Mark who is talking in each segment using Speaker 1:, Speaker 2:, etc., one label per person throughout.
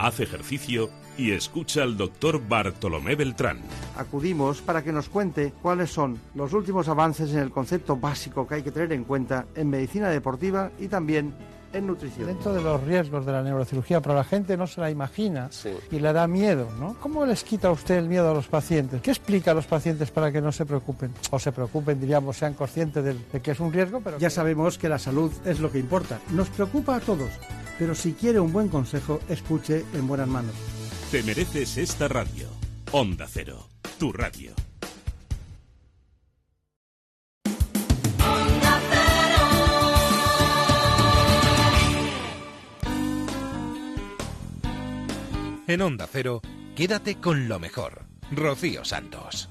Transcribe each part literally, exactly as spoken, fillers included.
Speaker 1: haz ejercicio y escucha al doctor Bartolomé Beltrán.
Speaker 2: Acudimos para que nos cuente cuáles son los últimos avances en el concepto básico que hay que tener en cuenta en medicina deportiva y también en nutrición.
Speaker 3: Dentro de los riesgos de la neurocirugía, pero la gente no se la imagina, sí, y le da miedo, ¿no? ¿Cómo les quita usted el miedo a los pacientes? ¿Qué explica a los pacientes para que no se preocupen? O se preocupen, diríamos, sean conscientes de, de que es un riesgo, pero...
Speaker 2: Ya sabemos que la salud es lo que importa. Nos preocupa a todos, pero si quiere un buen consejo, escuche en buenas manos.
Speaker 1: Te mereces esta radio. Onda Cero, tu radio.
Speaker 4: En Onda Cero, quédate con lo mejor. Rocío Santos.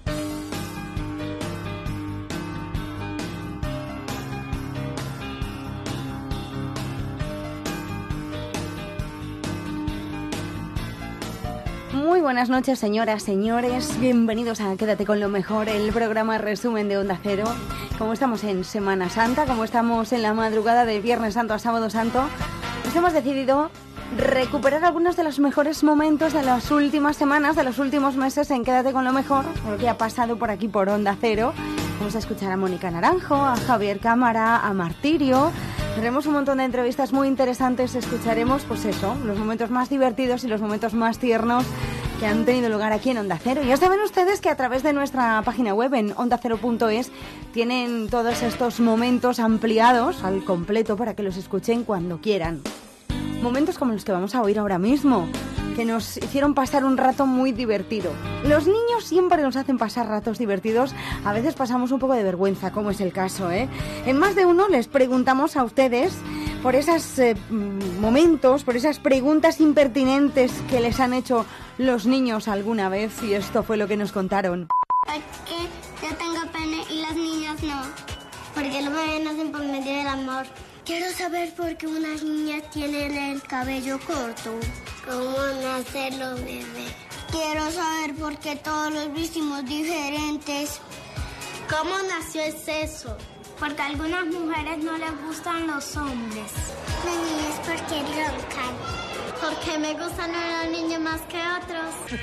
Speaker 5: Muy buenas noches, señoras, señores. Bienvenidos a Quédate con lo mejor, el programa resumen de Onda Cero. Como estamos en Semana Santa, como estamos en la madrugada de Viernes Santo a Sábado Santo, pues hemos decidido recuperar algunos de los mejores momentos de las últimas semanas, de los últimos meses en Quédate con lo mejor, lo que ha pasado por aquí por Onda Cero. Vamos a escuchar a Mónica Naranjo, a Javier Cámara, a Martirio. Tendremos un montón de entrevistas muy interesantes. Escucharemos, pues eso, los momentos más divertidos y los momentos más tiernos que han tenido lugar aquí en Onda Cero. Y ya saben ustedes que a través de nuestra página web en onda cero punto es tienen todos estos momentos ampliados al completo para que los escuchen cuando quieran. Momentos como los que vamos a oír ahora mismo, que nos hicieron pasar un rato muy divertido. Los niños siempre nos hacen pasar ratos divertidos, a veces pasamos un poco de vergüenza, como es el caso, ¿eh? En más de uno les preguntamos a ustedes por esos eh, momentos, por esas preguntas impertinentes que les han hecho los niños alguna vez, y esto fue lo que nos contaron.
Speaker 6: Porque yo tengo pene y las niñas no, porque los bebés nacen por medio del amor. Quiero saber por qué unas niñas tienen el cabello corto. ¿Cómo nacen los bebés? Quiero saber por qué todos los vestimos diferentes. ¿Cómo nació el sexo? Porque a algunas mujeres no les gustan los hombres. Las niñas porque roncan. Porque me gustan unos niños más que otros.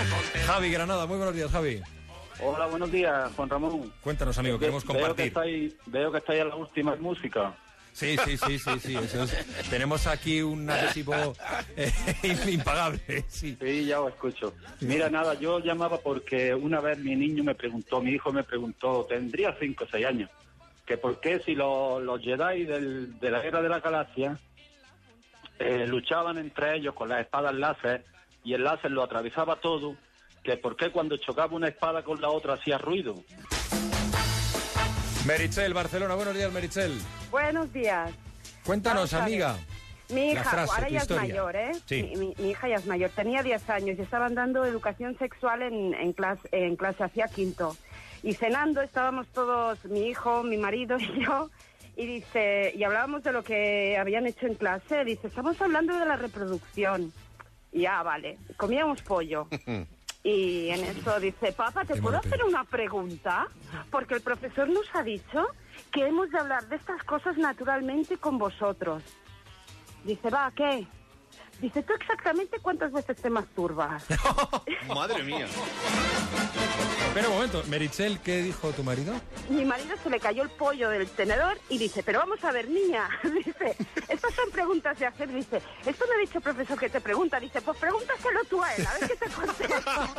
Speaker 7: Javi Granada, muy buenos días, Javi.
Speaker 8: Hola, buenos días, Juan Ramón.
Speaker 7: Cuéntanos, amigo, queremos compartir.
Speaker 8: Veo que estáis, veo que estáis en la última música.
Speaker 7: Sí, sí, sí, sí, sí, eso es. Tenemos aquí un adhesivo eh, impagable, sí.
Speaker 8: Sí, ya os escucho. Mira, nada, yo llamaba porque una vez mi niño me preguntó, mi hijo me preguntó, tendría cinco o seis años, que por qué si los, los Jedi del, de la Guerra de la Galaxia eh, luchaban entre ellos con las espadas láser y el láser lo atravesaba todo, que por qué cuando chocaba una espada con la otra hacía ruido.
Speaker 7: Meritxell, Barcelona, buenos días, Meritxell.
Speaker 9: Buenos días.
Speaker 7: Cuéntanos, amiga.
Speaker 9: Mi hija,
Speaker 7: frase,
Speaker 9: ahora ya
Speaker 7: historia.
Speaker 9: es mayor, ¿eh?
Speaker 7: Sí.
Speaker 9: Mi, mi, mi hija ya es mayor, tenía diez años y estaban dando educación sexual en, en, clase, en clase, hacía quinto. Y cenando estábamos todos, mi hijo, mi marido y yo, y dice, y hablábamos de lo que habían hecho en clase. Dice, estamos hablando de la reproducción. Y ya, vale, comíamos pollo. Y en eso dice, papá, ¿te puedo hacer una pregunta? Porque el profesor nos ha dicho que hemos de hablar de estas cosas naturalmente con vosotros. Dice, va, ¿qué? Dice, ¿tú exactamente cuántas veces te masturbas?
Speaker 7: Madre mía. Espera un momento, Meritxell, ¿qué dijo tu marido?
Speaker 9: Mi marido se le cayó el pollo del tenedor y dice, pero vamos a ver, niña, dice, estas son preguntas de hacer, dice, esto me ha dicho el profesor que te pregunta, dice, pues pregúntaselo tú a él, a ver qué te contesta.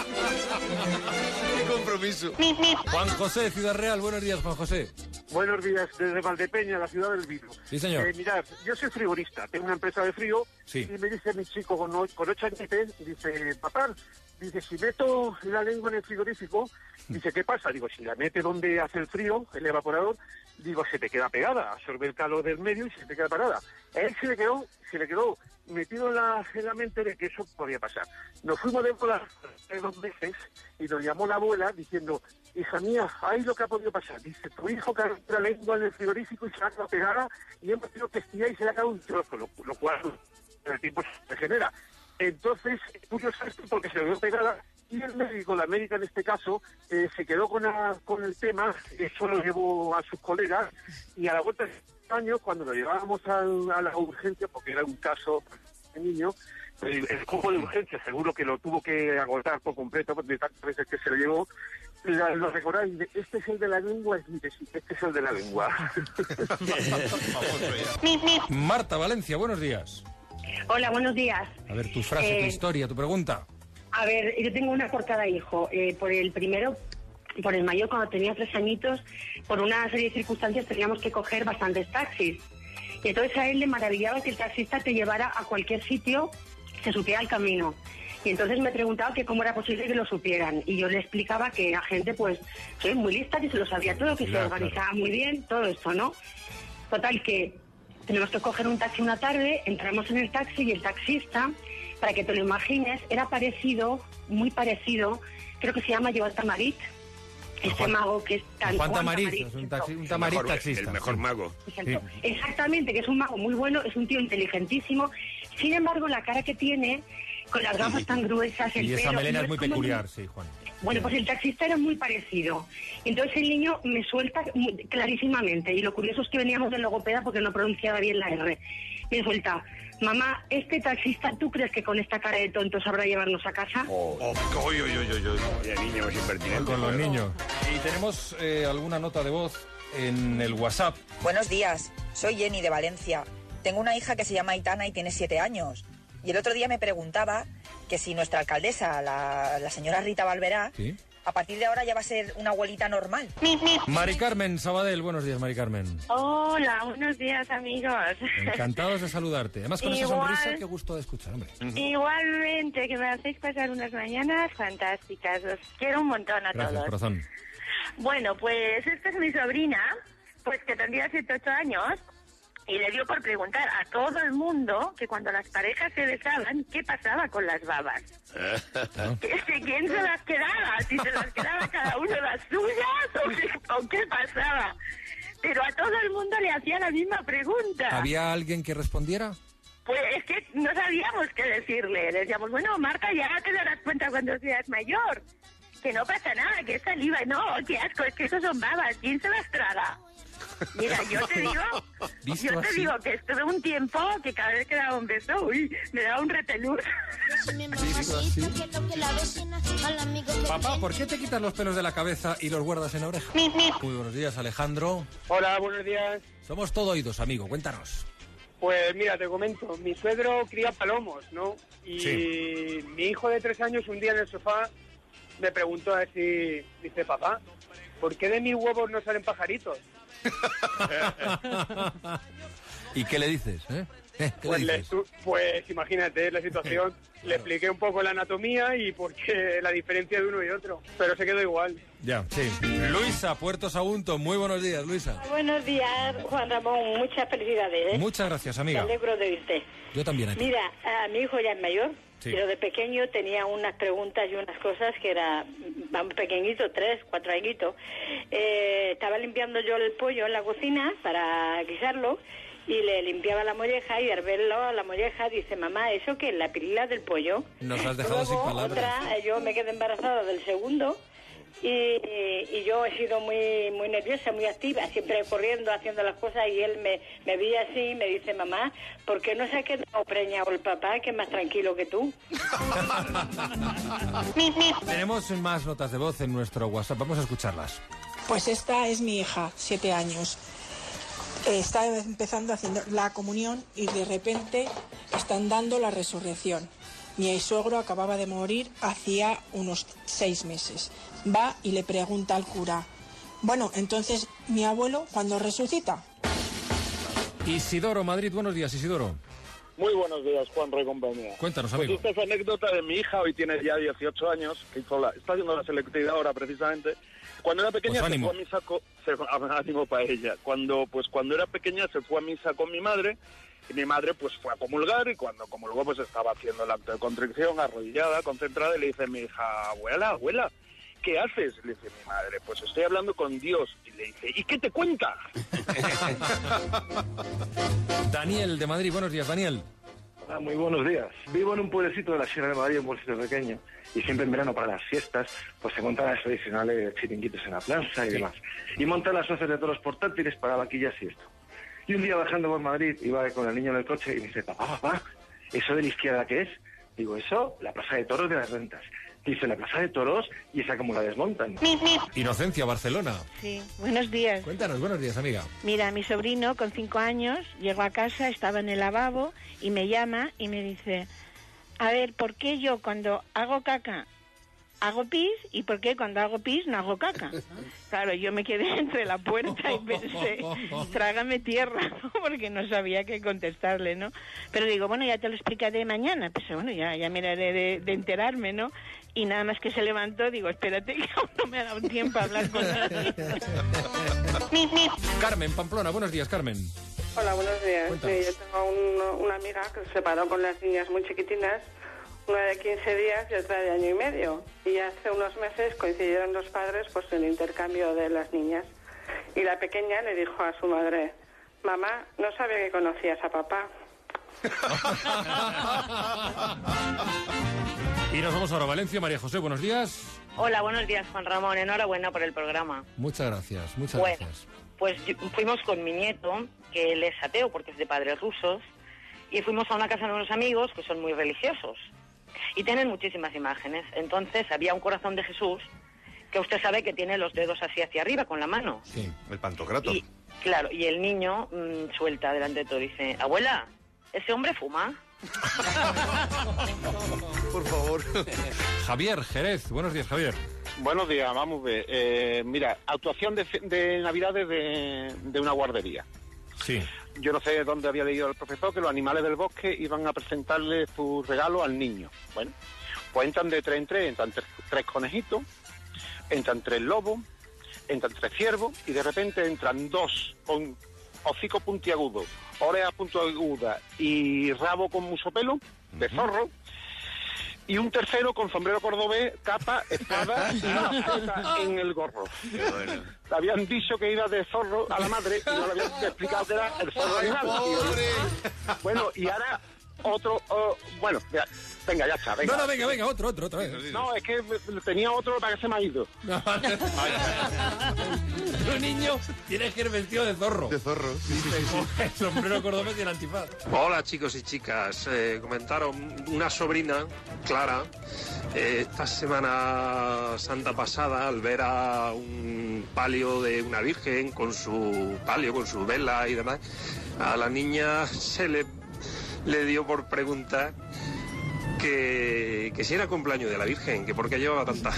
Speaker 7: ¡Qué compromiso! Juan José, Ciudad Real, buenos días, Juan José.
Speaker 10: Buenos días, desde Valdepeña, la ciudad del vino.
Speaker 7: Sí, señor.
Speaker 10: Eh, mirad, yo soy frigorista, tengo una empresa de frío,
Speaker 7: sí.
Speaker 10: Y me dice mi chico con, o, con ocho añitos, dice, papá, dice, si meto la lengua en el frigorífico, dice, ¿qué pasa? Digo, si la mete donde hace el frío, el evaporador, digo, se te queda pegada, absorbe el calor del medio y se te queda parada. A él se le quedó, se le quedó metido en la, en la mente de que eso podía pasar. Nos fuimos de bola dos meses y nos llamó la abuela diciendo, hija mía, ahí lo que ha podido pasar. Dice, tu hijo cargó la lengua en el frigorífico y se la ha quedado pegada y hemos tenido que estirar y se le ha quedado un trozo, lo, lo cual en el tiempo se genera. Entonces, curioso esto porque se le quedó pegada y el médico, la médica en este caso, eh, se quedó con, la, con el tema, eso lo llevó a sus colegas y a la vuelta de años, cuando lo llevábamos a, a la urgencia, porque era un caso este niño, el, el cubo de urgencia seguro que lo tuvo que agotar por completo, de tantas veces que se lo llevó. La, lo recordáis, este es el de la lengua, y dice, sí, este es el de la lengua.
Speaker 7: Marta, Valencia, buenos días.
Speaker 11: Hola, buenos días.
Speaker 7: A ver, tu frase,
Speaker 11: Eh,
Speaker 7: tu historia, tu pregunta.
Speaker 11: A ver, yo tengo una por cada hijo. Eh, por el primero, por el mayor, cuando tenía tres añitos, por una serie de circunstancias teníamos que coger bastantes taxis. Y entonces a él le maravillaba que el taxista te llevara a cualquier sitio, se supiera el camino. Y entonces me preguntaba que cómo era posible que lo supieran. Y yo le explicaba que la gente, pues, soy muy lista, que se lo sabía todo, que
Speaker 12: Claro,
Speaker 11: se organizaba
Speaker 12: claro.
Speaker 11: muy bien, todo esto, ¿no? Total, que tenemos que coger un taxi una tarde, entramos en el taxi y el taxista, para que te lo imagines, era parecido, muy parecido, creo que se llama Joan Tamarit, este mago que es tan...
Speaker 7: Juan
Speaker 11: Juan
Speaker 7: Tamariz,
Speaker 11: Tamarit,
Speaker 7: es un,
Speaker 11: exacto.
Speaker 7: taxi, un Tamariz
Speaker 13: El mejor-
Speaker 7: taxista.
Speaker 13: el mejor
Speaker 7: sí.
Speaker 13: mago.
Speaker 11: Exacto. Exactamente, que es un mago muy bueno, es un tío inteligentísimo. Sin embargo, la cara que tiene, con las gafas tan gruesas, el
Speaker 7: Y esa
Speaker 11: pelo,
Speaker 7: melena
Speaker 11: no
Speaker 7: es muy
Speaker 11: como
Speaker 7: peculiar,
Speaker 11: un-
Speaker 7: sí, Juan.
Speaker 11: Bueno, pues el taxista era muy parecido. Entonces el niño me suelta muy- clarísimamente, y lo curioso es que veníamos de logopeda porque no pronunciaba bien la R. Me suelta, mamá, ¿este taxista tú crees que con esta cara de tonto sabrá llevarnos a casa?
Speaker 13: Oh, oh, uy, uy, uy, uy, uy. Oye, niño, es impertinente.
Speaker 7: Con los
Speaker 13: Bueno.
Speaker 7: niños. Y tenemos eh, alguna nota de voz en el WhatsApp.
Speaker 14: Buenos días, soy Jenny de Valencia. Tengo una hija que se llama Aitana y tiene siete años. Y el otro día me preguntaba que si nuestra alcaldesa, la, la señora Rita Barberá,
Speaker 7: ¿Sí?
Speaker 14: a partir de ahora ya va a ser una abuelita normal.
Speaker 7: Mari Carmen Sabadell, buenos días, Mari Carmen.
Speaker 15: Hola, buenos días, amigos.
Speaker 7: Encantados de saludarte. Además, con
Speaker 15: Igual.
Speaker 7: esa sonrisa, qué gusto de escuchar, hombre.
Speaker 15: Igualmente, que me hacéis pasar unas mañanas fantásticas. Os quiero un montón a
Speaker 7: Gracias,
Speaker 15: todos.
Speaker 7: corazón.
Speaker 15: Bueno, pues esta es mi sobrina, pues que tendría siete ocho años, y le dio por preguntar a todo el mundo que cuando las parejas se besaban, ¿qué pasaba con las babas? Que, que ¿Quién se las quedaba? ¿Si se las quedaba cada uno las suyas o qué, o qué pasaba? Pero a todo el mundo le hacía la misma pregunta.
Speaker 7: ¿Había alguien que respondiera?
Speaker 15: Pues es que no sabíamos qué decirle. Le decíamos, bueno, Marta, ya te darás cuenta cuando seas mayor. Que no pasa nada, que es saliva. No, qué asco, es que eso son babas. ¿Quién se las traga? Mira, yo te digo,
Speaker 7: Visto
Speaker 15: yo te
Speaker 7: así.
Speaker 15: digo que estuve un tiempo que cada vez que daba un beso, uy, me daba un repelús.
Speaker 7: Papá, ¿por qué te quitas los pelos de la cabeza y los guardas en la oreja? Muy buenos días, Alejandro.
Speaker 10: Hola, buenos días.
Speaker 7: Somos todo oídos, amigo, cuéntanos.
Speaker 10: Pues mira, te comento, mi suegro cría palomos, ¿no? Y
Speaker 7: Sí.
Speaker 10: mi hijo de tres años un día en el sofá me preguntó así, dice, papá, ¿por qué de mis huevos no salen pajaritos?
Speaker 7: ¿Y qué le dices? Eh? ¿Eh? ¿Qué
Speaker 10: Pues,
Speaker 7: le
Speaker 10: le
Speaker 7: dices?
Speaker 10: estu- pues imagínate la situación, le expliqué un poco la anatomía y por qué la diferencia de uno y otro, pero se quedó igual.
Speaker 7: Ya, sí. Luisa, Puerto Sagunto, muy buenos días, Luisa.
Speaker 16: Buenos días, Juan Ramón. Muchas felicidades. ¿eh?
Speaker 7: Muchas gracias,
Speaker 16: Me
Speaker 7: amiga.
Speaker 16: alegro de oírte.
Speaker 7: Yo también a ti.
Speaker 16: Mira, a mi hijo ya es mayor,
Speaker 7: Sí.
Speaker 16: pero de pequeño tenía unas preguntas y unas cosas que era mm, muy pequeñito, tres, cuatro añitos. Eh, estaba limpiando yo el pollo en la cocina para guisarlo y le limpiaba la molleja y al verlo la molleja dice, mamá, ¿eso qué es? ¿La pirila del pollo?
Speaker 7: Nos has dejado
Speaker 16: Luego,
Speaker 7: sin palabras.
Speaker 16: otra, eh, yo me quedé embarazada del segundo y, y- y yo he sido muy muy nerviosa, muy activa, siempre corriendo, haciendo las cosas y él me, me veía así y me dice, mamá, ¿por qué no se ha quedado preñado el papá que es más tranquilo que tú?
Speaker 7: Tenemos más notas de voz en nuestro WhatsApp, vamos a escucharlas.
Speaker 17: Pues esta es mi hija, siete años. Eh, Está empezando haciendo la comunión y de repente están dando la resurrección. Mi suegro acababa de morir hacía unos seis meses. Va y le pregunta al cura, bueno, entonces, ¿mi abuelo cuándo resucita?
Speaker 7: Isidoro, Madrid, buenos días, Isidoro.
Speaker 18: Muy buenos días, Juan Rey compañía.
Speaker 7: Cuéntanos,
Speaker 18: Pues
Speaker 7: amigo.
Speaker 18: esta es anécdota de mi hija, hoy tiene ya dieciocho años, que hizo la, está haciendo la selectividad ahora precisamente. Cuando era pequeña
Speaker 7: Pues
Speaker 18: se
Speaker 7: ánimo.
Speaker 18: fue a misa con, se, ánimo para ella. Cuando pues cuando era pequeña se fue a misa con mi madre y mi madre pues fue a comulgar y cuando comulgó pues estaba haciendo el acto de contrición, arrodillada, concentrada y le dice a mi hija, abuela, abuela, ¿qué haces? Le dice mi madre, pues estoy hablando con Dios. Y le dice, ¿y qué te cuenta?
Speaker 7: Daniel, de Madrid, buenos días, Daniel.
Speaker 19: Ah, muy buenos días. Vivo en un pueblecito de la Sierra de Madrid, un pueblecito pequeño, y siempre en verano para las fiestas, pues se montan las tradicionales chiringuitos en la plaza y
Speaker 7: Sí.
Speaker 19: demás. Y montan las once de toros portátiles para vaquillas y esto. Y un día bajando por Madrid, iba con el niño en el coche y me dice, papá, papá, ¿eso de la izquierda qué es? Digo, eso, la Plaza de Toros de las Rentas. Dice, la Plaza de Toros, y esa como la desmontan.
Speaker 7: Inocencia, Barcelona.
Speaker 12: Sí, buenos días.
Speaker 7: Cuéntanos, buenos días, amiga.
Speaker 12: Mira, mi sobrino con cinco años llegó a casa, estaba en el lavabo y me llama y me dice, a ver, ¿por qué yo cuando hago caca hago pis y por qué cuando hago pis no hago caca? Claro, yo me quedé entre la puerta y pensé, trágame tierra, ¿no? Porque no sabía qué contestarle, ¿no? Pero digo, bueno, ya te lo explicaré mañana. Pues bueno, ya, ya miraré de, de enterarme, ¿no? Y nada más que se levantó, digo, espérate que aún no me ha dado tiempo a hablar con nadie.
Speaker 7: Carmen, Pamplona, buenos días, Carmen.
Speaker 20: Hola, buenos días.
Speaker 7: Cuéntanos.
Speaker 20: Sí, yo tengo un, una amiga que se separó con las niñas muy chiquitinas, una de quince días y otra de año y medio. Y hace unos meses coincidieron los padres pues en el intercambio de las niñas. Y la pequeña le dijo a su madre, mamá, no sabía que conocías a papá.
Speaker 7: Y nos vamos ahora a Valencia. María José, buenos días.
Speaker 21: Hola, buenos días, Juan Ramón. Enhorabuena por el programa.
Speaker 7: Muchas gracias, muchas
Speaker 21: bueno,
Speaker 7: gracias.
Speaker 21: Pues yo- fuimos con mi nieto, que él es ateo porque es de padres rusos, y fuimos a una casa de unos amigos que son muy religiosos y tienen muchísimas imágenes. Entonces había un corazón de Jesús que usted sabe que tiene los dedos así hacia arriba con la mano.
Speaker 13: Sí, el pantocrato.
Speaker 21: Y, claro, y el niño mm, suelta delante de todo y dice, abuela, ¿ese hombre fuma?
Speaker 13: Por favor.
Speaker 7: Javier, Jerez, buenos días, Javier.
Speaker 22: Buenos días, vamos a ver. Eh, mira, actuación de, de Navidades de, de una guardería.
Speaker 7: Sí.
Speaker 22: Yo no sé dónde había leído el profesor que los animales del bosque iban a presentarle su regalo al niño. Bueno, pues entran de tres en tres, entran tres, tres conejitos, entran tres lobos, entran tres ciervos y de repente entran dos con hocico puntiagudo, orejas puntiagudas y rabo con mucho pelo, de zorro. Y un tercero con sombrero cordobés, capa, espada y maceta en el gorro.
Speaker 13: Bueno.
Speaker 22: Le habían dicho que iba de zorro a la madre y no le habían explicado que era el zorro animal. Y, bueno, y ahora otro... oh, bueno, ya, venga, ya está, venga.
Speaker 7: No, no, venga, venga, otro, otro, otra vez.
Speaker 22: No, es que tenía otro para que se me ha ido.
Speaker 7: Un niño tiene que ir vestido de zorro.
Speaker 13: De zorro.
Speaker 7: El sombrero cordobés y el antifaz.
Speaker 23: Hola chicos y chicas, eh, comentaron una sobrina, Clara, eh, esta Semana Santa pasada al ver a un palio de una virgen con su palio, con su vela y demás, a la niña se le, le dio por preguntar que, que si era cumpleaños de la virgen, que por qué llevaba tanta...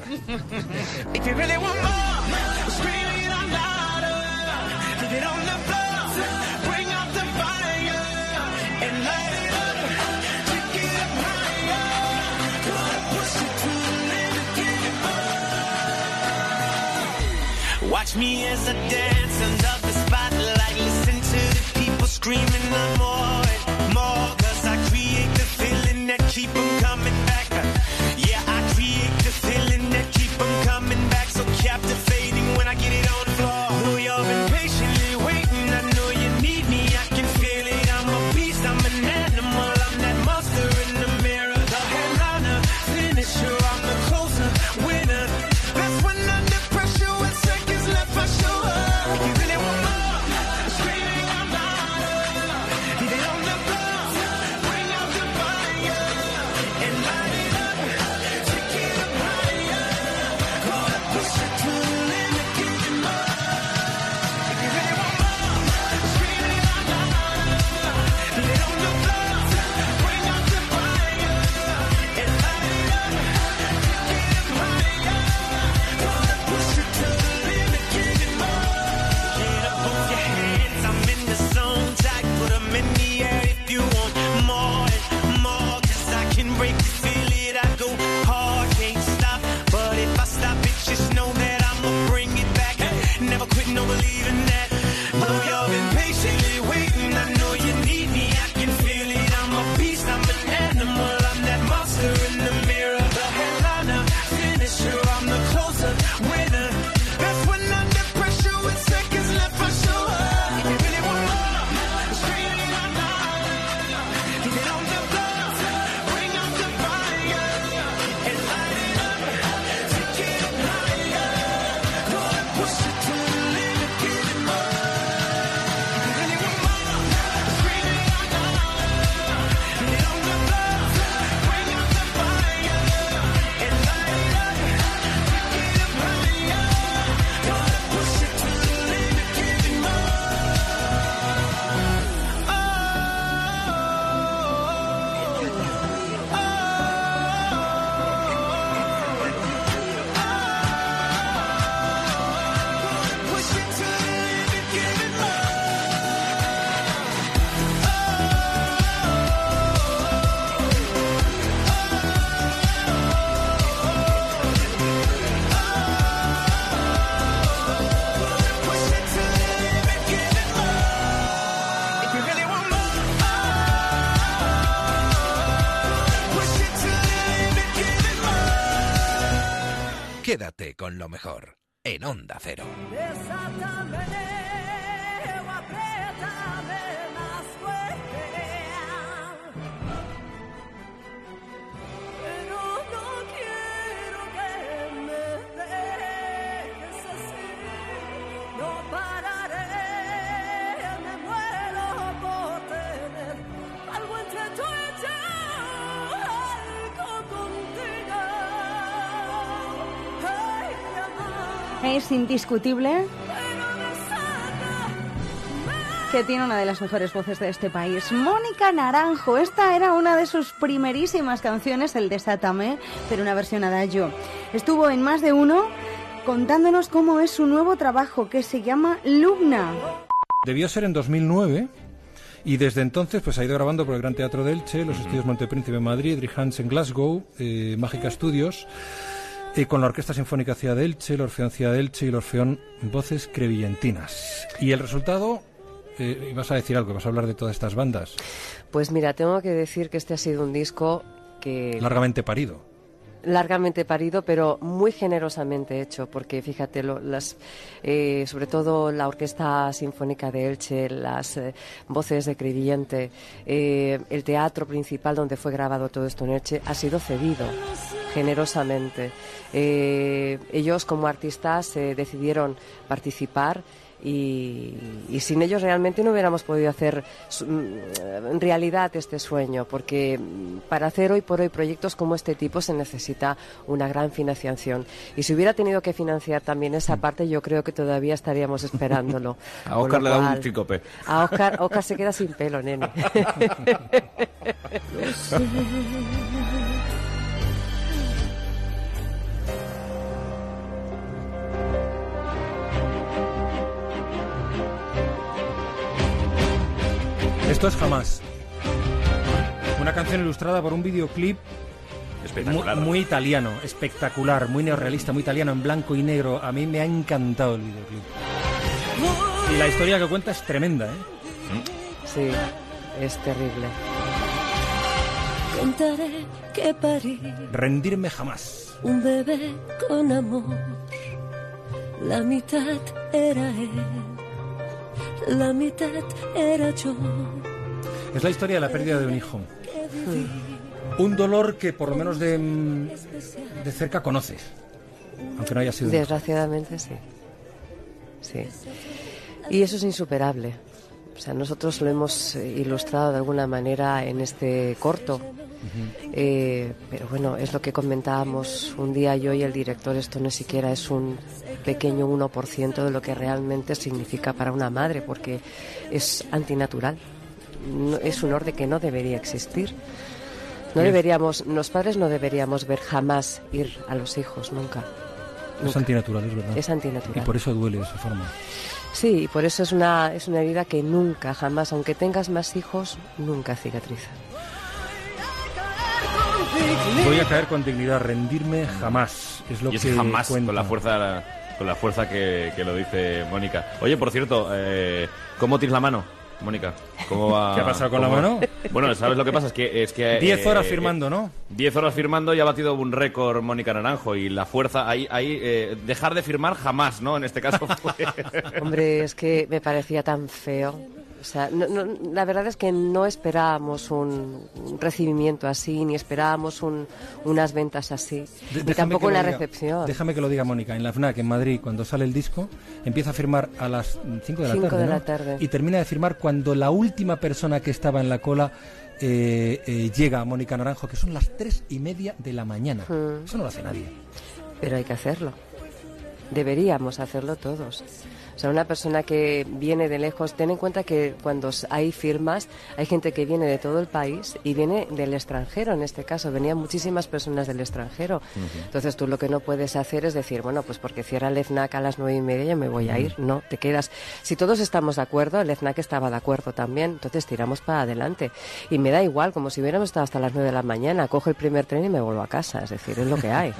Speaker 24: Watch me as I dance under the spotlight. Listen to the people screaming the more and more. Cause I create the feeling that keep them coming back. Yeah, I create the feeling that keep them coming back. So captivating when I get it on the floor. Know you've been patiently waiting. I know you need me. I can feel it. I'm a beast. I'm an animal. I'm that monster in the mirror. The headliner, finisher. I'm the closer, winner. That's when under pressure with seconds left I show up. You really want more? Screaming I'm louder.
Speaker 1: Quédate con lo mejor en Onda Cero.
Speaker 5: Es indiscutible que tiene una de las mejores voces de este país, Mónica Naranjo. Esta era una de sus primerísimas canciones, el Desátame, pero una versión adagio. Estuvo en Más de Uno contándonos cómo es su nuevo trabajo, que se llama Lugna.
Speaker 2: Debió ser en dos mil nueve y desde entonces pues ha ido grabando por el Gran Teatro de Elche, los Estudios Montepríncipe en Madrid, Drihans en Glasgow, eh, Mágica Studios, eh, con la Orquesta Sinfónica Ciudad de Elche, el Orfeón Ciudad de Elche y el Orfeón Voces Crevillentinas. Y el resultado... Eh, vas a decir algo, vas a hablar de todas estas bandas.
Speaker 3: Pues mira, tengo que decir que este ha sido un disco que...
Speaker 2: Largamente parido.
Speaker 3: Largamente parido, pero muy generosamente hecho, porque fíjate, lo, las, eh, sobre todo la Orquesta Sinfónica de Elche, las eh, Voces de Crevillente, eh, el teatro principal donde fue grabado todo esto en Elche, ha sido cedido generosamente. Eh, ellos como artistas eh, decidieron participar. Y, y sin ellos realmente no hubiéramos podido hacer en realidad este sueño, porque para hacer hoy por hoy proyectos como este tipo se necesita una gran financiación, y si hubiera tenido que financiar también esa parte, yo creo que todavía estaríamos esperándolo.
Speaker 4: A Óscar le da un chicope.
Speaker 3: A Óscar, Óscar se queda sin pelo, nene.
Speaker 2: Esto es Jamás. Una canción ilustrada por un videoclip muy, muy italiano, espectacular, muy neorrealista, muy italiano, en blanco y negro. A mí me ha encantado el videoclip. Y la historia que cuenta es tremenda, ¿eh?
Speaker 3: Sí, es terrible.
Speaker 25: Contaré que parí
Speaker 2: Rendirme jamás.
Speaker 25: un bebé con amor. La mitad era él, la mitad era yo.
Speaker 2: Es la historia de la pérdida de un hijo. Un dolor que por lo menos de, de cerca conoces, aunque no haya sido.
Speaker 3: Desgraciadamente sí. Sí. Y eso es insuperable. O sea, nosotros lo hemos ilustrado de alguna manera en este corto. Uh-huh. eh, pero bueno, es lo que comentábamos un día yo y el director. Esto no siquiera es un pequeño uno por ciento de lo que realmente significa para una madre, porque es antinatural. No, es un orden que no debería existir. No deberíamos, los padres no deberíamos ver jamás ir a los hijos, nunca.
Speaker 2: Es nunca. Antinatural, es verdad.
Speaker 3: Es antinatural.
Speaker 2: Y por eso duele de esa forma.
Speaker 3: Sí, y por eso es una, es una herida que nunca, jamás, aunque tengas más hijos, nunca cicatriza.
Speaker 2: Voy a caer con dignidad, rendirme jamás. Es lo
Speaker 4: y es
Speaker 2: que
Speaker 4: jamás,
Speaker 2: cuenta.
Speaker 4: con la fuerza, con la fuerza que, que lo dice Mónica. Oye, por cierto, eh, ¿cómo tienes la mano, Mónica? ¿Cómo va,
Speaker 2: ¿Qué ha pasado con
Speaker 4: cómo...
Speaker 2: la mano?
Speaker 4: Bueno, ¿sabes lo que pasa? Es que... Es que
Speaker 2: Diez
Speaker 4: eh,
Speaker 2: horas firmando, ¿no?
Speaker 4: Diez horas firmando y ha batido un récord Mónica Naranjo. Y la fuerza, ahí, ahí eh, dejar de firmar jamás, ¿no? En este caso fue...
Speaker 3: Hombre, es que me parecía tan feo. O sea, no, no, la verdad es que no esperábamos un recibimiento así, ni esperábamos un, unas ventas así,
Speaker 2: De,
Speaker 3: ni tampoco una
Speaker 2: diga,
Speaker 3: recepción.
Speaker 2: Déjame que lo diga Mónica. En la FNAC, en Madrid, cuando sale el disco, empieza a firmar a las cinco de la
Speaker 3: Cinco
Speaker 2: tarde,
Speaker 3: de
Speaker 2: ¿no?
Speaker 3: la tarde.
Speaker 2: Y termina de firmar cuando la última persona que estaba en la cola eh, eh, llega a Mónica Naranjo, que son las tres y media de la mañana.
Speaker 3: Hmm.
Speaker 2: Eso no lo hace nadie.
Speaker 3: Pero hay que hacerlo. Deberíamos hacerlo todos. O sea, una persona que viene de lejos, ten en cuenta que cuando hay firmas, hay gente que viene de todo el país y viene del extranjero, en este caso. Venían muchísimas personas del extranjero. Uh-huh. Entonces tú lo que no puedes hacer es decir, bueno, pues porque cierra el FNAC a las nueve y media yo me voy a ir. Uh-huh. No, te quedas. Si todos estamos de acuerdo, el FNAC estaba de acuerdo también, entonces tiramos para adelante. Y me da igual, como si hubiéramos estado hasta las nueve de la mañana, cojo el primer tren y me vuelvo a casa. Es decir, es lo que hay.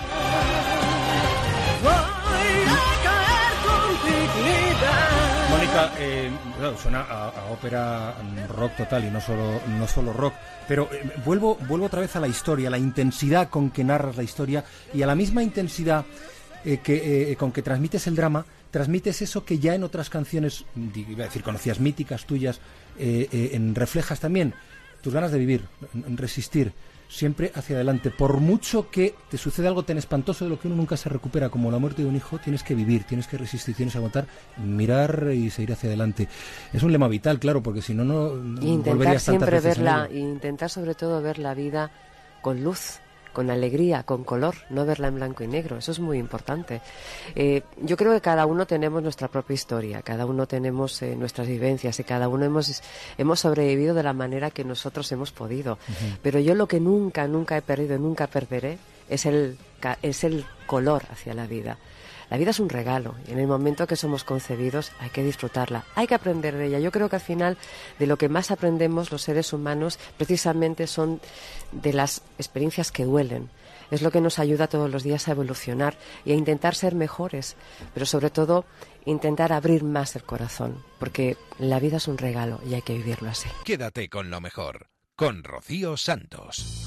Speaker 2: Mónica música eh, claro, suena a, a ópera rock total y no solo, no solo rock. Pero eh, vuelvo, vuelvo otra vez a la historia, la intensidad con que narras la historia y a la misma intensidad eh, que, eh, con que transmites el drama, transmites eso que ya en otras canciones, iba a decir conocidas, míticas tuyas, eh, eh, en, reflejas también tus ganas de vivir, en, en resistir, siempre hacia adelante. Por mucho que te suceda algo tan espantoso de lo que uno nunca se recupera, como la muerte de un hijo, tienes que vivir, tienes que resistir, tienes que aguantar, mirar y seguir hacia adelante. Es un lema vital, claro, porque si no, no
Speaker 3: intentar
Speaker 2: volverías tantas
Speaker 3: siempre
Speaker 2: veces
Speaker 3: verla,
Speaker 2: en ello.
Speaker 3: y intentar sobre todo ver la vida con luz, con alegría, con color, no verla en blanco y negro. Eso es muy importante. Eh, yo creo que cada uno tenemos nuestra propia historia, cada uno tenemos eh, nuestras vivencias y cada uno hemos, hemos sobrevivido de la manera que nosotros hemos podido. Uh-huh. Pero yo lo que nunca, nunca he perdido, nunca perderé, es el, es el color hacia la vida. La vida es un regalo y en el momento que somos concebidos hay que disfrutarla, hay que aprender de ella. Yo creo que al final de lo que más aprendemos los seres humanos precisamente son de las experiencias que duelen. Es lo que nos ayuda todos los días a evolucionar y a intentar ser mejores, pero sobre todo intentar abrir más el corazón, porque la vida es un regalo y hay que vivirlo así.
Speaker 1: Quédate con lo mejor, con Rocío Santos.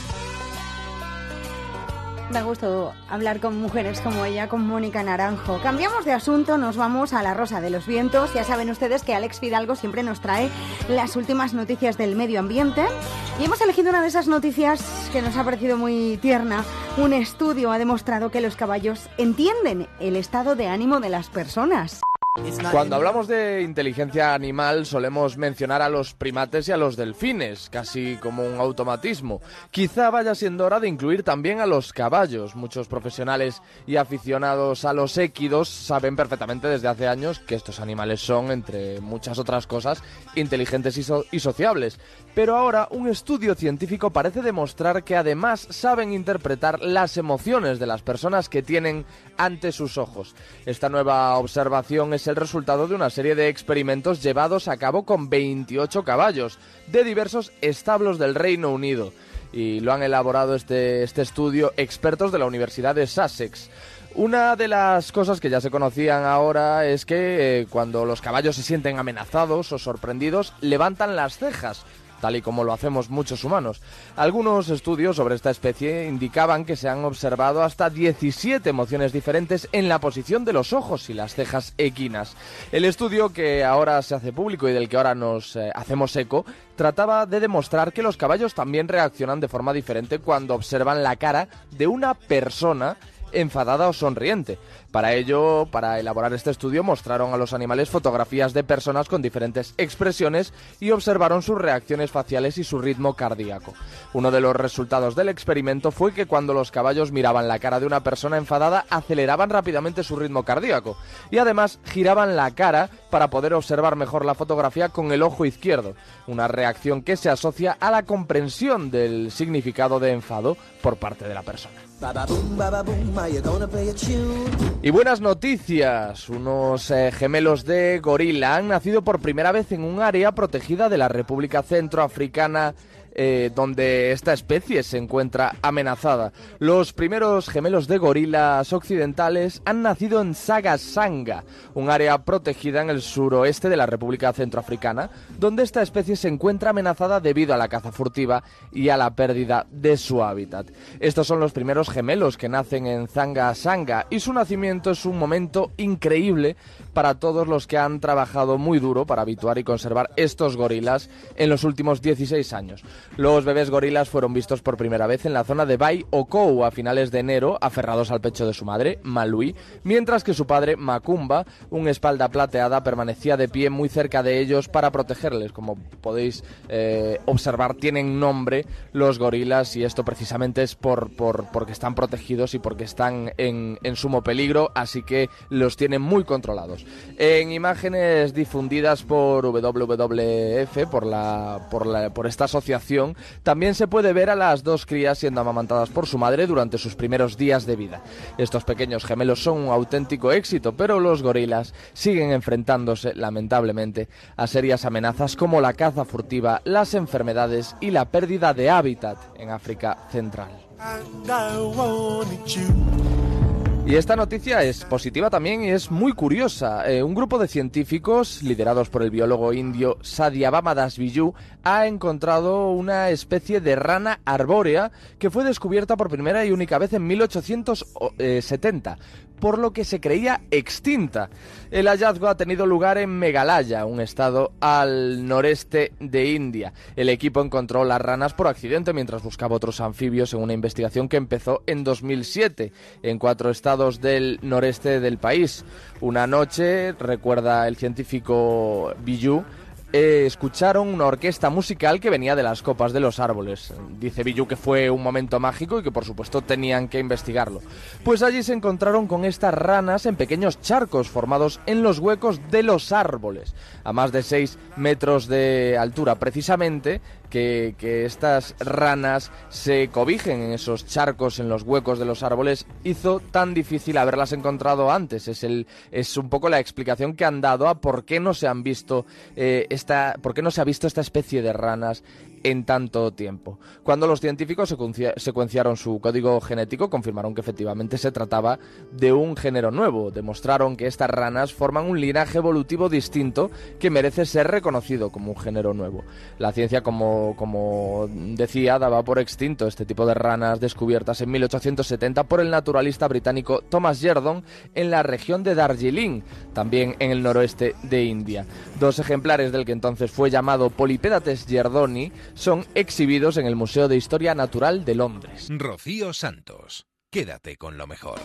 Speaker 5: Da gusto hablar con mujeres como ella, con Mónica Naranjo. Cambiamos de asunto, nos vamos a la Rosa de los Vientos. Ya saben ustedes que Alex Fidalgo siempre nos trae las últimas noticias del medio ambiente. Y hemos elegido una de esas noticias que nos ha parecido muy tierna. Un estudio ha demostrado que los caballos entienden el estado de ánimo de las personas.
Speaker 6: Cuando hablamos de inteligencia animal solemos mencionar a los primates y a los delfines, casi como un automatismo. Quizá vaya siendo hora de incluir también a los caballos. Muchos profesionales y aficionados a los équidos saben perfectamente desde hace años que estos animales son, entre muchas otras cosas, inteligentes y, so- y sociables. Pero ahora un estudio científico parece demostrar que además saben interpretar las emociones de las personas que tienen ante sus ojos. Esta nueva observación es el resultado de una serie de experimentos llevados a cabo con veintiocho caballos de diversos establos del Reino Unido. Y lo han elaborado este, este estudio expertos de la Universidad de Sussex. Una de las cosas que ya se conocían ahora es que eh, cuando los caballos se sienten amenazados o sorprendidos, levantan las cejas, tal y como lo hacemos muchos humanos. Algunos estudios sobre esta especie indicaban que se han observado hasta diecisiete emociones diferentes en la posición de los ojos y las cejas equinas. El estudio que ahora se hace público y del que ahora nos eh, hacemos eco trataba de demostrar que los caballos también reaccionan de forma diferente cuando observan la cara de una persona enfadada o sonriente. Para ello, para elaborar este estudio, mostraron a los animales fotografías de personas con diferentes expresiones y observaron sus reacciones faciales y su ritmo cardíaco. Uno de los resultados del experimento fue que cuando los caballos miraban la cara de una persona enfadada, aceleraban rápidamente su ritmo cardíaco y además giraban la cara para poder observar mejor la fotografía con el ojo izquierdo, una reacción que se asocia a la comprensión del significado de enfado por parte de la persona. Y buenas noticias, unos eh, gemelos de gorila han nacido por primera vez en un área protegida de la República Centroafricana, eh, donde esta especie se encuentra amenazada. Los primeros gemelos de gorilas occidentales han nacido en Saga Sanga, un área protegida en el suroeste de la República Centroafricana, donde esta especie se encuentra amenazada debido a la caza furtiva y a la pérdida de su hábitat. Estos son los primeros gemelos que nacen en Saga Sanga y su nacimiento es un momento increíble para todos los que han trabajado muy duro para habituar y conservar estos gorilas en los últimos dieciséis años. Los bebés gorilas fueron vistos por primera vez en la zona de Bai Okou a finales de enero, aferrados al pecho de su madre, Malui, mientras que su padre, Macumba, un espalda plateada, permanecía de pie muy cerca de ellos para protegerles. Como podéis eh, observar, tienen nombre los gorilas y esto precisamente es por, por porque están protegidos y porque están en, en sumo peligro, así que los tienen muy controlados. En imágenes difundidas por W W F, por, la, por, la, por esta asociación, también se puede ver a las dos crías siendo amamantadas por su madre durante sus primeros días de vida. Estos pequeños gemelos son un auténtico éxito, pero los gorilas siguen enfrentándose, lamentablemente, a serias amenazas como la caza furtiva, las enfermedades y la pérdida de hábitat en África Central. Y esta noticia es positiva también y es muy curiosa. Eh, un grupo de científicos, liderados por el biólogo indio Satyabhama Das Viju, ha encontrado una especie de rana arbórea que fue descubierta por primera y única vez en mil ochocientos setenta, por lo que se creía extinta. El hallazgo ha tenido lugar en Meghalaya, un estado al noreste de India. El equipo encontró las ranas por accidente mientras buscaba otros anfibios en una investigación que empezó en dos mil siete en cuatro estados del noreste del país. Una noche, recuerda el científico Viju, Eh, escucharon una orquesta musical que venía de las copas de los árboles. Dice Viju que fue un momento mágico y que por supuesto tenían que investigarlo. Pues allí se encontraron con estas ranas en pequeños charcos formados en los huecos de los árboles, a más de seis metros de altura. Precisamente que, que estas ranas se cobijen en esos charcos, en los huecos de los árboles, hizo tan difícil haberlas encontrado antes. Es, el, es un poco la explicación que han dado a por qué no se han visto eh, esta, por qué no se ha visto esta especie de ranas en tanto tiempo. Cuando los científicos secuenciaron su código genético, confirmaron que efectivamente se trataba de un género nuevo. Demostraron que estas ranas forman un linaje evolutivo distinto que merece ser reconocido como un género nuevo. La ciencia, como, como decía, daba por extinto este tipo de ranas descubiertas en mil ochocientos setenta por el naturalista británico Thomas Yerdon en la región de Darjeeling, también en el noroeste de India. Dos ejemplares del que entonces fue llamado Polypedates yerdoni son exhibidos en el Museo de Historia Natural de Londres.
Speaker 1: Rocío Santos, quédate con lo mejor.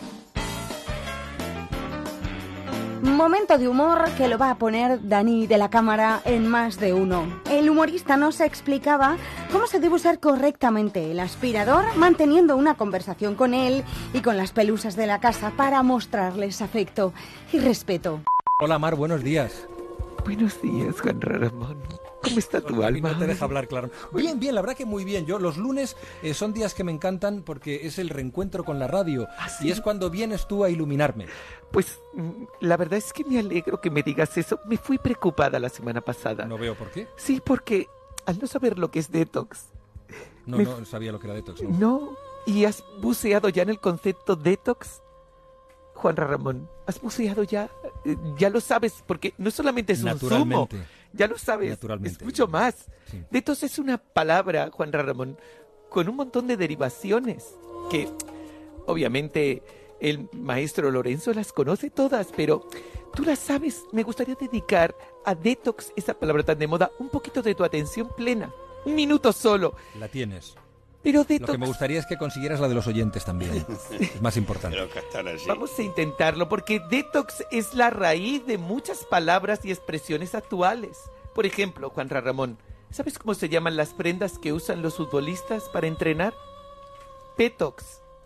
Speaker 5: Momento de humor que lo va a poner Dani de la Cámara en Más de Uno. El humorista nos explicaba cómo se debe usar correctamente el aspirador, manteniendo una conversación con él y con las pelusas de la casa para mostrarles afecto y respeto.
Speaker 2: Hola Mar, buenos días.
Speaker 8: Buenos días, Juan Ramón. ¿Cómo está tu alma?
Speaker 2: No te deja hablar, claro. Bien, bien, la verdad que muy bien. Yo los lunes eh, son días que me encantan porque es el reencuentro con la radio. ¿Ah, sí? Y es cuando vienes tú a iluminarme.
Speaker 8: Pues la verdad es que me alegro que me digas eso. Me fui preocupada la semana pasada.
Speaker 2: No veo por qué.
Speaker 8: Sí, porque al no saber lo que es detox...
Speaker 2: No,
Speaker 8: me...
Speaker 2: no sabía lo que era detox, ¿no?
Speaker 8: No, ¿y has buceado ya en el concepto detox? Juan Ramón, ¿has buceado ya? Ya lo sabes, porque no solamente es un zumo, ya lo sabes, es mucho más. Sí. Detox es una palabra, Juan Ramón, con un montón de derivaciones, que obviamente el maestro Lorenzo las conoce todas, pero tú las sabes. Me gustaría dedicar a detox, esa palabra tan de moda, un poquito de tu atención plena, un minuto solo.
Speaker 2: La tienes.
Speaker 8: Pero detox...
Speaker 2: Lo que me gustaría es que consiguieras la de los oyentes también. Es más importante.
Speaker 8: Vamos a intentarlo, porque detox es la raíz de muchas palabras y expresiones actuales. Por ejemplo, Juan Ramón, ¿sabes cómo se llaman las prendas que usan los futbolistas para entrenar? Petox.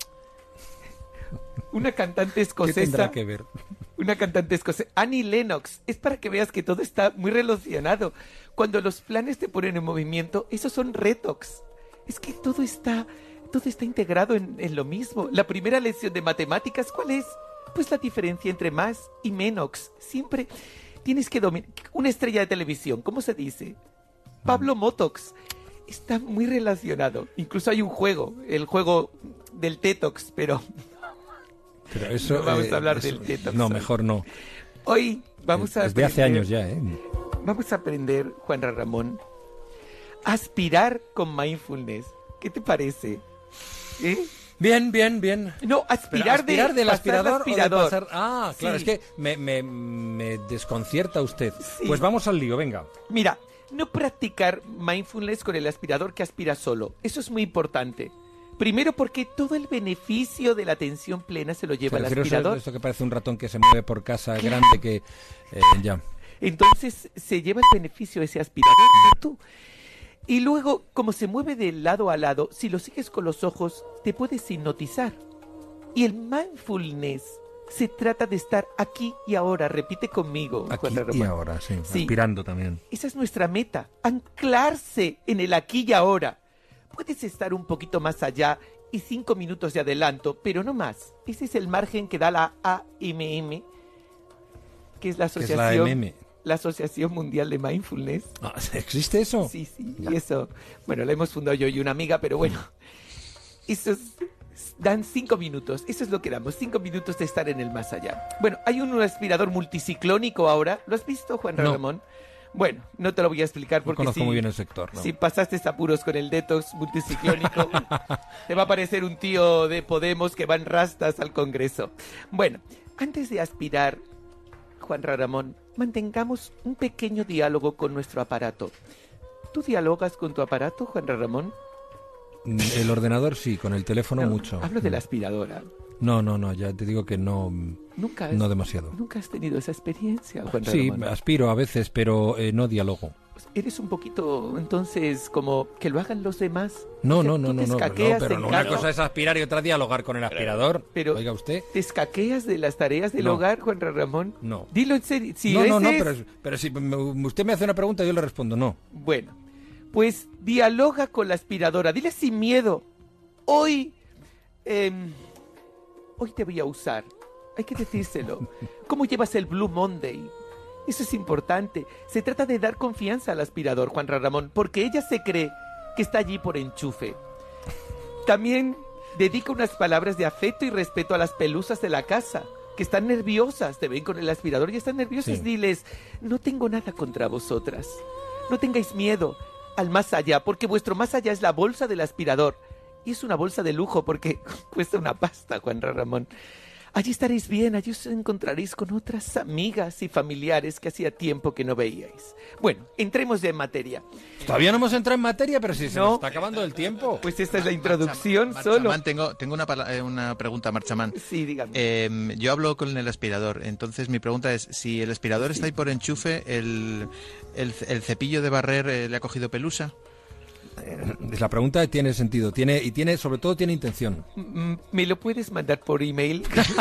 Speaker 8: Una cantante escocesa...
Speaker 2: ¿Qué tendrá que ver?
Speaker 8: Una cantante escocesa, Annie Lennox. Es para que veas que todo está muy relacionado. Cuando los planes te ponen en movimiento, esos son retox. Es que todo está, todo está integrado en, en lo mismo. La primera lección de matemáticas, ¿cuál es? Pues la diferencia entre más y menos. Siempre tienes que dominar. Una estrella de televisión, ¿cómo se dice? Pablo Motox. Está muy relacionado. Incluso hay un juego, el juego del Tetox, pero...
Speaker 2: Pero eso...
Speaker 8: No vamos
Speaker 2: eh,
Speaker 8: a hablar
Speaker 2: eso,
Speaker 8: del Tetox.
Speaker 2: No,
Speaker 8: hoy.
Speaker 2: mejor no.
Speaker 8: Hoy vamos a...
Speaker 2: Desde hace años ya, ¿eh?
Speaker 8: Vamos a aprender, Juan Ramón, aspirar con mindfulness. ¿Qué te parece? ¿Eh?
Speaker 2: Bien, bien, bien.
Speaker 8: No, aspirar,
Speaker 2: Pero aspirar
Speaker 8: de,
Speaker 2: del aspirador,
Speaker 8: aspirador.
Speaker 2: o de pasar... Ah, claro,
Speaker 8: Sí.
Speaker 2: es que me, me, me desconcierta usted.
Speaker 8: Sí.
Speaker 2: Pues vamos al lío, venga.
Speaker 8: Mira, no practicar mindfulness con el aspirador que aspira solo. Eso es muy importante. Primero porque todo el beneficio de la atención plena se lo lleva el aspirador.
Speaker 2: Esto que parece un ratón que se mueve por casa grande que... Eh, ya.
Speaker 8: Entonces se lleva el beneficio de ese aspirador, no tú. Y luego, como se mueve de lado a lado, si lo sigues con los ojos, te puedes hipnotizar. Y el mindfulness se trata de estar aquí y ahora. Repite conmigo.
Speaker 2: Aquí y ahora, sí,
Speaker 8: sí.
Speaker 2: Aspirando también.
Speaker 8: Esa es nuestra meta, anclarse en el aquí y ahora. Puedes estar un poquito más allá y cinco minutos de adelanto, pero no más. Ese es el margen que da la A M M, que es la asociación...
Speaker 2: ¿Qué es la A M M?
Speaker 8: La Asociación Mundial de Mindfulness.
Speaker 2: Ah, ¿existe eso?
Speaker 8: Sí, sí, y eso, bueno, la hemos fundado yo y una amiga, pero bueno, eso es, Dan cinco minutos, eso es lo que damos, cinco minutos de estar en el más allá. Bueno, hay un aspirador multiciclónico ahora, ¿lo has visto, Juan
Speaker 2: No.
Speaker 8: Ramón? Bueno, no te lo voy a explicar
Speaker 2: No
Speaker 8: porque
Speaker 2: conozco
Speaker 8: si,
Speaker 2: muy bien el sector, ¿no?
Speaker 8: si pasaste apuros con el detox multiciclónico, te va a parecer un tío de Podemos que va en rastas al Congreso. Bueno, antes de aspirar, Juan Ramón, mantengamos un pequeño diálogo con nuestro aparato. ¿Tú dialogas con tu aparato, Juan Ramón?
Speaker 2: El ordenador sí, con el teléfono
Speaker 8: No,
Speaker 2: mucho.
Speaker 8: Hablo de la aspiradora.
Speaker 2: No, no, no, ya te digo que no,
Speaker 8: Nunca has,
Speaker 2: no demasiado.
Speaker 8: ¿Nunca has tenido esa experiencia, Juan
Speaker 2: Sí,
Speaker 8: Ramón?
Speaker 2: aspiro a veces, pero eh, no dialogo.
Speaker 8: Eres un poquito, entonces, como que lo hagan los demás.
Speaker 2: No,
Speaker 8: O sea,
Speaker 2: no,
Speaker 8: tú
Speaker 2: no,
Speaker 8: te
Speaker 2: no, no,
Speaker 8: escaqueas
Speaker 2: pero
Speaker 8: en
Speaker 2: no, una
Speaker 8: casa,
Speaker 2: cosa es aspirar y otra dialogar con el aspirador.
Speaker 8: Pero,
Speaker 2: Oiga usted.
Speaker 8: ¿te escaqueas de las tareas del
Speaker 2: No.
Speaker 8: hogar, Juan Ramón?
Speaker 2: No.
Speaker 8: Dilo en serio. Si
Speaker 2: no, no, no,
Speaker 8: ese es-
Speaker 2: pero, pero si me- usted me hace una pregunta, yo le respondo no.
Speaker 8: Bueno, pues dialoga con la aspiradora. Dile sin miedo. Hoy, em, hoy te voy a usar. Hay que decírselo. ¿Cómo llevas el Blue Monday? Eso es importante. Se trata de dar confianza al aspirador, Juan Ramón, porque ella se cree que está allí por enchufe. También dedica unas palabras de afecto y respeto a las pelusas de la casa, que están nerviosas. Te ven con el aspirador y están nerviosas.
Speaker 2: Sí.
Speaker 8: Diles, no tengo nada contra vosotras. No tengáis miedo al más allá, porque vuestro más allá es la bolsa del aspirador. Y es una bolsa de lujo porque cuesta una pasta, Juan Ramón. Allí estaréis bien, allí os encontraréis con otras amigas y familiares que hacía tiempo que no veíais. Bueno, entremos ya en materia.
Speaker 2: Todavía no hemos entrado en materia, pero si se
Speaker 8: No.
Speaker 2: nos está acabando el tiempo.
Speaker 8: Pues esta es la introducción
Speaker 9: Marchaman,
Speaker 8: solo.
Speaker 9: Marchaman, tengo, tengo una, pala- eh, una pregunta, Marchaman.
Speaker 8: Sí, dígame.
Speaker 9: Eh, yo hablo con el aspirador, entonces mi pregunta es, si el aspirador está ahí por enchufe, ¿el, el, el cepillo de barrer eh, le ha cogido pelusa?
Speaker 2: La pregunta tiene sentido, tiene y tiene sobre todo tiene intención.
Speaker 8: Mm, ¿Me lo puedes mandar por email?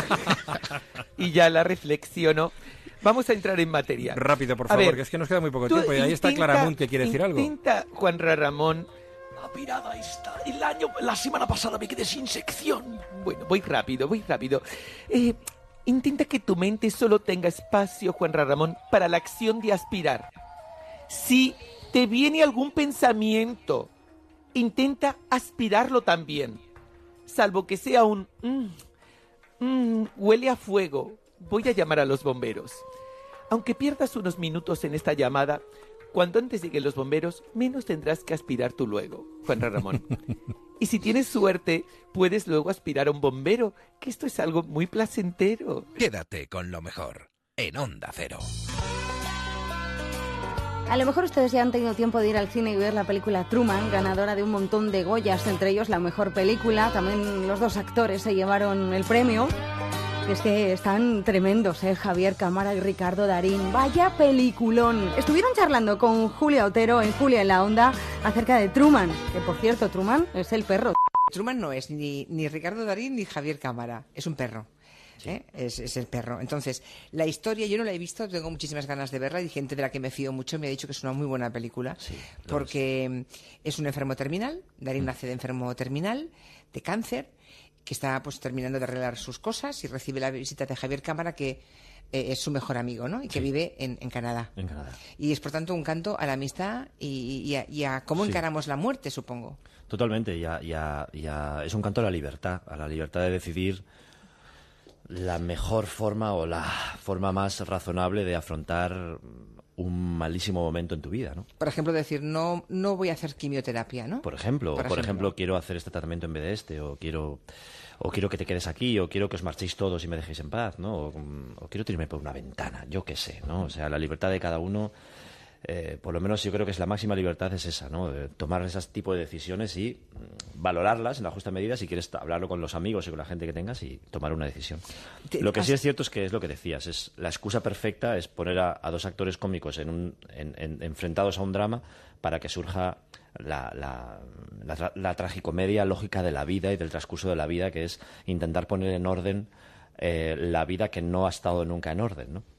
Speaker 8: Y ya la reflexiono. Vamos a entrar en materia.
Speaker 2: Rápido, por
Speaker 8: A
Speaker 2: favor,
Speaker 8: ver,
Speaker 2: porque es que nos queda muy poco
Speaker 8: tú
Speaker 2: tiempo y ahí está
Speaker 8: intenta-
Speaker 2: Claramunt que quiere decir algo.
Speaker 8: Intenta, Juan Ramón.
Speaker 10: La pirada está. El año, la semana pasada me quedé sin sección.
Speaker 8: Bueno, voy rápido, voy rápido. Eh, intenta que tu mente solo tenga espacio, Juan Ramón, para la acción de aspirar. Si te viene algún pensamiento, intenta aspirarlo también. Salvo que sea un... mm, mm, huele a fuego. Voy a llamar a los bomberos. Aunque pierdas unos minutos en esta llamada, cuando antes lleguen los bomberos, menos tendrás que aspirar tú luego, Juan Ramón. Y si tienes suerte, puedes luego aspirar a un bombero, que esto es algo muy placentero.
Speaker 1: Quédate con lo mejor en Onda Cero.
Speaker 5: A lo mejor ustedes ya han tenido tiempo de ir al cine y ver la película Truman, ganadora de un montón de Goyas, entre ellos la mejor película. También los dos actores se llevaron el premio. Y es que están tremendos, ¿eh? Javier Cámara y Ricardo Darín. ¡Vaya peliculón! Estuvieron charlando con Julia Otero en Julia en la Onda acerca de Truman, que por cierto, Truman es el perro.
Speaker 11: Truman no es ni, ni Ricardo Darín ni Javier Cámara, es un perro. ¿eh? Es, es el perro. Entonces, la historia yo no la he visto, tengo muchísimas ganas de verla y gente de la que me fío mucho me ha dicho que es una muy buena película porque es un enfermo terminal, Darín nace de enfermo terminal, de cáncer, que está pues terminando de arreglar sus cosas y recibe la visita de Javier Cámara, que eh, es su mejor amigo, ¿no? Y que
Speaker 4: Sí.
Speaker 11: vive en, en Canadá.
Speaker 4: En Canadá.
Speaker 11: Y es, por tanto, un canto a la amistad y, y a, y a cómo
Speaker 4: Sí.
Speaker 11: encaramos la muerte, supongo.
Speaker 4: Totalmente, ya, ya, ya es un canto a la libertad, a la libertad de decidir la mejor forma o la forma más razonable de afrontar un malísimo momento en tu vida, ¿no?
Speaker 11: Por ejemplo, decir, no, no voy a hacer quimioterapia, ¿no?
Speaker 4: Por ejemplo,
Speaker 11: Por
Speaker 4: por,
Speaker 11: ejemplo.
Speaker 4: ejemplo, quiero hacer este tratamiento en vez de este, o quiero, o quiero que te quedes aquí, o quiero que os marchéis todos y me dejéis en paz, ¿no? O, o quiero tirarme por una ventana, yo qué sé, ¿no? O sea, la libertad de cada uno, eh, por lo menos yo creo que es la máxima libertad es esa, ¿no? De tomar ese tipo de decisiones y mm, valorarlas en la justa medida, si quieres hablarlo con los amigos y con la gente que tengas y tomar una decisión.
Speaker 11: Te-
Speaker 4: Lo que sí
Speaker 11: has-
Speaker 4: es cierto es que es lo que decías, es la excusa perfecta es poner a, a dos actores cómicos en un, en- en- enfrentados a un drama para que surja la, la, la, tra- la tragicomedia lógica de la vida y del transcurso de la vida, que es intentar poner en orden eh, la vida que no ha estado nunca en orden, ¿no?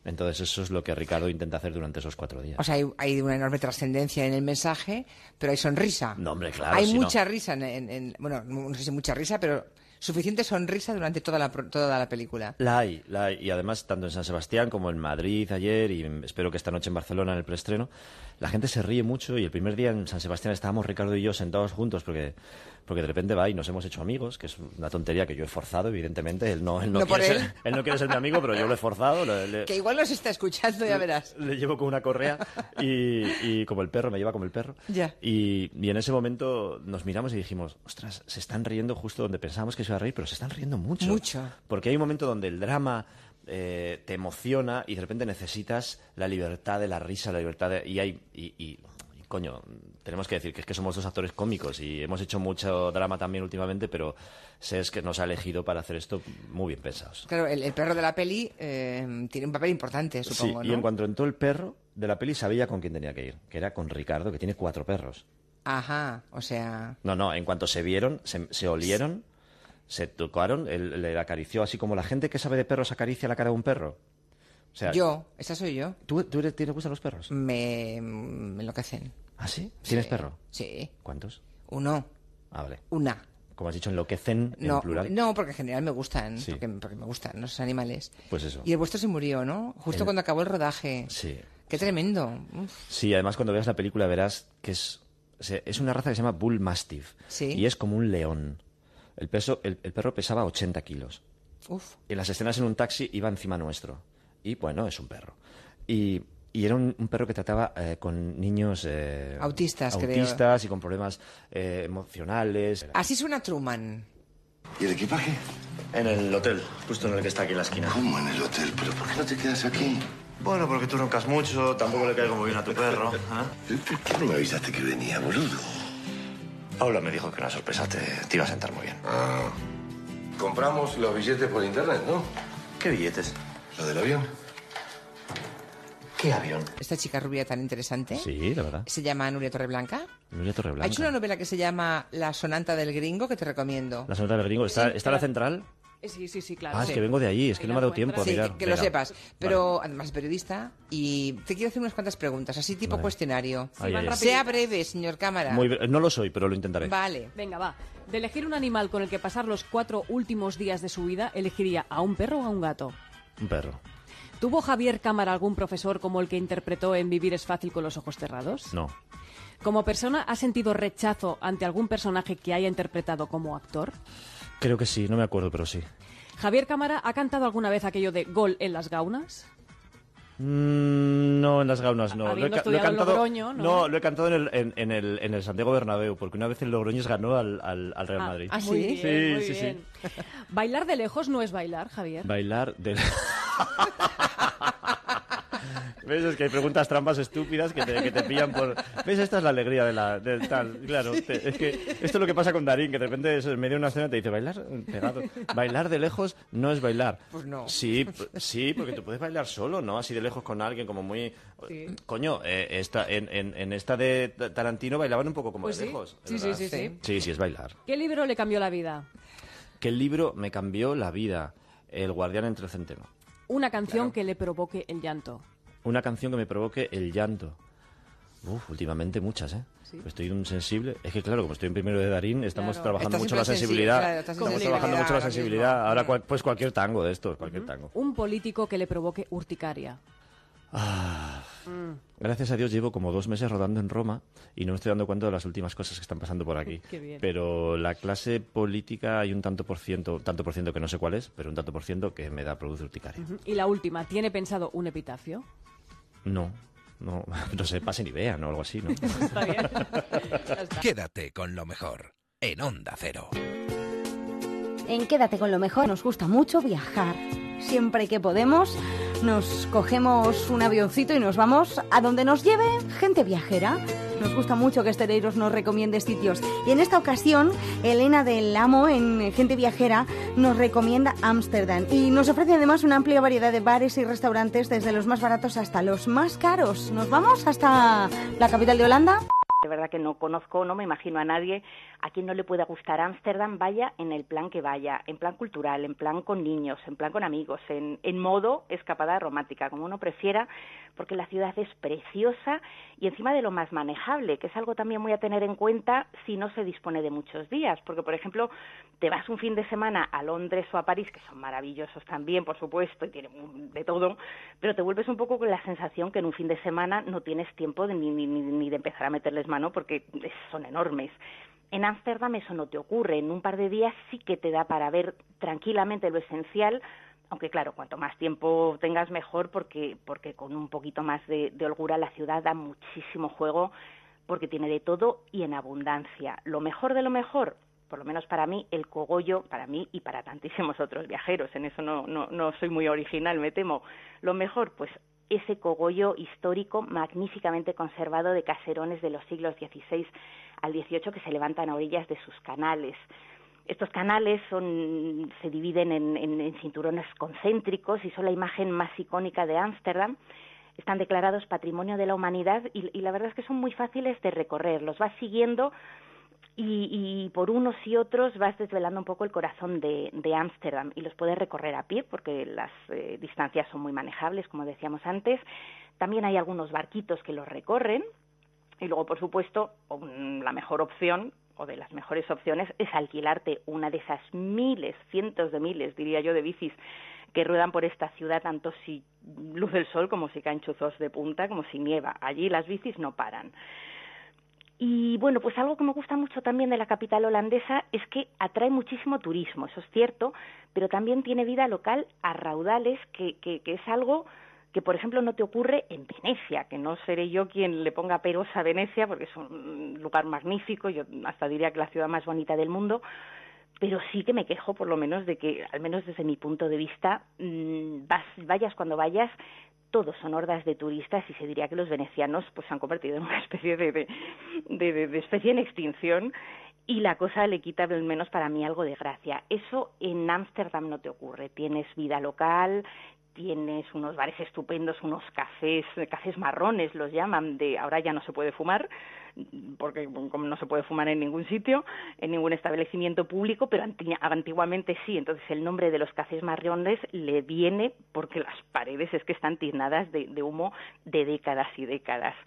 Speaker 4: Entonces eso es lo que Ricardo intenta hacer durante esos cuatro días.
Speaker 11: O sea, hay, hay una enorme trascendencia en el mensaje, pero hay sonrisa.
Speaker 4: No, hombre, claro.
Speaker 11: Hay
Speaker 4: si
Speaker 11: mucha
Speaker 4: no...
Speaker 11: risa, en, en, en, bueno, no sé si mucha risa, pero suficiente sonrisa durante toda la, toda la película.
Speaker 4: La hay, la hay. Y además, tanto en San Sebastián como en Madrid ayer, y espero que esta noche en Barcelona en el preestreno, la gente se ríe mucho. Y el primer día en San Sebastián estábamos Ricardo y yo sentados juntos porque, porque de repente va y nos hemos hecho amigos, que es una tontería que yo he forzado, evidentemente. Él no, él no,
Speaker 11: ¿No por
Speaker 4: quiere
Speaker 11: él?
Speaker 4: Ser, él no quiere ser mi amigo, pero yo lo he forzado. Le, le,
Speaker 11: que igual nos está escuchando, ya verás.
Speaker 4: Le llevo con una correa y, y como el perro, me lleva como el perro.
Speaker 11: Ya.
Speaker 4: Y, y en ese momento nos miramos y dijimos, ostras, se están riendo justo donde pensábamos que se iba a reír, pero se están riendo mucho.
Speaker 11: Mucho.
Speaker 4: Porque hay un momento donde el drama eh, te emociona y de repente necesitas la libertad de la risa, la libertad de... Y hay... Y, y, y, coño, tenemos que decir que es que somos dos actores cómicos y hemos hecho mucho drama también últimamente, pero Sés que nos ha elegido para hacer esto muy bien pensados.
Speaker 11: Claro, el, el perro de la peli eh, tiene un papel importante, supongo,
Speaker 4: Sí,
Speaker 11: ¿no?
Speaker 4: y en cuanto entró el perro de la peli sabía con quién tenía que ir, que era con Ricardo, que tiene cuatro perros.
Speaker 11: Ajá, o sea...
Speaker 4: No, no, en cuanto se vieron, se, se olieron, se tocaron, él le acarició así como la gente que sabe de perros acaricia la cara de un perro. O sea,
Speaker 11: yo, esa soy yo.
Speaker 4: ¿Tú, tú eres, ¿te gustan los perros?
Speaker 11: Me, me enloquecen.
Speaker 4: ¿Ah, sí? ¿Tienes
Speaker 11: sí.
Speaker 4: perro?
Speaker 11: Sí.
Speaker 4: ¿Cuántos?
Speaker 11: Uno.
Speaker 4: Ah, vale.
Speaker 11: Una.
Speaker 4: Como has dicho, enloquecen
Speaker 11: no,
Speaker 4: en plural.
Speaker 11: No, porque en general me gustan,
Speaker 4: sí.
Speaker 11: porque, porque me gustan los animales.
Speaker 4: Pues eso.
Speaker 11: Y el vuestro se murió, ¿no? Justo
Speaker 4: el...
Speaker 11: cuando acabó el rodaje.
Speaker 4: Sí.
Speaker 11: Qué tremendo. Uf.
Speaker 4: Sí, además cuando veas la película verás que es, es una raza que se llama Bull Mastiff.
Speaker 11: Sí.
Speaker 4: Y es como un león. El, peso, el, el perro pesaba ochenta kilos.
Speaker 11: Uf.
Speaker 4: Y en las escenas en un taxi iba encima nuestro. Y bueno, es un perro. Y, y era un, un perro que trataba eh, con niños... Eh,
Speaker 11: autistas, creo.
Speaker 4: Autistas y con problemas eh, emocionales.
Speaker 11: Así suena Truman.
Speaker 14: ¿Y el equipaje?
Speaker 4: En el hotel, justo en el que está aquí en la esquina.
Speaker 14: ¿Cómo en el hotel? ¿Pero por qué no te quedas aquí?
Speaker 4: Bueno, porque tú roncas mucho, tampoco le caigo muy bien a tu perro. ¿eh?
Speaker 14: ¿Por qué no me avisaste que venía, boludo?
Speaker 4: Paula me dijo que una sorpresa te, te iba a sentar muy bien.
Speaker 14: Ah, compramos los billetes por internet, ¿no?
Speaker 4: ¿Qué billetes?
Speaker 14: Lo del avión.
Speaker 4: ¿Qué avión?
Speaker 11: Esta chica rubia tan interesante.
Speaker 4: Sí, la verdad.
Speaker 11: Se llama Nuria Torreblanca.
Speaker 4: Nuria Torreblanca.
Speaker 11: Ha hecho una novela que se llama La sonata del gringo, que te recomiendo.
Speaker 4: La sonata del gringo. ¿Está,
Speaker 11: sí,
Speaker 4: ¿está la central?
Speaker 11: Sí, sí, sí, claro.
Speaker 4: Ah, es
Speaker 11: sí.
Speaker 4: que vengo de allí, es que no me ha dado tiempo a
Speaker 11: sí,
Speaker 4: mirar.
Speaker 11: que, que lo sepas. Pero vale. Además es periodista y te quiero hacer unas cuantas preguntas, así tipo vale. cuestionario.
Speaker 15: Sí, ay, ay, ay.
Speaker 11: Sea breve, señor Cámara.
Speaker 4: Muy, no lo soy, pero lo intentaré.
Speaker 11: Vale.
Speaker 15: Venga, va. De elegir un animal con el que pasar los cuatro últimos días de su vida, ¿elegiría a un perro o a un gato?
Speaker 4: Un perro.
Speaker 15: ¿Tuvo Javier Cámara algún profesor como el que interpretó en Vivir es fácil con los ojos cerrados?
Speaker 4: No.
Speaker 15: ¿Como persona ha sentido rechazo ante algún personaje que haya interpretado como actor?
Speaker 4: Creo que sí, no me acuerdo, pero sí.
Speaker 15: ¿Javier Cámara ha cantado alguna vez aquello de gol en las gaunas?
Speaker 4: Mm, no, en las gaunas no.
Speaker 15: Habiendo
Speaker 4: lo he,
Speaker 15: estudiado
Speaker 4: lo he cantado,
Speaker 15: en Logroño, ¿no?
Speaker 4: No, lo he cantado en el, en, en el, en el Santiago Bernabéu, porque una vez el Logroñés ganó al, al, al Real
Speaker 15: ah,
Speaker 4: Madrid.
Speaker 15: ¿Ah, sí? Muy bien,
Speaker 4: sí,
Speaker 15: muy
Speaker 4: sí,
Speaker 15: bien.
Speaker 4: sí.
Speaker 15: ¿Bailar de lejos no es bailar, Javier?
Speaker 4: Bailar de... ¿Ves? Es que hay preguntas trampas estúpidas que te, que te pillan por... ¿Ves? Esta es la alegría de la del tal. Claro, te, es que esto es lo que pasa con Darín, que de repente en medio de una escena te dice, bailar pegado. Bailar de lejos no es bailar.
Speaker 11: Pues no.
Speaker 4: Sí, sí, porque tú puedes bailar solo, ¿no? Así de lejos con alguien como muy... Sí. Coño, eh, esta, en, en, en esta de Tarantino bailaban un poco como
Speaker 15: pues
Speaker 4: de
Speaker 15: sí.
Speaker 4: lejos.
Speaker 15: Sí, sí, sí, sí.
Speaker 4: Sí, sí, es bailar.
Speaker 15: ¿Qué libro le cambió la vida?
Speaker 4: ¿Qué libro me cambió la vida? El guardián entre el centeno.
Speaker 15: Una canción
Speaker 4: Claro.
Speaker 15: que le provoque el llanto.
Speaker 4: Una canción que me provoque el llanto. Uf, últimamente muchas, ¿eh?
Speaker 15: ¿Sí?
Speaker 4: Estoy un sensible. Es que claro, como estoy en primero de Darín, estamos
Speaker 15: Claro.
Speaker 4: trabajando
Speaker 11: Estás
Speaker 4: mucho la
Speaker 11: siempre
Speaker 4: sensibilidad.
Speaker 11: sensible, claro, estás
Speaker 4: estamos
Speaker 11: sensible
Speaker 4: trabajando mucho la
Speaker 11: ahora
Speaker 4: sensibilidad.
Speaker 11: mismo.
Speaker 4: Ahora cual- pues cualquier tango de estos, cualquier
Speaker 15: Uh-huh.
Speaker 4: tango.
Speaker 15: Un político que le provoque urticaria.
Speaker 4: Ah,
Speaker 15: Mm.
Speaker 4: gracias a Dios llevo como dos meses rodando en Roma y no me estoy dando cuenta de las últimas cosas que están pasando por aquí.
Speaker 15: Qué bien.
Speaker 4: Pero la clase política hay un tanto por ciento, tanto por ciento que no sé cuál es, pero un tanto por ciento que me da produce urticaria.
Speaker 15: Ujú. Y la última, ¿tiene pensado un epitafio?
Speaker 4: No, no, no sé, pasen y vean o algo así, ¿no?
Speaker 15: Está bien.
Speaker 1: Quédate con lo mejor en Onda Cero.
Speaker 5: En Quédate con lo mejor nos gusta mucho viajar. Siempre que podemos nos cogemos un avioncito y nos vamos a donde nos lleve gente viajera. Nos gusta mucho que Estereiros nos recomiende sitios. Y en esta ocasión, Elena del Amo, en Gente Viajera, nos recomienda Ámsterdam. Y nos ofrece además una amplia variedad de bares y restaurantes, desde los más baratos hasta los más caros. ¿Nos vamos hasta la capital de Holanda?
Speaker 16: De verdad que no conozco, no me imagino a nadie
Speaker 12: a quien no le pueda gustar Ámsterdam, vaya en el plan que vaya, en plan cultural, en plan con niños, en plan con amigos, en, en modo escapada romántica, como uno prefiera, porque la ciudad es preciosa y encima de lo más manejable, que es algo también muy a tener en cuenta si no se dispone de muchos días, porque por ejemplo te vas un fin de semana a Londres o a París, que son maravillosos también, por supuesto, y tienen de todo, pero te vuelves un poco con la sensación que en un fin de semana no tienes tiempo de, ni, ni, ni de empezar a meterles mano porque son enormes. En Ámsterdam eso no te ocurre, en un par de días sí que te da para ver tranquilamente lo esencial, aunque claro, cuanto más tiempo tengas mejor, porque, porque con un poquito más de, de holgura la ciudad da muchísimo juego, porque tiene de todo y en abundancia. Lo mejor de lo mejor, por lo menos para mí, el cogollo, para mí y para tantísimos otros viajeros, en eso no, no, no soy muy original, me temo. Lo mejor, pues ese cogollo histórico magníficamente conservado de caserones de los siglos dieciséis al dieciocho que se levantan a orillas de sus canales. Estos canales son, se dividen en, en, en cinturones concéntricos y son la imagen más icónica de Ámsterdam. Están declarados Patrimonio de la Humanidad y, y la verdad es que son muy fáciles de recorrer. Los vas siguiendo y, y por unos y otros vas desvelando un poco el corazón de, de Ámsterdam y los puedes recorrer a pie porque las eh, distancias son muy manejables, como decíamos antes. También hay algunos barquitos que los recorren y luego, por supuesto, un, la mejor opción o de las mejores opciones es alquilarte una de esas miles, cientos de miles, diría yo, de bicis que ruedan por esta ciudad, tanto si luce el sol como si caen chuzos de punta, como si nieva. Allí las bicis no paran. Y bueno, pues algo que me gusta mucho también de la capital holandesa es que atrae muchísimo turismo, eso es cierto, pero también tiene vida local a raudales, que, que, que es algo que, por ejemplo, no te ocurre en Venecia, que no seré yo quien le ponga peros a Venecia, porque es un lugar magnífico, yo hasta diría que la ciudad más bonita del mundo, pero sí que me quejo, por lo menos, de que, al menos desde mi punto de vista, vas, vayas cuando vayas, todos son hordas de turistas y se diría que los venecianos pues se han convertido en una especie de, de, de, de, de especie en extinción y la cosa le quita, al menos para mí, algo de gracia. Eso en Ámsterdam no te ocurre. Tienes vida local, tienes unos bares estupendos, unos cafés, cafés marrones los llaman, de ahora ya no se puede fumar, porque como no se puede fumar en ningún sitio, en ningún establecimiento público, pero antiguamente sí. Entonces el nombre de los cafés marrones le viene porque las paredes es que están tiznadas de, de humo de décadas y décadas.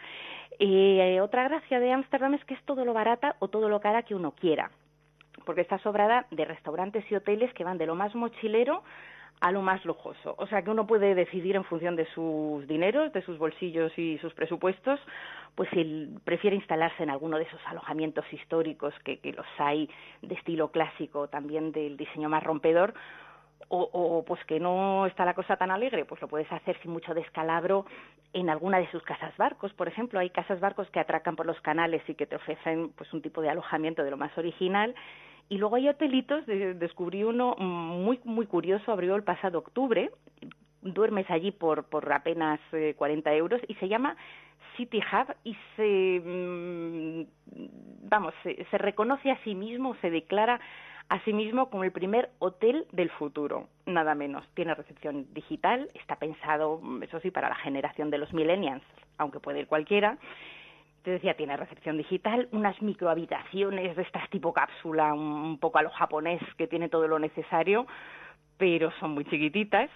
Speaker 12: Eh, otra gracia de Ámsterdam es que es todo lo barata o todo lo cara que uno quiera, porque está sobrada de restaurantes y hoteles que van de lo más mochilero a lo más lujoso. O sea que uno puede decidir en función de sus dineros, de sus bolsillos y sus presupuestos, pues si él prefiere instalarse en alguno de esos alojamientos históricos que, que los hay de estilo clásico, también del diseño más rompedor, o, o pues que no está la cosa tan alegre, pues lo puedes hacer sin mucho descalabro en alguna de sus casas barcos. Por ejemplo, hay casas barcos que atracan por los canales y que te ofrecen pues un tipo de alojamiento de lo más original. Y luego hay hotelitos, de, descubrí uno muy muy curioso, abrió el pasado octubre, duermes allí por, por apenas eh, cuarenta euros y se llama City Hub y se, mmm, vamos, se, se reconoce a sí mismo, se declara a sí mismo como el primer hotel del futuro, nada menos. Tiene recepción digital, está pensado, eso sí, para la generación de los millennials, aunque puede ir cualquiera. Te decía, tiene recepción digital, unas microhabitaciones de estas tipo cápsula, un, un poco a lo japonés, que tiene todo lo necesario, pero son muy chiquititas.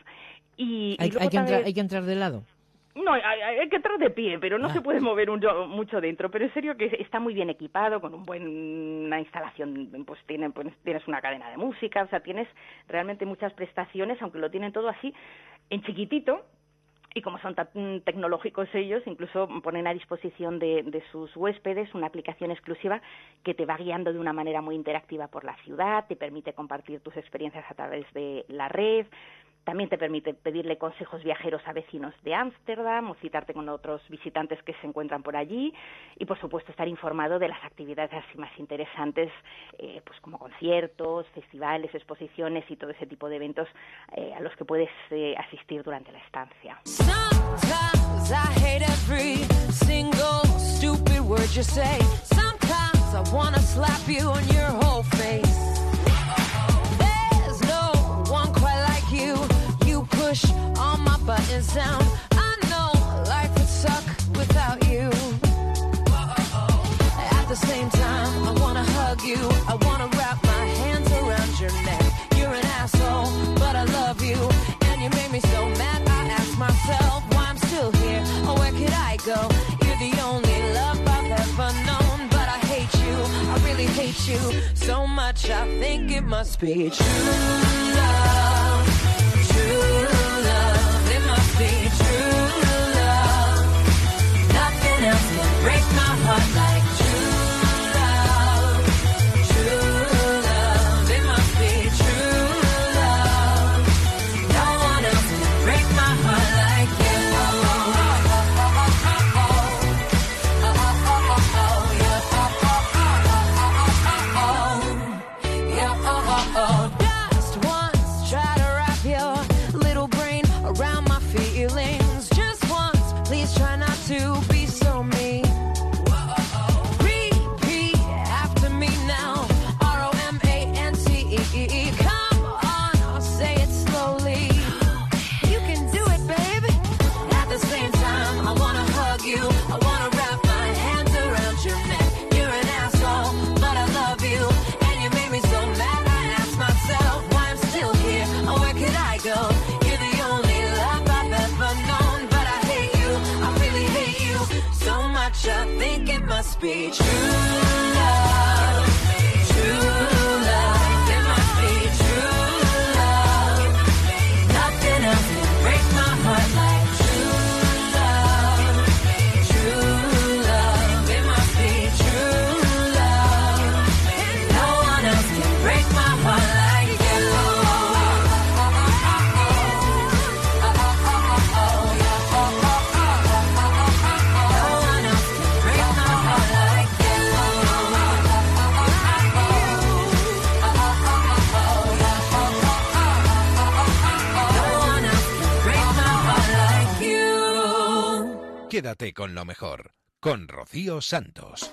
Speaker 12: Y,
Speaker 16: ¿Hay,
Speaker 11: y
Speaker 16: hay, que,
Speaker 11: también...
Speaker 16: entrar, ¿Hay que entrar de lado?
Speaker 3: No, hay, hay que entrar de pie, pero no
Speaker 16: ah.
Speaker 3: se puede mover un, mucho dentro. Pero en serio que está muy bien equipado, con un buen, una instalación, pues, tiene, pues tienes una cadena de música, o sea, tienes realmente muchas prestaciones, aunque lo tienen todo así en chiquitito. Y como son tan tecnológicos ellos, incluso ponen a disposición de, de sus huéspedes una aplicación exclusiva que te va guiando de una manera muy interactiva por la ciudad, te permite compartir tus experiencias a través de la red, también te permite pedirle consejos viajeros a vecinos de Ámsterdam o citarte con otros visitantes que se encuentran por allí y, por supuesto, estar informado de las actividades así más interesantes, eh, pues como conciertos, festivales, exposiciones y todo ese tipo de eventos eh, a los que puedes eh, asistir durante la estancia.
Speaker 24: Sometimes I hate every single stupid word you say. Sometimes I wanna slap you on your whole face. There's no one quite like you. You push all my buttons down. I know life would suck without you. At the same time, I wanna hug
Speaker 25: hug you. I wanna wrap my hands around your neck. You're an asshole, but I love you. And you made me so mad, I ask myself why I'm still here, or where could I go? You're the only love I've ever known, but I hate you, I really hate you so much, I think it must be true love, true love, it must be true love. Nothing else can break my heart like true love, true love, it must be true love. No one else can break my heart like you. Just once, try to wrap your little brain around my feelings. Just once, please try not to be so mean. Repeat after me now. R O M A N T E. Come on, I'll say it slowly. You can do it, baby. At the same time, I wanna hug you. I wanna wrap my hands around your neck. You're an asshole, but I love you. And you made me so mad, I ask myself why I'm still here, or where could I go? You're the only love I've ever known, but I hate you, I really hate you so much, I think it must be true love, true love, it must be true love. Nothing else can break my heart like true love, true love, it must be true love. And no one else can break my heart like you. No one else can break my heart like you. No one else can break my heart like you.
Speaker 1: Quédate con lo mejor, con Rocío Santos.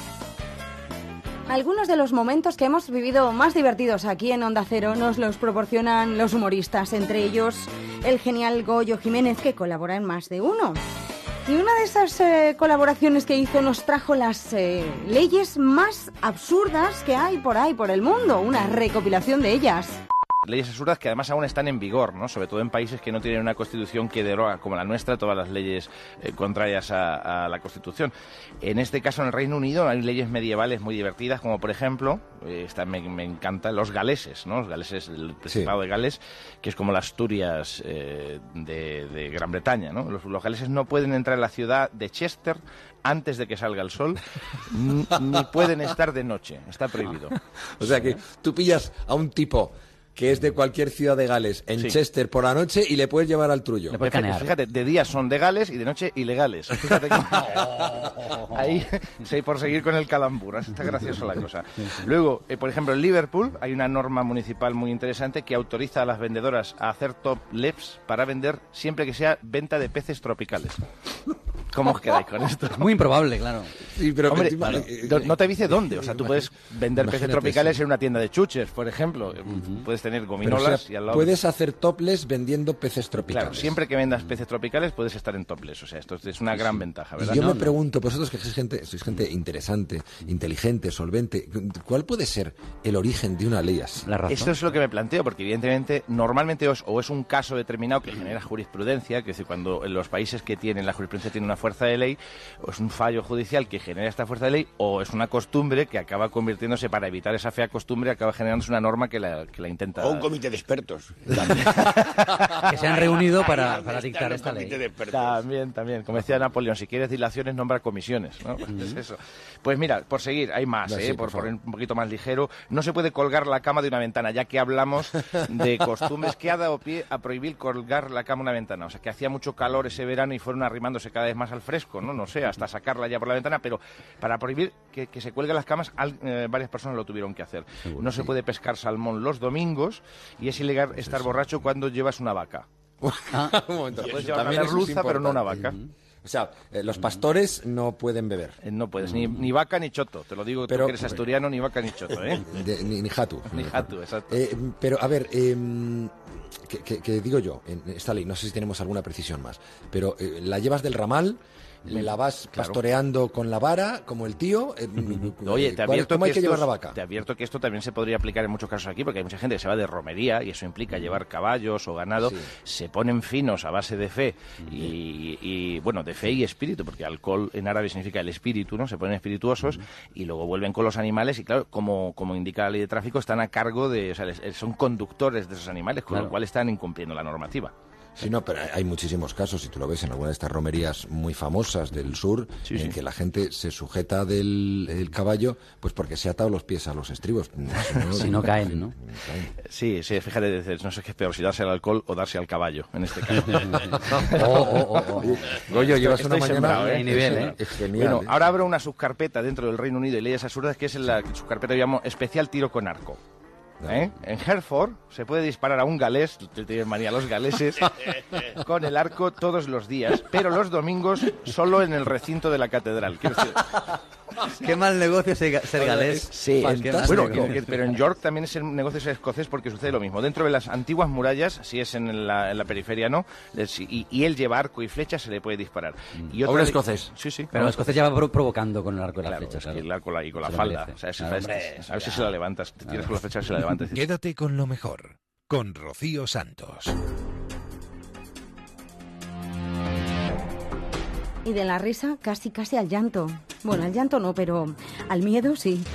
Speaker 5: Algunos de los momentos que hemos vivido más divertidos aquí en Onda Cero nos los proporcionan los humoristas, entre ellos el genial Goyo Jiménez, que colabora en más de uno. Y una de esas eh, colaboraciones que hizo nos trajo las eh, leyes más absurdas que hay por ahí, por el mundo, una recopilación de ellas.
Speaker 16: Leyes absurdas que además aún están en vigor, ¿no? Sobre todo en países que no tienen una constitución que deroga, como la nuestra, todas las leyes eh, contrarias a, a la constitución. En este caso, en el Reino Unido, hay leyes medievales muy divertidas, como por ejemplo, eh, esta me, me encanta, los galeses, ¿no? Los galeses, el Principado sí. de Gales, que es como la Asturias eh, de, de Gran Bretaña, ¿no? Los, los galeses no pueden entrar en la ciudad de Chester antes de que salga el sol, ni, ni pueden estar de noche, está prohibido.
Speaker 17: O sea que tú pillas a un tipo que es de cualquier ciudad de Gales, en sí. Chester por la noche, y le puedes llevar al trullo.
Speaker 16: Le puedes canear. Fíjate, de día son de Gales y de noche ilegales. Fíjate que... Ahí, sí, por seguir con el calambur, está graciosa la cosa. Luego, eh, por ejemplo, en Liverpool hay una norma municipal muy interesante que autoriza a las vendedoras a hacer topless para vender siempre que sea venta de peces tropicales. ¿Cómo os quedáis con esto?
Speaker 18: Es muy improbable, claro.
Speaker 16: Sí, pero Hombre, vale, no te dice dónde. O sea, tú puedes vender peces tropicales en una tienda de chuches, por ejemplo. Uh-huh. Puedes tener gominolas
Speaker 17: pero, o sea,
Speaker 16: y al lado...
Speaker 17: Puedes hacer topless vendiendo peces tropicales.
Speaker 16: Claro, siempre que vendas peces tropicales puedes estar en topless. O sea, esto es una gran sí. ventaja, ¿verdad?
Speaker 17: Y yo
Speaker 16: no,
Speaker 17: me
Speaker 16: no.
Speaker 17: pregunto, vosotros que sois gente, sois gente interesante, inteligente, solvente, ¿cuál puede ser el origen de una ley así?
Speaker 16: La razón. Esto es lo que me planteo, porque evidentemente, normalmente o es, o es un caso determinado que genera jurisprudencia, que es decir, cuando en los países que tienen la jurisprudencia tiene una fuerza de ley, o es un fallo judicial que genera esta fuerza de ley, o es una costumbre que acaba convirtiéndose, para evitar esa fea costumbre, acaba generándose una norma que la, que la intenta...
Speaker 19: O un comité de expertos.
Speaker 18: Que se han reunido para, para dictar esta ley.
Speaker 16: También, también. Como decía Napoleón, si quieres dilaciones, nombra comisiones, ¿no? Pues uh-huh. es eso. Pues mira, por seguir, hay más, no, ¿eh? Sí, por, por poner un poquito más ligero. No se puede colgar la cama de una ventana, ya que hablamos de costumbres. que ha dado pie a prohibir colgar la cama de una ventana? O sea, que hacía mucho calor ese verano y fueron arrimándose cada vez más al fresco, ¿no? No sé, hasta sacarla ya por la ventana, pero para prohibir que, que se cuelguen las camas, al, eh, varias personas lo tuvieron que hacer. Seguro, no sí. se puede pescar salmón los domingos y es ilegal pues estar eso. borracho cuando llevas una vaca.
Speaker 17: Ah, un momento.
Speaker 16: Puedes llevar una merluza, pero no una vaca.
Speaker 17: Uh-huh. O sea, eh, los pastores no pueden beber.
Speaker 16: Eh, no puedes, ni, ni vaca ni choto. Te lo digo, pero, tú que eres asturiano, ni vaca ni choto, ¿eh?
Speaker 17: De, ni, ni jatu.
Speaker 16: Ni jatu, exacto.
Speaker 17: Eh, pero, a ver, eh, que, que, que digo yo, en esta ley, no sé si tenemos alguna precisión más, pero eh, la llevas del ramal le la vas claro. pastoreando con la vara, como el tío. Eh,
Speaker 16: Oye, te advierto
Speaker 17: ¿Cómo hay
Speaker 16: que,
Speaker 17: que llevar la
Speaker 16: estos-
Speaker 17: vaca?
Speaker 16: te advierto que esto también se podría aplicar en muchos casos aquí, porque hay mucha gente que se va de romería y eso implica llevar caballos o ganado,
Speaker 17: Sí.
Speaker 16: se ponen finos a base de fe y, y, bueno, de fe y espíritu, porque alcohol en árabe significa el espíritu, ¿no? Se ponen espirituosos y luego vuelven con los animales y claro, como, como indica la ley de tráfico, están a cargo de, o sea, les- son conductores de esos animales, con
Speaker 17: Claro.
Speaker 16: lo cual están incumpliendo la normativa.
Speaker 17: Sí, no, pero hay muchísimos casos, si tú lo ves en alguna de estas romerías muy famosas del sur,
Speaker 16: Sí,
Speaker 17: en
Speaker 16: sí.
Speaker 17: que la gente se sujeta del el caballo, pues porque se ha atado los pies a los estribos.
Speaker 18: Si no caen, ¿no?
Speaker 16: Sí, sí, fíjate, dices, no sé qué es peor, si darse al alcohol o darse al caballo, en este caso.
Speaker 17: Oh, oh, oh, oh. Goyo, llevas
Speaker 16: Estoy
Speaker 17: una mañana
Speaker 16: sembrado, ¿eh?
Speaker 17: hay nivel, ¿eh? Es genial,
Speaker 16: Bueno,
Speaker 17: ¿eh?
Speaker 16: ahora abro una subcarpeta dentro del Reino Unido y leyes absurdas, que es la subcarpeta que llamo especial tiro con arco. ¿Eh? En Hereford se puede disparar a un galés, tú tienes manía a los galeses, con el arco todos los días, pero los domingos solo en el recinto de la catedral. Quiero decir,
Speaker 18: Qué mal negocio ser, ser galés.
Speaker 16: Sí,
Speaker 18: Qué mal
Speaker 16: bueno,
Speaker 18: negocio.
Speaker 16: que- pero en York también es el negocio escocés porque sucede lo mismo. Dentro de las antiguas murallas, si es en la, en la periferia no, es- y, y él lleva arco y flecha, se le puede disparar. Y
Speaker 18: A un
Speaker 16: otra-
Speaker 18: escocés.
Speaker 16: Sí, sí.
Speaker 18: Pero el escocés ya va pro- provocando con el arco y la
Speaker 16: Claro,
Speaker 18: flecha.
Speaker 16: es que
Speaker 18: claro.
Speaker 16: el arco la- y con la
Speaker 18: Se lo
Speaker 16: falda.
Speaker 18: merece.
Speaker 16: O sea, es-
Speaker 18: Claro,
Speaker 16: es-
Speaker 18: hombre,
Speaker 16: a ver si
Speaker 18: ya.
Speaker 16: se la levantas. Te tiras con la flecha, se la levantas.
Speaker 1: Quédate con lo mejor, con Rocío Santos.
Speaker 5: Y de la risa casi casi al llanto. Bueno, al llanto no, pero al miedo sí.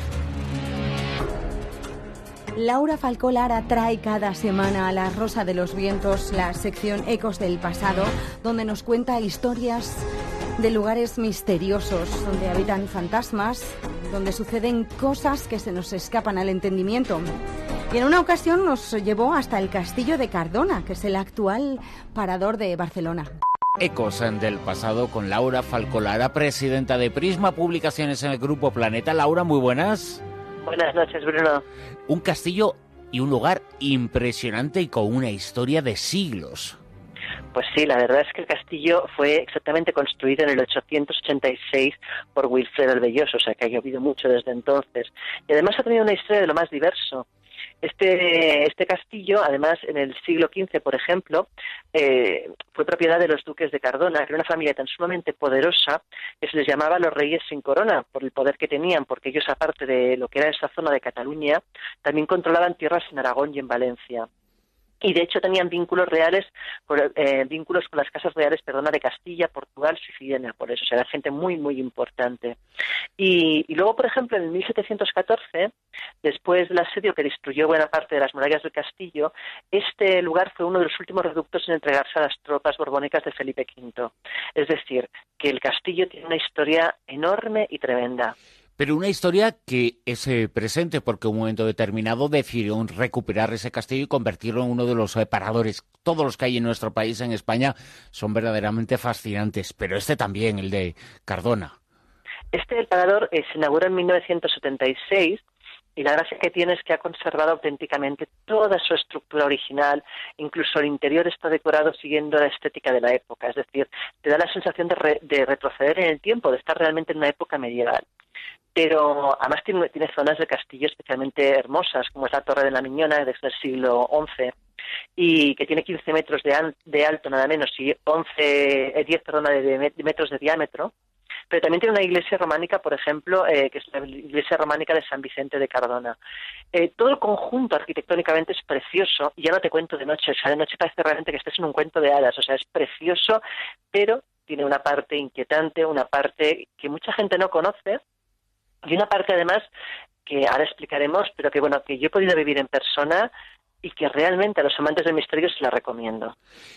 Speaker 5: Laura Falcó Lara trae cada semana a La Rosa de los Vientos la sección Ecos del Pasado, donde nos cuenta historias de lugares misteriosos, donde habitan fantasmas, donde suceden cosas que se nos escapan al entendimiento. Y en una ocasión nos llevó hasta el Castillo de Cardona, que es el actual parador de Barcelona.
Speaker 13: Ecos del pasado con Laura Falcolara, presidenta de Prisma Publicaciones en el Grupo Planeta. Laura, muy buenas.
Speaker 19: Buenas noches, Bruno.
Speaker 13: Un castillo y un lugar impresionante y con una historia de siglos.
Speaker 19: Pues sí, la verdad es que el castillo fue exactamente construido en el ochocientos ochenta y seis por Wilfredo el Belloso, o sea que ha llovido mucho desde entonces. Y además ha tenido una historia de lo más diverso. Este, este castillo, además, en el siglo quince, por ejemplo, eh, fue propiedad de los duques de Cardona, que era una familia tan sumamente poderosa que se les llamaba los reyes sin corona, por el poder que tenían, porque ellos, aparte de lo que era esa zona de Cataluña, también controlaban tierras en Aragón y en Valencia. Y de hecho tenían vínculos reales, por, eh, vínculos con las casas reales, perdona, de Castilla, Portugal, Sicilia y Nápoles. O sea, era gente muy, muy importante. Y, y luego, por ejemplo, en mil setecientos catorce, después del asedio que destruyó buena parte de las murallas del castillo, este lugar fue uno de los últimos reductos en entregarse a las tropas borbónicas de Felipe quinto. Es decir, que el castillo tiene una historia enorme y tremenda.
Speaker 13: Pero una historia que es eh, presente porque en un momento determinado decidieron recuperar ese castillo y convertirlo en uno de los eh, paradores. Todos los que hay en nuestro país, en España, son verdaderamente fascinantes, pero este también, el de Cardona.
Speaker 19: Este el parador eh, se inauguró en mil novecientos setenta y seis y la gracia que tiene es que ha conservado auténticamente toda su estructura original, incluso el interior está decorado siguiendo la estética de la época, es decir, te da la sensación de, re, de retroceder en el tiempo, de estar realmente en una época medieval. Pero además tiene, tiene zonas del castillo especialmente hermosas, como es la Torre de la Miñona desde el siglo once, y que tiene quince metros de, al, de alto nada menos y once, eh, diez perdón, de, de metros de diámetro. Pero también tiene una iglesia románica, por ejemplo, eh, que es la iglesia románica de San Vicente de Cardona. Eh, todo el conjunto arquitectónicamente es precioso, y ya no te cuento de noche, o sea, de noche parece realmente que estés en un cuento de hadas, o sea, es precioso, pero tiene una parte inquietante, una parte que mucha gente no conoce, y una parte además que ahora explicaremos, pero que bueno, que yo he podido vivir en persona y que realmente a los amantes del misterio se la recomiendo.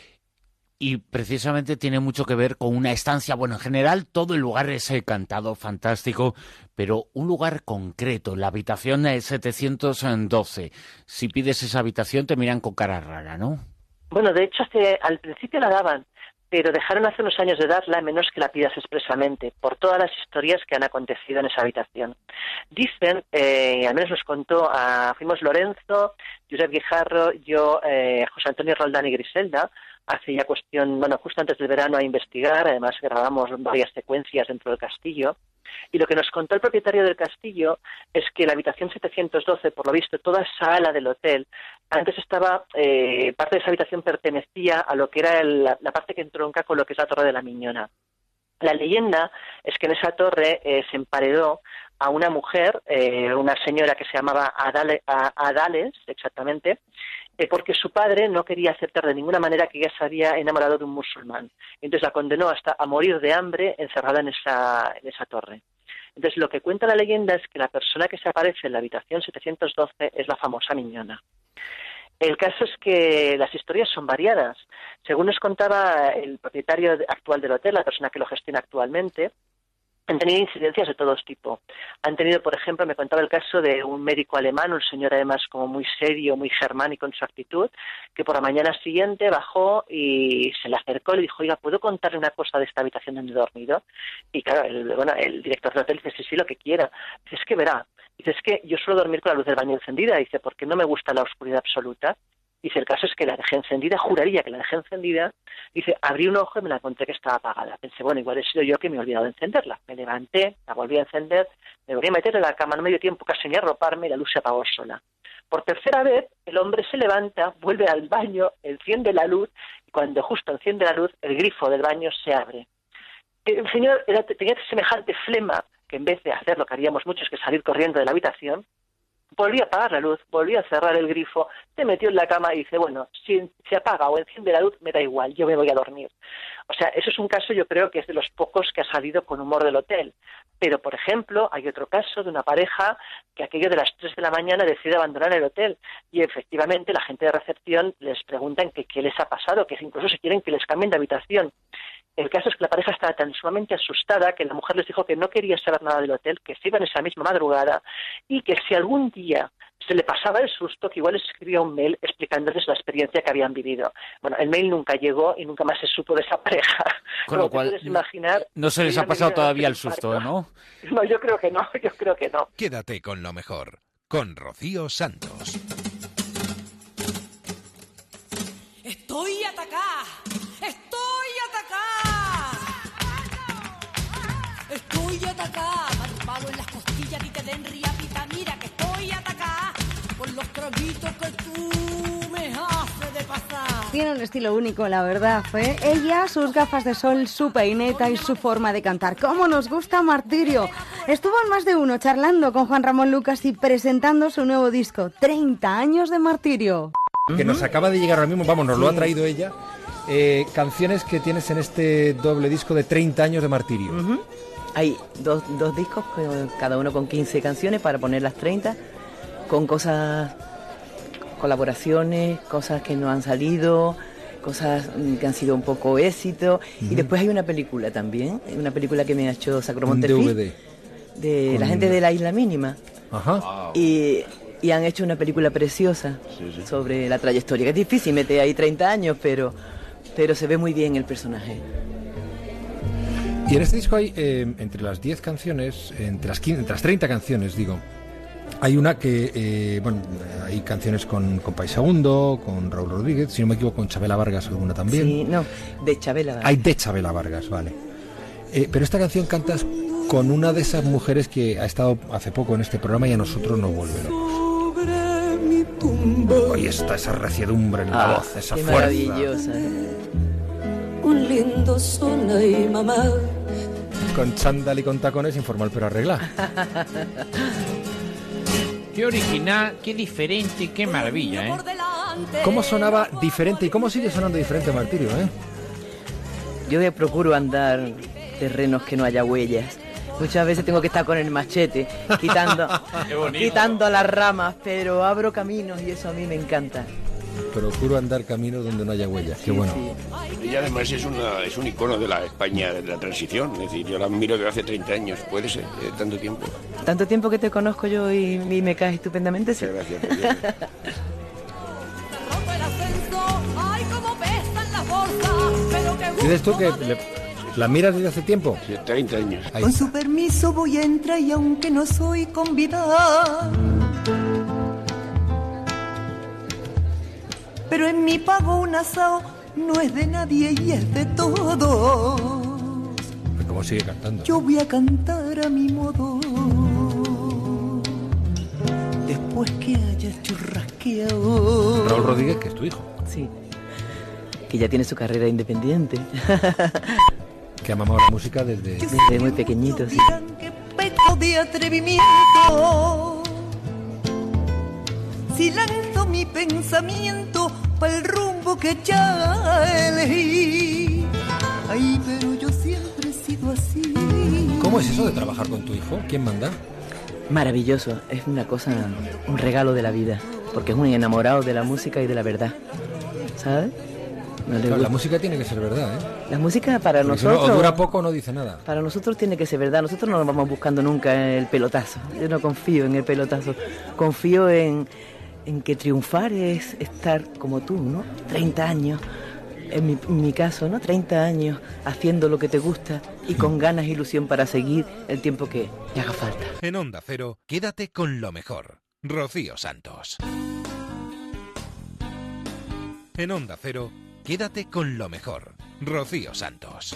Speaker 13: Y precisamente tiene mucho que ver con una estancia. Bueno, en general todo el lugar es encantado, fantástico, pero un lugar concreto, la habitación es setecientos doce. Si pides esa habitación te miran con cara rara, ¿no?
Speaker 19: Bueno, de hecho, hace, al principio la daban, pero dejaron hace unos años de darla a menos que la pidas expresamente, por todas las historias que han acontecido en esa habitación. Dicen, eh, al menos nos contó, a, fuimos Lorenzo, Josep Guijarro, yo, eh, José Antonio Roldán y Griselda, hace ya cuestión, bueno, justo antes del verano a investigar, además grabamos varias secuencias dentro del castillo, y lo que nos contó el propietario del castillo es que la habitación setecientos doce, por lo visto, toda esa ala del hotel, antes estaba, eh, parte de esa habitación pertenecía a lo que era el, la, la parte que entronca con lo que es la Torre de la Miñona. La leyenda es que en esa torre eh, se emparedó a una mujer, eh, una señora que se llamaba Adale, a, Adales, exactamente, eh, porque su padre no quería aceptar de ninguna manera que ella se había enamorado de un musulmán. Entonces la condenó hasta a morir de hambre encerrada en esa, en esa torre. Entonces lo que cuenta la leyenda es que la persona que se aparece en la habitación setecientos doce es la famosa Miñona. El caso es que las historias son variadas. Según nos contaba el propietario actual del hotel, la persona que lo gestiona actualmente, han tenido incidencias de todo tipo. Han tenido, por ejemplo, me contaba el caso de un médico alemán, un señor además como muy serio, muy germánico en su actitud, que por la mañana siguiente bajó y se le acercó y le dijo, oiga, ¿puedo contarle una cosa de esta habitación donde he dormido? Y claro, el, bueno, el director del hotel dice, sí, sí, lo que quiera. Dice, es que verá. Dice, es que yo suelo dormir con la luz del baño encendida. Dice, porque no me gusta la oscuridad absoluta. Dice, el caso es que la dejé encendida, juraría que la dejé encendida. Dice, abrí un ojo y me la encontré que estaba apagada. Pensé, bueno, igual he sido yo que me he olvidado de encenderla. Me levanté, la volví a encender, me volví a meter en la cama, no me dio tiempo casi ni a arroparme y la luz se apagó sola. Por tercera vez, el hombre se levanta, vuelve al baño, enciende la luz, y cuando justo enciende la luz, el grifo del baño se abre. El señor era, tenía semejante flema que en vez de hacer lo que haríamos muchos, que salir corriendo de la habitación, volvió a apagar la luz, volvió a cerrar el grifo, se metió en la cama y dice, bueno, si se apaga o enciende la luz, me da igual, yo me voy a dormir. O sea, eso es un caso, yo creo que es de los pocos que ha salido con humor del hotel. Pero, por ejemplo, hay otro caso de una pareja que aquello de las tres de la mañana decide abandonar el hotel y efectivamente la gente de recepción les preguntan que qué les ha pasado, que incluso se quieren que les cambien de habitación. El caso es que la pareja estaba tan sumamente asustada que la mujer les dijo que no quería saber nada del hotel, que se iban esa misma madrugada y que si algún día se le pasaba el susto, que igual les escribía un mail explicándoles la experiencia que habían vivido. Bueno, el mail nunca llegó y nunca más se supo de esa pareja.
Speaker 13: Con lo cual,
Speaker 19: imaginar,
Speaker 13: no se les ha pasado todavía el susto, ¿no?
Speaker 19: No, yo creo que no, yo creo que no.
Speaker 1: Quédate con lo mejor, con Rocío Santos.
Speaker 25: Estoy atacada, estoy atacada, estoy atacada, palo en las costillas y te den riapita, mira que estoy atacada por los traguitos que tú me haces de pasar.
Speaker 5: Tiene un estilo único, la verdad, ¿eh? Ella, sus gafas de sol, su peineta y su forma de cantar. ¡Cómo nos gusta Martirio! Estuvo en Más de Uno charlando con Juan Ramón Lucas y presentando su nuevo disco, treinta años de Martirio.
Speaker 2: Que nos acaba de llegar ahora mismo, vamos, nos sí. lo ha traído ella. Eh, canciones que tienes en este doble disco de treinta años de Martirio.
Speaker 7: Uh-huh. Hay dos, dos discos, cada uno con quince canciones para poner las treinta, con cosas, colaboraciones, cosas que no han salido, cosas que han sido un poco éxito. Uh-huh. Y después hay una película también, una película que me ha hecho Sacro Montefiore, de de con... la gente de la Isla Mínima.
Speaker 2: Ajá.
Speaker 7: Y... Y han hecho una película preciosa sí, sí. sobre la trayectoria, que es difícil meter ahí treinta años, pero, pero se ve muy bien el personaje.
Speaker 2: Y en este disco hay, eh, entre las diez canciones, entre las, quince, entre las treinta canciones, digo, hay una que, eh, bueno, hay canciones con, con Paisagundo, con Raúl Rodríguez, si no me equivoco, con Chabela Vargas, alguna también.
Speaker 7: Sí, no, de Chabela Vargas.
Speaker 2: Hay de Chabela Vargas, vale. Eh, pero esta canción cantas con una de esas mujeres que ha estado hace poco en este programa y a nosotros nos vuelve locos. Ahí está esa reciedumbre en la
Speaker 7: ah,
Speaker 2: voz, esa
Speaker 7: qué
Speaker 2: fuerza.
Speaker 7: Maravillosa. ¿eh?
Speaker 25: Un lindo son y mamá.
Speaker 2: Con chándal y con tacones, informal pero arreglado.
Speaker 20: Qué original, qué diferente, qué maravilla, ¿eh?
Speaker 2: ¿Cómo sonaba diferente y cómo sigue sonando diferente Martirio, eh?
Speaker 7: Yo procuro andar terrenos que no haya huellas. Muchas veces tengo que estar con el machete, quitando, quitando las ramas, pero abro caminos y eso a mí me encanta.
Speaker 2: Procuro andar caminos donde no haya huellas, sí, qué bueno.
Speaker 21: Sí. Y además es, una, es un icono de la España de la transición, es decir, yo la miro desde hace treinta años, puede ser, eh, tanto tiempo.
Speaker 7: Tanto tiempo que te conozco yo y, y me caes estupendamente, sí.
Speaker 21: Muchas gracias.
Speaker 2: ¿Dices tú que le... ¿La miras desde hace tiempo?
Speaker 21: Sí, treinta años.
Speaker 25: Ahí con está. Su permiso voy a entrar y aunque no soy convidada, pero en mi pago un asado no es de nadie y es de todos.
Speaker 2: ¿Cómo sigue cantando?
Speaker 25: Yo voy a cantar a mi modo, después que haya churrasqueado.
Speaker 2: Raúl Rodríguez, que es tu hijo.
Speaker 7: Sí, que ya tiene su carrera independiente.
Speaker 2: que ha mamado la música desde...
Speaker 7: Desde muy pequeñito, sí.
Speaker 6: Que peco de atrevimiento. Si lanzo mi pensamiento para el rumbo que ya elegí. Ay, pero yo siempre he sido así.
Speaker 2: ¿Cómo es eso de trabajar con tu hijo? ¿Quién manda?
Speaker 7: Maravilloso, es una cosa, un regalo de la vida, porque es un enamorado de la música y de la verdad, ¿sabes? No le
Speaker 2: Claro, la
Speaker 7: gusta.
Speaker 2: música tiene que ser verdad, ¿eh?
Speaker 7: La música para
Speaker 2: Porque si no,
Speaker 7: nosotros...
Speaker 2: o dura poco o no dice nada.
Speaker 7: Para nosotros tiene que ser verdad, nosotros no nos vamos buscando nunca el pelotazo, yo no confío en el pelotazo, confío en, en que triunfar es estar como tú, ¿no? treinta años, en mi, en mi caso, ¿no? treinta años haciendo lo que te gusta y con ganas e ilusión para seguir el tiempo que te haga falta.
Speaker 1: En Onda Cero, quédate con lo mejor. Rocío Santos. En Onda Cero, quédate con lo mejor. Rocío Santos.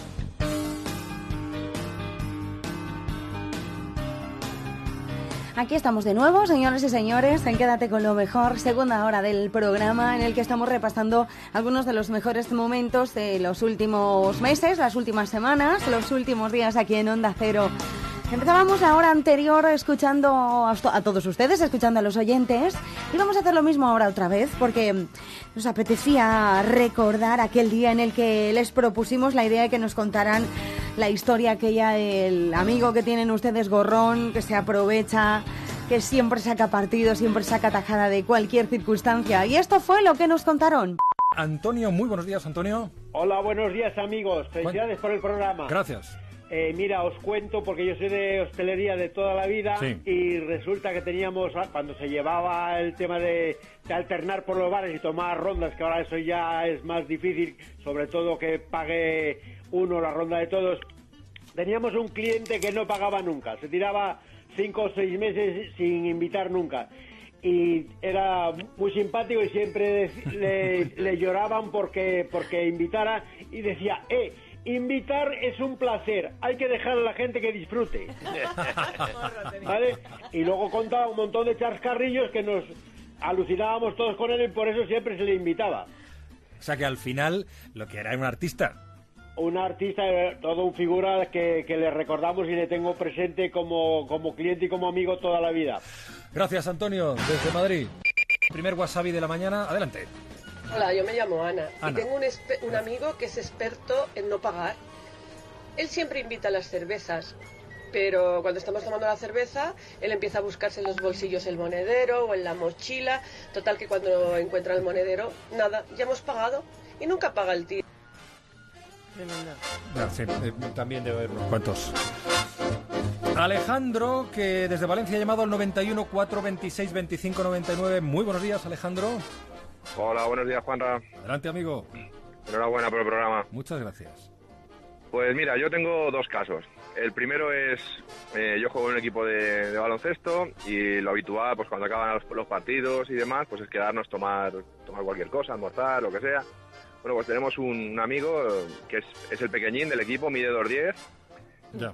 Speaker 5: Aquí estamos de nuevo, señores y señores, en Quédate con lo mejor, segunda hora del programa en el que estamos repasando algunos de los mejores momentos de los últimos meses, las últimas semanas, los últimos días aquí en Onda Cero. Empezábamos la hora anterior escuchando a, a todos ustedes, escuchando a los oyentes, y vamos a hacer lo mismo ahora otra vez, porque nos apetecía recordar aquel día en el que les propusimos la idea de que nos contaran la historia aquella del amigo que tienen ustedes gorrón, que se aprovecha, que siempre saca partido, siempre saca tajada de cualquier circunstancia. Y esto fue lo que nos contaron.
Speaker 2: Antonio, muy buenos días, Antonio.
Speaker 9: Hola, buenos días, amigos. Felicidades por el programa.
Speaker 2: Gracias.
Speaker 9: Eh, mira, os cuento porque yo soy de hostelería de toda la vida,
Speaker 2: sí.
Speaker 9: Y resulta que teníamos, cuando se llevaba el tema de, de alternar por los bares y tomar rondas, que ahora eso ya es más difícil, sobre todo que pague uno la ronda de todos, teníamos un cliente que no pagaba nunca, se tiraba cinco o seis meses sin invitar nunca. Y era muy simpático y siempre le, le lloraban porque, porque invitara y decía, eh, invitar es un placer, hay que dejar a la gente que disfrute. ¿Vale? Y luego contaba un montón de chascarrillos que nos alucinábamos todos con él y por eso siempre se le invitaba.
Speaker 2: O sea que al final lo que era era un artista.
Speaker 9: Un artista, todo un figura que, que le recordamos y le tengo presente como, como cliente y como amigo toda la vida.
Speaker 2: Gracias, Antonio, desde Madrid. Primer wasabi de la mañana, adelante.
Speaker 10: Hola, yo me llamo Ana,
Speaker 2: Ana.
Speaker 10: y tengo un, un amigo que es experto en no pagar. Él siempre invita a las cervezas, pero cuando estamos tomando la cerveza, él empieza a buscarse en los bolsillos el monedero o en la mochila. Total que cuando encuentra el monedero, nada, ya hemos pagado y nunca paga el tío.
Speaker 2: Ah, sí, eh, también debe haber unos cuantos. Alejandro, que desde Valencia ha llamado al noventa y uno, cuatrocientos veintiséis, veinticinco noventa y nueve. Muy buenos días, Alejandro.
Speaker 22: Hola, buenos días, Juanra.
Speaker 2: Adelante, amigo.
Speaker 22: Enhorabuena por el programa.
Speaker 2: Muchas gracias.
Speaker 22: Pues mira, yo tengo dos casos. El primero es, eh, yo juego en un equipo de, de baloncesto y lo habitual, pues cuando acaban los, los partidos y demás, pues es quedarnos, tomar, tomar cualquier cosa, almorzar, lo que sea. Bueno, pues tenemos un, un amigo que es, es el pequeñín del equipo, mide dos diez.
Speaker 2: Ya.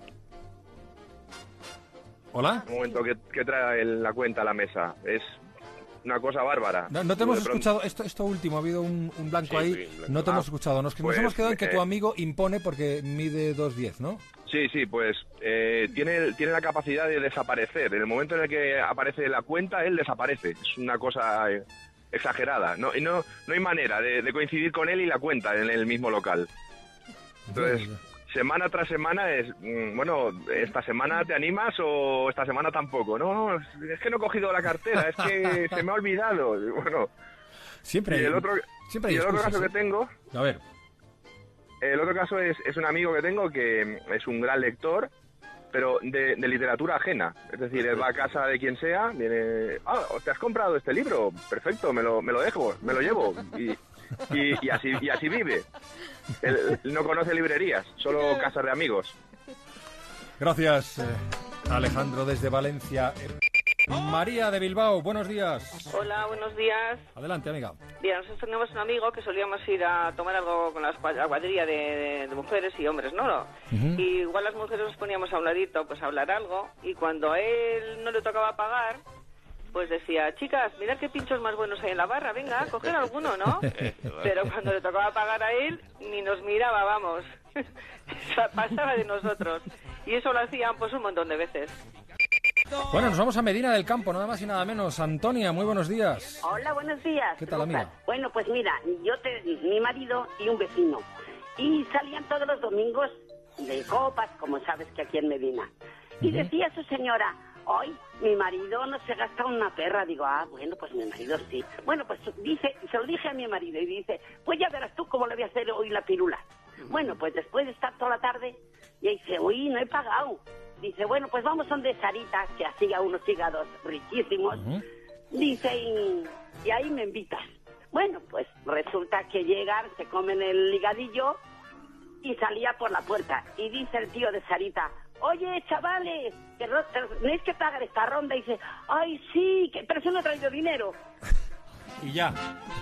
Speaker 2: ¿Hola?
Speaker 22: Un momento que, que trae la cuenta a la mesa. Es una cosa bárbara.
Speaker 2: No, no te hemos
Speaker 22: De pronto-
Speaker 2: escuchado, esto, esto último, ha habido un, un blanco
Speaker 22: Sí,
Speaker 2: ahí,
Speaker 22: sí, blanco.
Speaker 2: no te
Speaker 22: Ah,
Speaker 2: hemos escuchado. Nos,
Speaker 22: pues,
Speaker 2: nos hemos quedado en que tu
Speaker 22: eh,
Speaker 2: amigo impone porque mide dos diez, ¿no?
Speaker 22: Sí, sí, pues eh, tiene, tiene la capacidad de desaparecer. En el momento en el que aparece la cuenta, él desaparece. Es una cosa eh, exagerada. No, y no, no hay manera de, de coincidir con él y la cuenta en el mismo local. Entonces, semana tras semana es, mm, bueno, esta semana te animas o esta semana tampoco. No, es que no he cogido la cartera, es que se me ha olvidado. Y bueno,
Speaker 2: Siempre
Speaker 22: y
Speaker 2: hay,
Speaker 22: el otro,
Speaker 2: siempre hay
Speaker 22: y el otro
Speaker 2: excusas,
Speaker 22: caso
Speaker 2: ¿eh?
Speaker 22: que tengo...
Speaker 2: A ver.
Speaker 22: El otro caso es, es un amigo que tengo que es un gran lector, pero de, de literatura ajena. Es decir, él va a casa de quien sea, viene... Ah, ¿te has comprado este libro? Perfecto, me lo, me lo dejo, me lo llevo. Y, y, y así, y así vive. Él no conoce librerías, solo casas de amigos.
Speaker 2: Gracias, eh, Alejandro, desde Valencia. Eh, María de Bilbao, buenos días.
Speaker 23: Hola, buenos días.
Speaker 2: Adelante, amiga.
Speaker 23: Bien, nosotros teníamos un amigo que solíamos ir a tomar algo con la escua- la cuadrilla de, de- de mujeres y hombres, ¿no?
Speaker 2: Ujú.
Speaker 23: Y igual las mujeres nos poníamos a un ladito pues a hablar algo y cuando a él no le tocaba pagar, pues decía, chicas, mirad qué pinchos más buenos hay en la barra, venga, coger alguno, ¿no? Pero cuando le tocaba pagar a él, ni nos miraba, vamos. Pasaba de nosotros. Y eso lo hacían pues un montón de veces.
Speaker 2: Bueno, nos vamos a Medina del Campo, nada más y nada menos. Antonia, muy buenos días.
Speaker 4: Hola, buenos días.
Speaker 2: ¿Qué tal,
Speaker 4: Lucas?
Speaker 2: amiga?
Speaker 4: Bueno, pues mira, yo te, mi marido y un vecino. Y salían todos los domingos de copas, como sabes que aquí en Medina. Y
Speaker 2: Ujú.
Speaker 4: decía su señora, hoy mi marido no se gasta una perra. Digo, ah, bueno, pues mi marido sí. Bueno, pues dice, se lo dije a mi marido y dice, pues ya verás tú cómo le voy a hacer hoy la pirula. Bueno, pues después de estar toda la tarde, y dice, uy, no he pagado. Dice, bueno, pues vamos donde Sarita, que hacía unos hígados riquísimos. Dice, y, y ahí me invitas. Bueno, pues resulta que llegan, se comen el higadillo y salía por la puerta. Y dice el tío de Sarita, oye, chavales, que ro- tenéis que pagar esta ronda. Y dice, ay, sí, que, pero yo no he traído dinero.
Speaker 2: Y ya.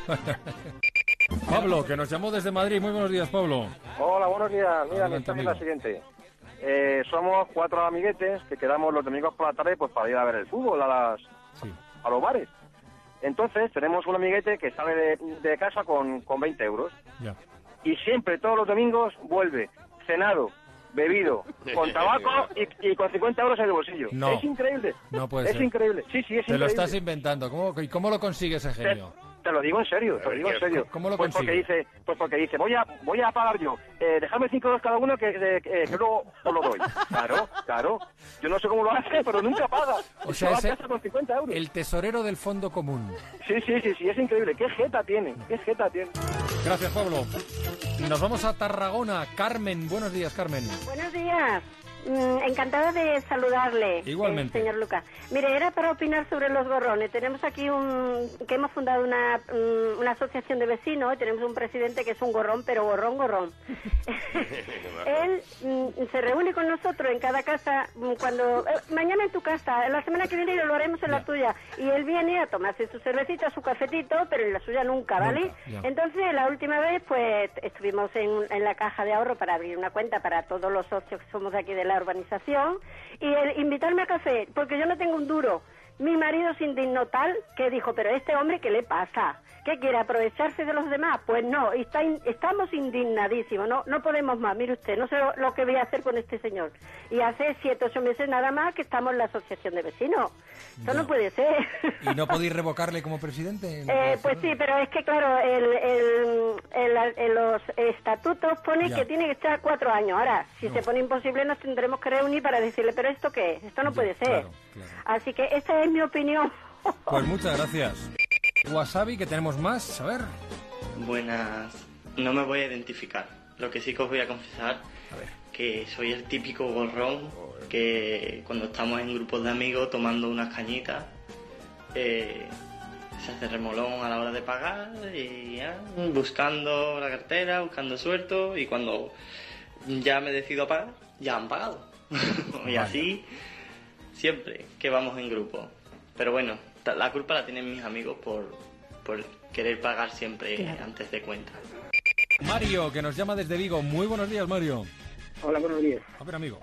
Speaker 2: Pablo, que nos llamó desde Madrid. Muy buenos días, Pablo.
Speaker 8: Hola, buenos días. Mira, mi
Speaker 2: Adelante,
Speaker 8: historia es la
Speaker 2: amigo.
Speaker 8: siguiente. Eh, somos cuatro amiguetes que quedamos los domingos por la tarde pues para ir a ver el fútbol a las a los bares. Entonces tenemos un amiguete que sale de, de casa con, con veinte euros.
Speaker 2: Ya.
Speaker 8: Y siempre, todos los domingos, vuelve cenado, bebido, con tabaco y, y con cincuenta euros en el bolsillo.
Speaker 2: No.
Speaker 8: Es increíble.
Speaker 2: No puede
Speaker 8: es
Speaker 2: ser.
Speaker 8: increíble. Sí, sí, es
Speaker 2: Te lo
Speaker 8: increíble.
Speaker 2: estás inventando. ¿Cómo, ¿Y cómo lo consigue ese genio?
Speaker 8: Te lo digo en serio, te lo digo en serio.
Speaker 2: ¿Cómo lo
Speaker 8: pues porque
Speaker 2: consigue?
Speaker 8: dice, pues porque dice, voy a voy a pagar yo, eh, dejadme cinco euros cada uno que, que, que luego os lo doy. Claro, claro. Yo no sé cómo lo hace, pero nunca paga.
Speaker 2: O
Speaker 8: Se
Speaker 2: sea,
Speaker 8: va a
Speaker 2: ese-
Speaker 8: casa con cincuenta euros.
Speaker 2: El tesorero del fondo común.
Speaker 8: Sí, sí, sí, sí, es increíble. Qué jeta tiene, qué jeta tiene.
Speaker 2: Gracias, Pablo. Nos vamos a Tarragona. Carmen, buenos días, Carmen.
Speaker 12: Buenos días. Mm, encantada de saludarle,
Speaker 2: Igualmente.
Speaker 12: eh, señor Lucas. Mire, era para opinar sobre los gorrones. Tenemos aquí un que hemos fundado una, mm, una asociación de vecinos y tenemos un presidente que es un gorrón, pero gorrón, gorrón. Él mm, se reúne con nosotros en cada casa mm, cuando eh, mañana en tu casa, la semana que viene lo haremos en la tuya. Y él viene a tomarse su cervecita, su cafetito, pero en la suya nunca, ¿vale?
Speaker 14: Nunca, ya.
Speaker 12: Entonces, la última vez, pues estuvimos en, en la caja de ahorro para abrir una cuenta para todos los socios que somos de aquí de la urbanización y el invitarme a café, porque yo no tengo un duro. Mi marido se indignó tal que dijo, pero este hombre, ¿qué le pasa? ¿Qué quiere, aprovecharse de los demás? Pues no, está in- estamos indignadísimos, no no podemos más, mire usted, no sé lo, lo que voy a hacer con este señor. Y hace siete, ocho meses nada más que estamos en la asociación de vecinos. Eso no puede ser.
Speaker 2: ¿Y no podéis revocarle como presidente?
Speaker 12: Eh, pues sí, pero es que claro, el, el, el- el- los estatutos pone
Speaker 2: Ya.
Speaker 12: que tiene que estar cuatro años. Ahora, si se pone imposible, nos tendremos que reunir para decirle, pero ¿esto qué es? Esto no puede ser. Así que esta es mi opinión.
Speaker 2: Pues muchas gracias. Wasabi, que tenemos más. A ver.
Speaker 15: Buenas. No me voy a identificar. Lo que sí que os voy a confesar que soy el típico gorrón que cuando estamos en grupos de amigos tomando unas cañitas eh, se hace remolón a la hora de pagar y ya, buscando la cartera, buscando suelto y cuando ya me decido a pagar, ya han pagado. Y así siempre que vamos en grupo. Pero bueno, ta- la culpa la tienen mis amigos por, por querer pagar siempre
Speaker 12: Claro.
Speaker 15: antes de cuenta.
Speaker 2: Mario, que nos llama desde Vigo. Muy buenos días, Mario.
Speaker 26: Hola, buenos días.
Speaker 2: A ver, amigo.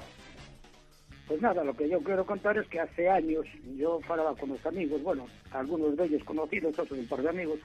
Speaker 26: Pues nada, lo que yo quiero contar es que hace años yo paraba con los amigos, bueno, algunos de ellos conocidos, otros un par de amigos,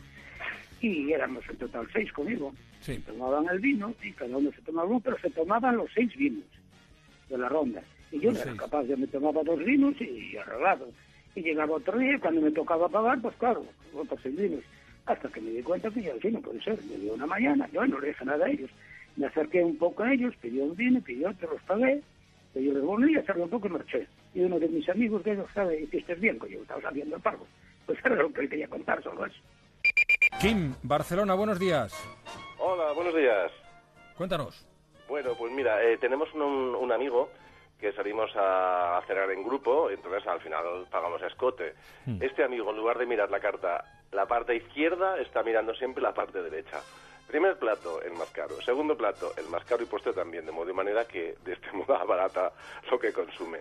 Speaker 26: y éramos en total seis conmigo.
Speaker 2: Sí.
Speaker 26: Tomaban el vino y cada uno se tomaba uno, pero se tomaban los seis vinos de la ronda. Y yo
Speaker 2: Los
Speaker 26: no era
Speaker 2: seis.
Speaker 26: capaz, yo me tomaba dos vinos y arreglado. Y llegaba otro día y cuando me tocaba pagar, pues claro, otros seis vinos. Hasta que me di cuenta que ya sí no puede ser. Me dio una mañana, yo no le dije nada a ellos. Me acerqué un poco a ellos, pedí un vino, pedí otro, los pagué. Y yo les volví a hacerlo un poco y marché. Y uno de mis amigos de ellos, ¿sabe? Hiciste bien, que yo estaba haciendo el pago. Pues era lo que le quería contar, solo eso.
Speaker 2: Kim, Barcelona, buenos días.
Speaker 27: Hola, buenos días.
Speaker 2: Cuéntanos.
Speaker 27: Bueno, pues mira, eh, tenemos un, un amigo que salimos a, a cenar en grupo, entonces al final pagamos a escote.
Speaker 2: Hmm.
Speaker 27: Este amigo, en lugar de mirar la carta, la parte izquierda, está mirando siempre la parte derecha. Primer plato, el más caro. Segundo plato, el más caro y postre también, de modo y manera que de este modo abarata lo que consume.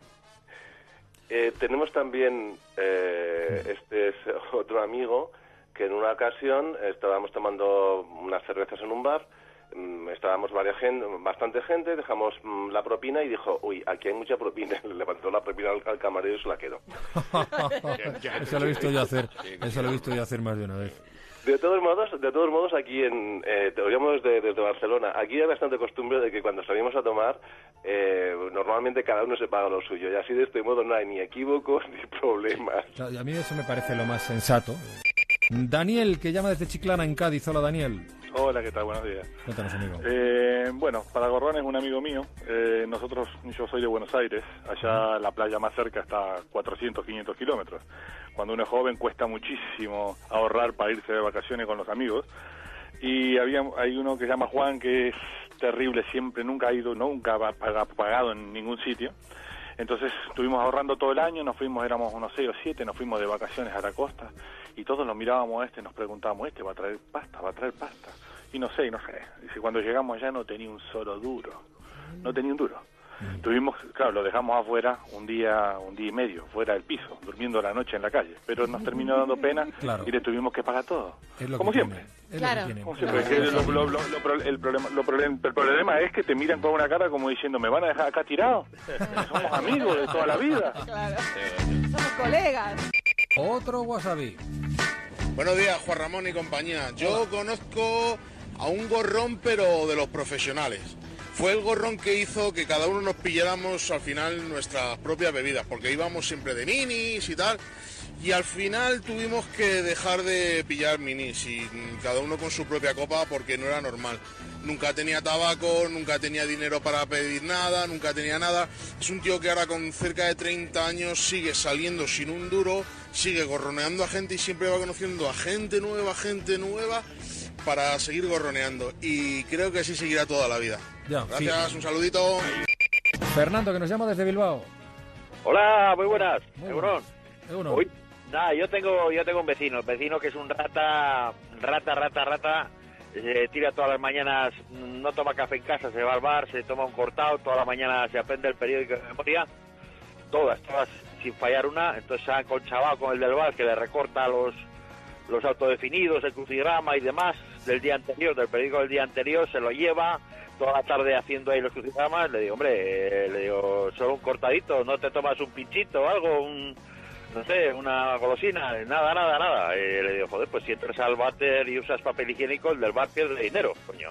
Speaker 27: Eh, tenemos también, eh, este es otro amigo, que en una ocasión estábamos tomando unas cervezas en un bar, mm, estábamos varias gente, bastante gente, dejamos mm, la propina y dijo, uy, aquí hay mucha propina. Le levantó la propina al, al camarero y se la quedó.
Speaker 2: Eso lo he visto yo hacer, eso lo he visto yo hacer más de una vez.
Speaker 27: De todos modos, de todos modos aquí en, eh, te oíamos desde, desde Barcelona, aquí hay bastante costumbre de que cuando salimos a tomar, eh, normalmente cada uno se paga lo suyo, y así de este modo no hay ni equívocos ni problemas.
Speaker 2: Y a mí eso me parece lo más sensato. Daniel, que llama desde Chiclana, en Cádiz. Hola, Daniel.
Speaker 3: Hola, ¿qué tal? Buenos días.
Speaker 2: Cuéntanos, amigo.
Speaker 3: Eh, bueno, para Gorrón es un amigo mío. Eh, nosotros, yo soy de Buenos Aires. Allá la playa más cerca está a cuatrocientos, quinientos kilómetros. Cuando uno es joven cuesta muchísimo ahorrar para irse de vacaciones con los amigos. Y había hay uno que se llama Juan, que es terrible, siempre, nunca ha ido, nunca ha pagado en ningún sitio. Entonces estuvimos ahorrando todo el año, nos fuimos, éramos unos seis o siete, nos fuimos de vacaciones a la costa y todos nos mirábamos a este, nos preguntábamos, este va a traer pasta, va a traer pasta. Y no sé, y no sé. Y cuando llegamos allá no tenía un solo duro, no tenía un duro. Tuvimos, claro, lo dejamos afuera un día, un día y medio, fuera del piso, durmiendo la noche en la calle. Pero nos terminó dando pena
Speaker 2: Claro.
Speaker 3: y le tuvimos que pagar todo.
Speaker 2: Es lo
Speaker 3: Como
Speaker 2: que
Speaker 3: siempre.
Speaker 2: tiene, es
Speaker 5: Claro.
Speaker 2: lo que tiene.
Speaker 3: Como siempre. Es que lo- lo- lo- lo pro- el, problema, lo problem- el problema es que te miran con una cara como diciendo, ¿me van a dejar acá tirado? Somos amigos de toda la vida.
Speaker 5: Claro. Somos colegas.
Speaker 2: Otro wasabi.
Speaker 11: Buenos días, Juan Ramón y compañía. Yo conozco a un gorrón, pero de los profesionales. Fue el gorrón que hizo que cada uno nos pilláramos al final nuestras propias bebidas, porque íbamos siempre de minis y tal, y al final tuvimos que dejar de pillar minis y cada uno con su propia copa porque no era normal. Nunca tenía tabaco, nunca tenía dinero para pedir nada, nunca tenía nada. Es un tío que ahora con cerca de treinta años sigue saliendo sin un duro, sigue gorroneando a gente y siempre va conociendo a gente nueva, gente nueva, para seguir gorroneando. Y creo que así seguirá toda la vida.
Speaker 2: Ya,
Speaker 11: Gracias,
Speaker 2: sí.
Speaker 11: un saludito.
Speaker 2: Fernando, que nos llama desde Bilbao.
Speaker 14: Hola, muy buenas.
Speaker 2: Muy
Speaker 14: Eurón.
Speaker 2: Egunon.
Speaker 14: Uy, nada, yo tengo, yo tengo un vecino, vecino que es un rata, rata, rata, rata. Se tira todas las mañanas, no toma café en casa, se va al bar, se toma un cortado, toda la mañana se aprende el periódico de memoria, todas, todas, sin fallar una. Entonces se ha conchavado con el del bar, que le recorta los los autodefinidos, el crucigrama y demás del día anterior, del periódico del día anterior, se lo lleva toda la tarde haciendo ahí los crucigramas. Le digo, hombre, eh, le digo, solo un cortadito, no te tomas un pinchito o algo, un, no sé, una golosina, nada, nada, nada. Eh, le digo, joder, pues si entras al váter y usas papel higiénico, el del bar pierde dinero, coño.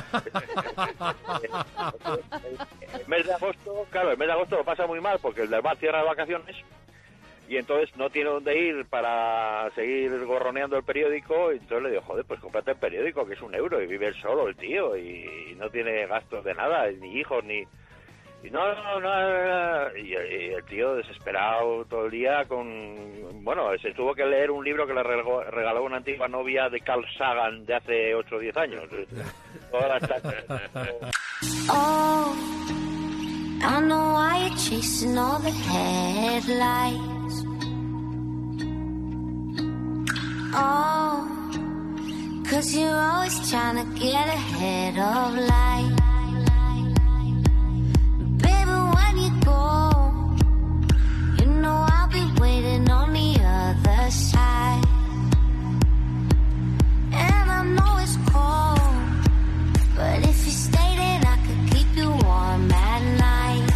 Speaker 14: El mes de agosto, claro, el mes de agosto lo pasa muy mal porque el del bar cierra de vacaciones y entonces no tiene dónde ir para seguir gorroneando el periódico. Y entonces le digo, joder, pues cómprate el periódico, que es un euro, y vive solo el tío, y no tiene gastos de nada, ni hijos, ni... Y no, no, no, no. Y, y el tío desesperado todo el día con... Bueno, se tuvo que leer un libro que le regaló, regaló una antigua novia de Carl Sagan de hace ocho o diez años. Todas las tardes.
Speaker 25: Oh, I know why you're chasing all the headlights. Oh, 'cause you're always trying to get ahead of life. Baby, when you go, you know I'll be waiting on the other side. And I know it's cold, but if you stay, then I could keep you warm at night.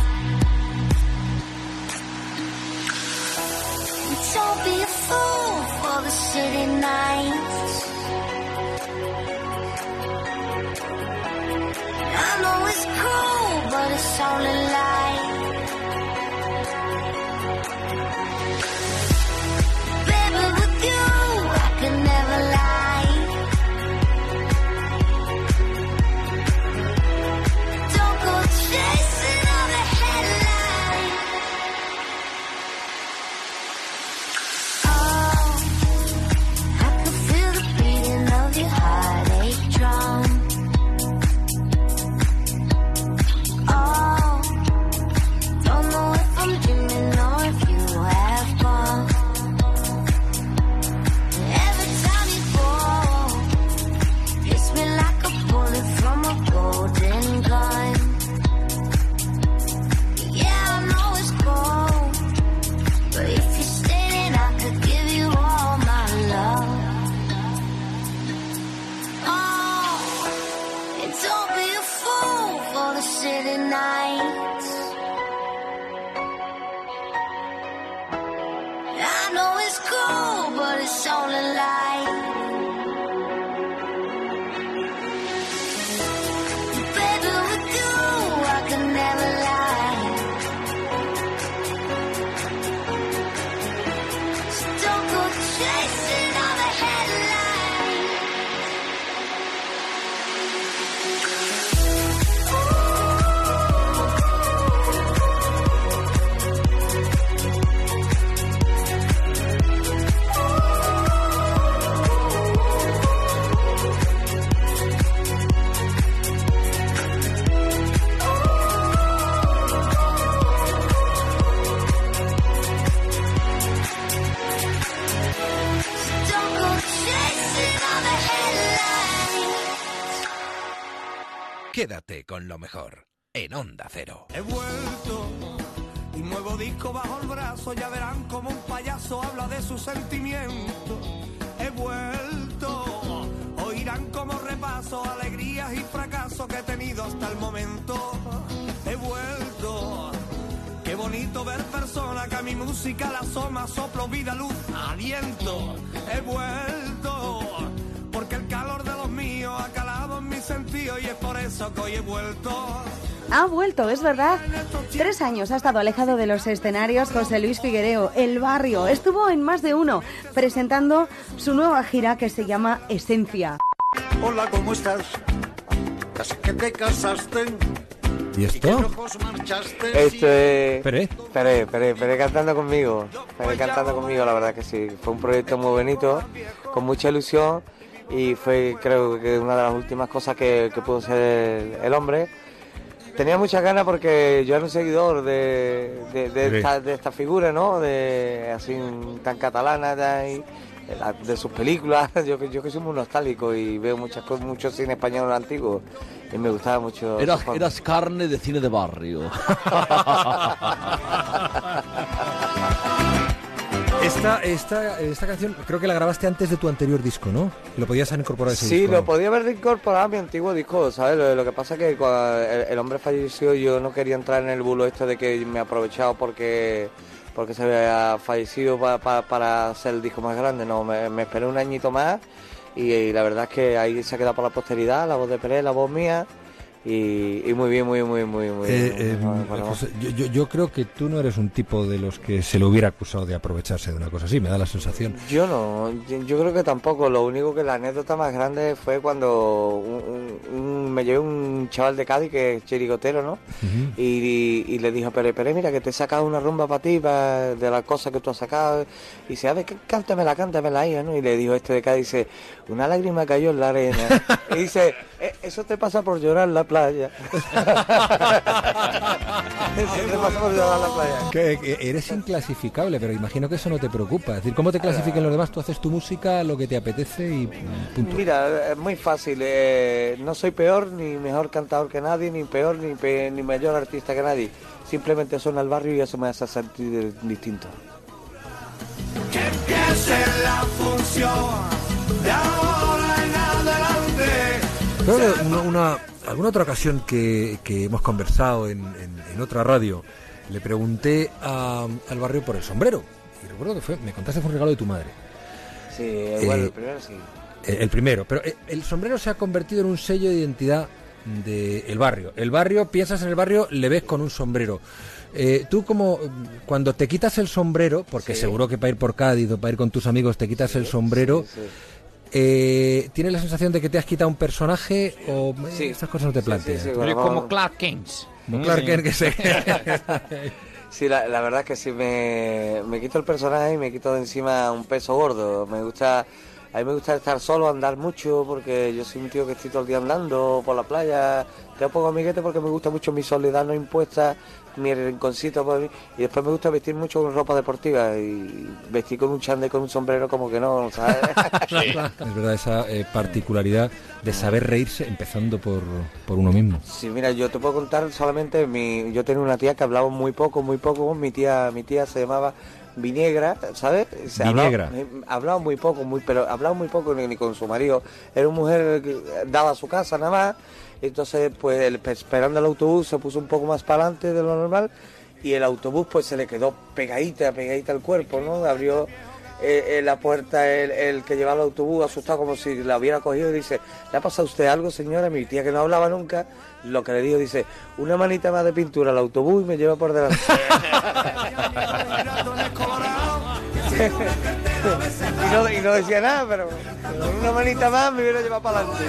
Speaker 25: Don't be a fool for the city nights. I lonely nights. I know it's cool, but it's only light. Baby, with you, I can never lie. So don't go chasing all the headlines.
Speaker 1: Quédate con lo mejor en Onda Cero.
Speaker 13: He vuelto y nuevo disco bajo el brazo, ya verán como un payaso habla de sus sentimientos. He vuelto, oirán como repaso alegrías y fracasos que he tenido hasta el momento. He vuelto, qué bonito ver personas que a mi música la asoma, soplo, vida, luz, aliento. He vuelto, porque el calor de los míos ha calado en mi sentido y es por eso que hoy he vuelto.
Speaker 5: Ha vuelto, es verdad. Tres años ha estado alejado de los escenarios José Luis Figuereo, El Barrio. Estuvo en más de uno, presentando su nueva gira que se llama Esencia.
Speaker 13: Hola, ¿cómo estás? Casi que te casaste.
Speaker 2: ¿Y esto?
Speaker 16: Esto es...
Speaker 2: Pere.
Speaker 16: Pere, Pere, Pere cantando conmigo. Pere cantando conmigo, la verdad que sí. Fue un proyecto muy bonito, con mucha ilusión. Y fue, creo que una de las últimas cosas que, que pudo ser el, el hombre. Tenía muchas ganas porque yo era un seguidor de, de, de,
Speaker 2: Sí.
Speaker 16: esta, de esta figura, ¿no? De así tan catalana, de, de sus películas. Yo, que- yo que soy muy nostálgico y veo muchas cosas, mucho cine español antiguo y me gustaba mucho.
Speaker 17: Eras,
Speaker 16: su forma.
Speaker 17: eras carne de cine de barrio.
Speaker 2: Esta, esta, esta canción creo que la grabaste antes de tu anterior disco, ¿no? Lo podías haber incorporado a ese
Speaker 16: Sí,
Speaker 2: disco.
Speaker 16: lo podía haber incorporado a mi antiguo disco, ¿sabes? Lo, lo que pasa es que cuando el, el hombre falleció yo no quería entrar en el bulo este de que me he aprovechado porque porque se había fallecido pa- pa- para hacer el disco más grande. No, me, me esperé un añito más y, y la verdad es que ahí se ha quedado para la posteridad, la voz de Pérez, la voz mía y, y muy bien, muy, muy, muy, muy
Speaker 2: Eh,
Speaker 16: bien.
Speaker 2: eh,
Speaker 16: Bueno, bueno.
Speaker 2: José, yo, yo, yo creo que tú no eres un tipo de los que se le hubiera acusado de aprovecharse de una cosa así, me da la sensación.
Speaker 16: Yo no, yo, yo creo que tampoco. Lo único que la anécdota más grande fue cuando un- un- un- me llevé un chaval de Cádiz que es chirigotero, ¿no? y, y, y le dijo, Pere, Pere, mira que te he sacado una rumba para ti, pa- de las cosas que tú has sacado. Y dice, a ver, c- cántamela, cántamela hija, ¿no? Y le dijo este de Cádiz, dice, una lágrima cayó en la arena. Y dice, "Eh, eso te pasa por llorar en la playa. Eso te pasa por llorar en la playa.
Speaker 2: Que, que eres inclasificable, pero imagino que eso no te preocupa. Es decir, ¿cómo te clasifican los demás? Tú haces tu música, lo que te apetece y punto.
Speaker 16: Mira, es muy fácil. eh, no soy peor ni mejor cantador que nadie, ni peor ni, pe- ni mayor artista que nadie. Simplemente suena al barrio y eso me hace sentir distinto.
Speaker 13: Empiece la función de ahora en adelante.
Speaker 2: Creo que una, una- alguna otra ocasión que, que hemos conversado en, en- en otra radio, le pregunté a- al Barrio por el sombrero. Y recuerdo que fue, me contaste que fue un regalo de tu madre.
Speaker 16: Sí, bueno,
Speaker 2: Eh,
Speaker 16: el primero sí.
Speaker 2: Eh, El primero, pero eh, el sombrero se ha convertido en un sello de identidad del barrio. El barrio, piensas en el barrio, le ves con un sombrero. Eh, tú como mm, cuando te quitas el sombrero, porque
Speaker 16: Sí.
Speaker 2: seguro que para ir por Cádiz o para ir con tus amigos te quitas el sombrero,
Speaker 16: sí, sí.
Speaker 2: eh, ¿tienes la sensación de que te has quitado un personaje o eh,
Speaker 16: Sí.
Speaker 2: estas cosas no te
Speaker 16: Sí,
Speaker 2: plantean?
Speaker 16: sí, sí, bueno, Eres como vamos.
Speaker 18: Clark Kent.
Speaker 2: Como Clark Kent, que se...
Speaker 16: Sí, la, la verdad es que sí, me, me quito el personaje y me quito de encima un peso gordo. Me gusta, a mí me gusta estar solo, andar mucho, porque yo soy un tío que estoy todo el día andando por la playa. Tengo poco amiguete porque me gusta mucho mi soledad no impuesta, mi rinconcito por mí. Y después me gusta vestir mucho con ropa deportiva y vestir con un chándal y con un sombrero como que no, ¿sabes?
Speaker 2: Es verdad, esa eh, particularidad de saber reírse empezando por, por uno mismo.
Speaker 16: Sí, mira, yo te puedo contar solamente, mi, yo tenía una tía que hablaba muy poco, muy poco, mi tía, mi tía se llamaba Viniegra, ¿sabes? Se
Speaker 2: Viniegra.
Speaker 16: Hablaba, hablaba muy poco, muy pero hablaba muy poco ni, ni con su marido. Era una mujer que daba a su casa nada más. Entonces, pues el, esperando el autobús se puso un poco más para adelante de lo normal y el autobús pues se le quedó pegadita, pegadita al cuerpo, ¿no? Abrió eh, eh, la puerta el, el que llevaba el autobús asustado como si la hubiera cogido y dice, ¿le ha pasado a usted algo, señora? Mi tía, que no hablaba nunca, lo que le dijo, dice, una manita más de pintura al autobús y me lleva por delante. y, no, y no decía nada, pero con una manita más me hubiera llevado para adelante.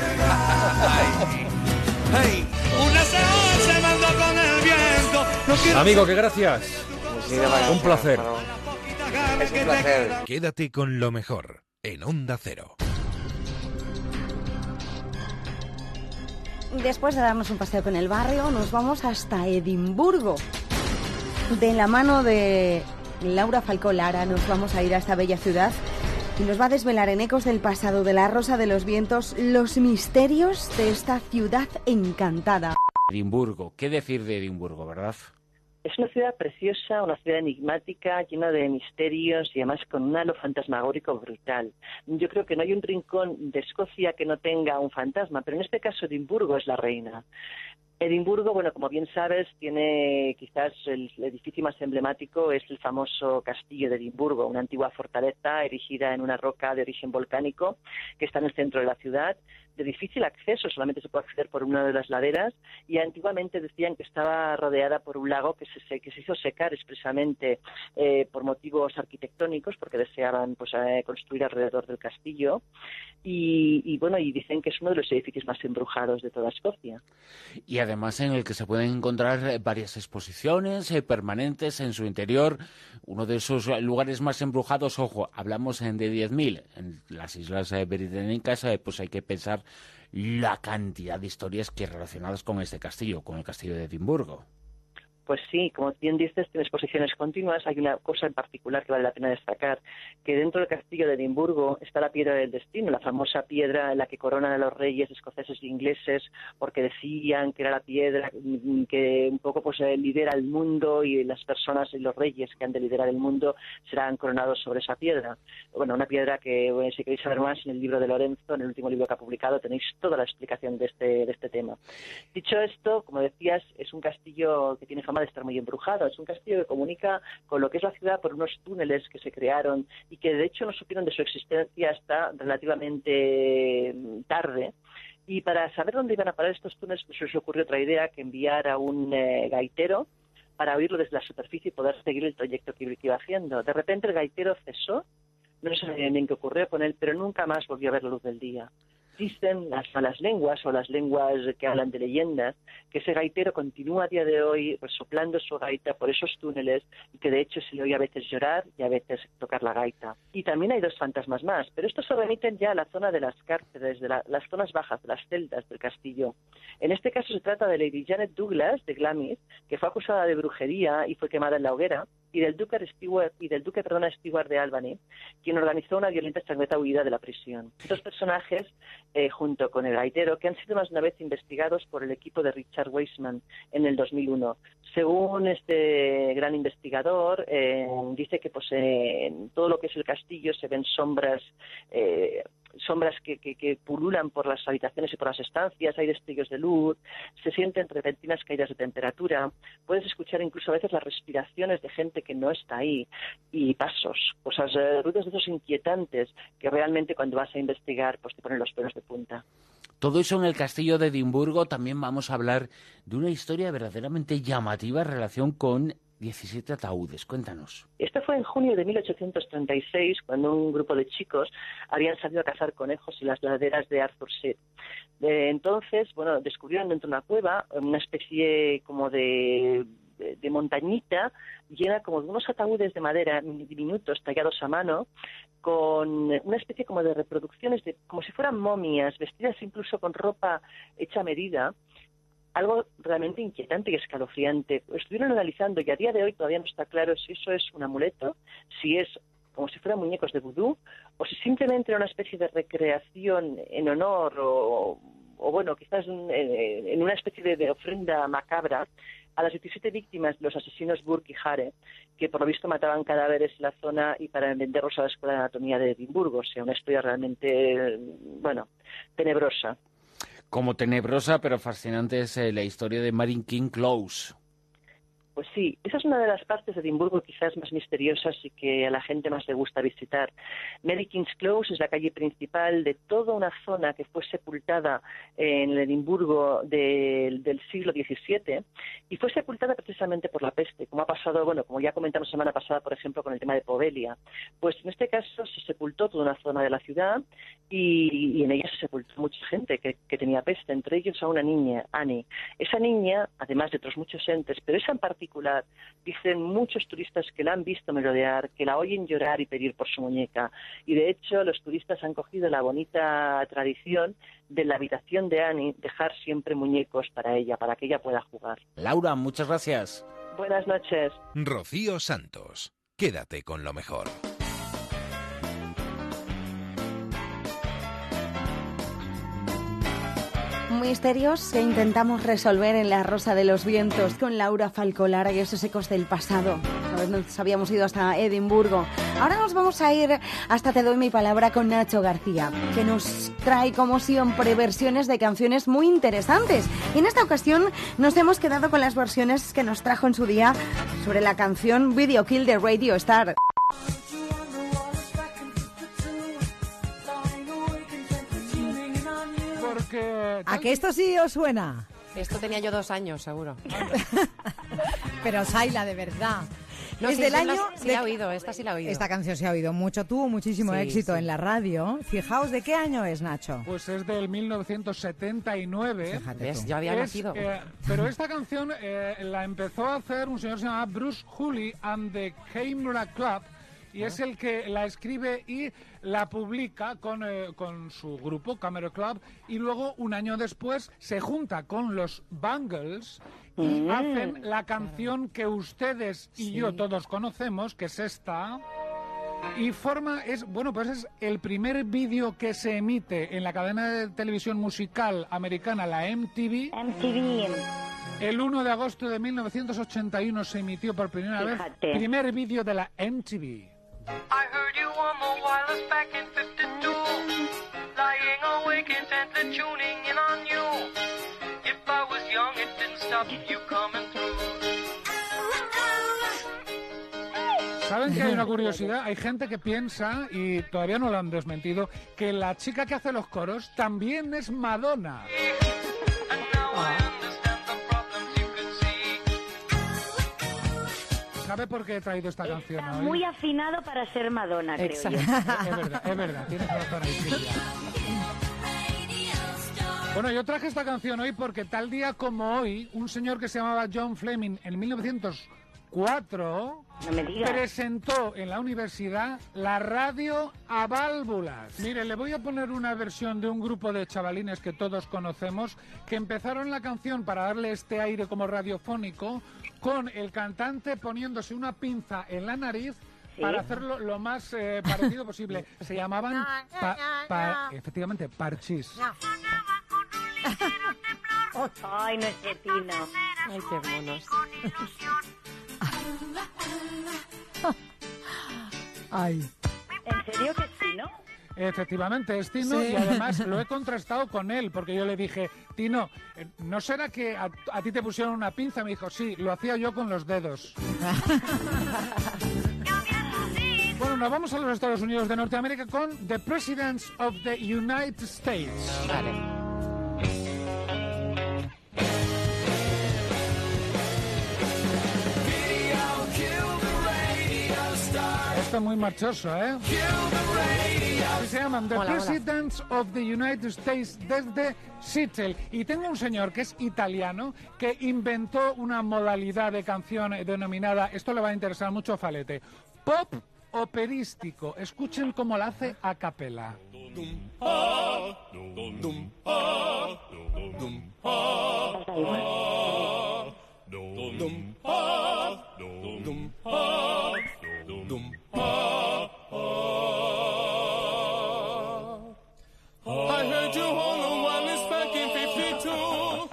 Speaker 13: Hey, una se mandó con el viento. No quiero...
Speaker 2: Amigo, que gracias. Un placer.
Speaker 16: Es un placer.
Speaker 1: Quédate con lo mejor en Onda Cero.
Speaker 5: Después de darnos un paseo con el barrio, nos vamos hasta Edimburgo. De la mano de Laura Falcó Lara nos vamos a ir a esta bella ciudad y nos va a desvelar en Ecos del Pasado de la Rosa de los Vientos los misterios de esta ciudad encantada.
Speaker 6: Edimburgo, ¿qué decir de Edimburgo, verdad?
Speaker 7: Es una ciudad preciosa, una ciudad enigmática, llena de misterios y además con un halo fantasmagórico brutal. Yo creo que no hay un rincón de Escocia que no tenga un fantasma, pero en este caso Edimburgo es la reina. Edimburgo, bueno, como bien sabes, tiene quizás el edificio más emblemático, es el famoso Castillo de Edimburgo, una antigua fortaleza erigida en una roca de origen volcánico que está en el centro de la ciudad, de difícil acceso, solamente se puede acceder por una de las laderas, y antiguamente decían que estaba rodeada por un lago que se, que se hizo secar expresamente eh, por motivos arquitectónicos, porque deseaban pues eh, construir alrededor del castillo, y, y bueno, y dicen que es uno de los edificios más embrujados de toda Escocia.
Speaker 6: Y además en el que se pueden encontrar varias exposiciones eh, permanentes en su interior, uno de esos lugares más embrujados, ojo, hablamos en de diez mil, en las Islas eh, Británicas, eh, pues hay que pensar la cantidad de historias que relacionadas con este castillo, con el castillo de Edimburgo.
Speaker 7: Pues sí, como bien dices, tiene exposiciones continuas. Hay una cosa en particular que vale la pena destacar, que dentro del castillo de Edimburgo está la piedra del destino, la famosa piedra en la que coronan a los reyes escoceses e ingleses, porque decían que era la piedra que un poco pues lidera el mundo y las personas y los reyes que han de liderar el mundo serán coronados sobre esa piedra. Bueno, una piedra que, bueno, si queréis saber más, en el libro de Lorenzo, en el último libro que ha publicado, tenéis toda la explicación de este, de este tema. Dicho esto, como decías, es un castillo que tiene fama de estar muy embrujado. Es un castillo que comunica con lo que es la ciudad por unos túneles que se crearon y que de hecho no supieron de su existencia hasta relativamente tarde. Y para saber dónde iban a parar estos túneles, pues se les ocurrió otra idea, que enviar a un eh, gaitero para oírlo desde la superficie y poder seguir el trayecto que iba haciendo. De repente el gaitero cesó, no se sabía bien qué ocurrió con él, pero nunca más volvió a ver la luz del día. Dicen las malas lenguas o las lenguas que hablan de leyendas que ese gaitero continúa a día de hoy pues, soplando su gaita por esos túneles y que de hecho se le oye a veces llorar y a veces tocar la gaita. Y también hay dos fantasmas más, pero estos se remiten ya a la zona de las cárceles, de la, las zonas bajas, de las celdas del castillo. En este caso se trata de Lady Janet Douglas de Glamis, que fue acusada de brujería y fue quemada en la hoguera, y del duque Stewart, y del duque perdona, Stewart de Albany, quien organizó una violenta chancleta huida de la prisión. Estos personajes, eh, junto con el gaitero, que han sido más de una vez investigados por el equipo de Richard Wiseman en el dos mil uno. Según este gran investigador, eh, dice que pues, eh, en todo lo que es el castillo se ven sombras eh, sombras que, que, que pululan por las habitaciones y por las estancias, hay destellos de luz, se sienten repentinas caídas de temperatura, puedes escuchar incluso a veces las respiraciones de gente que no está ahí, y pasos, cosas, eh, ruidos de esos inquietantes que realmente cuando vas a investigar pues te ponen los pelos de punta.
Speaker 6: Todo eso en el castillo de Edimburgo. También vamos a hablar de una historia verdaderamente llamativa en relación con diecisiete ataúdes. Cuéntanos.
Speaker 7: Esto fue en junio de mil ochocientos treinta y seis, cuando un grupo de chicos habían salido a cazar conejos en las laderas de Arthur Seat. De entonces, bueno, descubrieron dentro de una cueva una especie como de, de, de montañita llena como de unos ataúdes de madera diminutos tallados a mano, con una especie como de reproducciones, de como si fueran momias, vestidas incluso con ropa hecha a medida. Algo realmente inquietante y escalofriante. Lo estuvieron analizando y a día de hoy todavía no está claro si eso es un amuleto, si es como si fueran muñecos de vudú, o si simplemente era una especie de recreación en honor o o bueno, quizás en, en una especie de, de ofrenda macabra a las diecisiete víctimas de los asesinos Burke y Hare, que por lo visto mataban cadáveres en la zona y para venderlos a la Escuela de Anatomía de Edimburgo. O sea, una historia realmente, bueno, tenebrosa.
Speaker 6: Como tenebrosa pero fascinante es eh, la historia de Mary King Close.
Speaker 7: Pues sí, esa es una de las partes de Edimburgo quizás más misteriosas y que a la gente más le gusta visitar. Mary King's Close es la calle principal de toda una zona que fue sepultada en el Edimburgo de, del siglo diecisiete y fue sepultada precisamente por la peste, como ha pasado, bueno, como ya comentamos la semana pasada, por ejemplo, con el tema de Povelia. Pues en este caso se sepultó toda una zona de la ciudad y, y en ella se sepultó mucha gente que, que tenía peste, entre ellos a una niña, Annie. Esa niña, además de otros muchos entes, pero esa en particular, dicen muchos turistas que la han visto merodear, que la oyen llorar y pedir por su muñeca. Y de hecho los turistas han cogido la bonita tradición de la habitación de Annie dejar siempre muñecos para ella, para que ella pueda jugar.
Speaker 6: Laura, muchas gracias.
Speaker 7: Buenas noches.
Speaker 1: Rocío Santos, quédate con lo mejor.
Speaker 5: Misterios que intentamos resolver en La Rosa de los Vientos con Laura Falcolara y esos ecos del pasado. A ver, nos habíamos ido hasta Edimburgo. Ahora nos vamos a ir hasta Te doy mi palabra con Nacho García, que nos trae como siempre versiones de canciones muy interesantes. Y en esta ocasión nos hemos quedado con las versiones que nos trajo en su día sobre la canción Video Kill de Radio Star.
Speaker 9: ¿A que esto sí os suena?
Speaker 10: Esto tenía yo dos años, seguro.
Speaker 9: Pero Saila, de verdad.
Speaker 10: No,
Speaker 9: es
Speaker 10: sí,
Speaker 9: del
Speaker 10: sí,
Speaker 9: año...
Speaker 10: la, sí la he oído, esta sí la he oído.
Speaker 9: Esta canción se ha oído mucho, tuvo muchísimo
Speaker 10: Sí,
Speaker 9: éxito
Speaker 10: sí.
Speaker 9: en la radio. Fijaos, ¿de qué año es, Nacho?
Speaker 18: Pues es del mil novecientos setenta y nueve.
Speaker 9: Fíjate tú.
Speaker 10: Yo había
Speaker 18: Es,
Speaker 10: nacido.
Speaker 18: eh, pero esta canción eh, la empezó a hacer un señor que se llama Bruce Hooley and the Camera Club. Y es el que la escribe y la publica con, eh, con su grupo, Camera Club, y luego, un año después, se junta con los Bangles y
Speaker 4: Mm.
Speaker 18: hacen la canción que ustedes y
Speaker 10: Sí.
Speaker 18: yo todos conocemos, que es esta. Y forma, es bueno, pues es el primer vídeo que se emite en la cadena de televisión musical americana, la M T V.
Speaker 4: M T V.
Speaker 18: El uno de agosto de mil novecientos ochenta y uno se emitió por primera
Speaker 4: Fíjate.
Speaker 18: vez primer vídeo de la M T V.
Speaker 13: I heard you on the wireless back in fifty-two, lying awake intently tuning in on you. If I was young, it didn't stop you coming through.
Speaker 18: ¿Saben que hay una curiosidad? Hay gente que piensa, y todavía no lo han desmentido, que la chica que hace los coros también es Madonna. ¿Sabe por qué he traído esta canción
Speaker 4: Está
Speaker 18: hoy?
Speaker 4: muy afinado para ser Madonna, creo yo.
Speaker 18: Es verdad, es verdad, tienes razón ahí, Silvia. Bueno, yo traje esta canción hoy porque tal día como hoy, un señor que se llamaba John Fleming en mil novecientos cuatro
Speaker 4: No me digas.
Speaker 18: presentó en la universidad la radio a válvulas. Mire, le voy a poner una versión de un grupo de chavalines que todos conocemos que empezaron la canción para darle este aire como radiofónico con el cantante poniéndose una pinza en la nariz.
Speaker 4: ¿Sí?
Speaker 18: Para hacerlo lo más eh, parecido posible. Se llamaban, pa- pa- efectivamente, parchís.
Speaker 4: Ay, nuestro Tino.
Speaker 10: Ay, qué monos.
Speaker 9: Ay.
Speaker 4: ¿En serio que sí, no?
Speaker 18: Efectivamente, es Tino,
Speaker 9: Sí.
Speaker 18: y además lo he contrastado con él, porque yo le dije, Tino, eh, ¿no será que a, a ti te pusieron una pinza? Me dijo, sí, lo hacía yo con los dedos. Bueno, nos vamos a los Estados Unidos de Norteamérica con The Presidents of the United States.
Speaker 10: Vale.
Speaker 18: Esto es muy marchoso, ¿eh? Así se llaman The
Speaker 10: Mola, mola.
Speaker 18: Presidents of the United States desde Seattle. Y tengo un señor que es italiano que inventó una modalidad de canción denominada, esto le va a interesar mucho a Falete, pop operístico. Escuchen cómo la hace a capela.
Speaker 13: I heard you on the wireless back in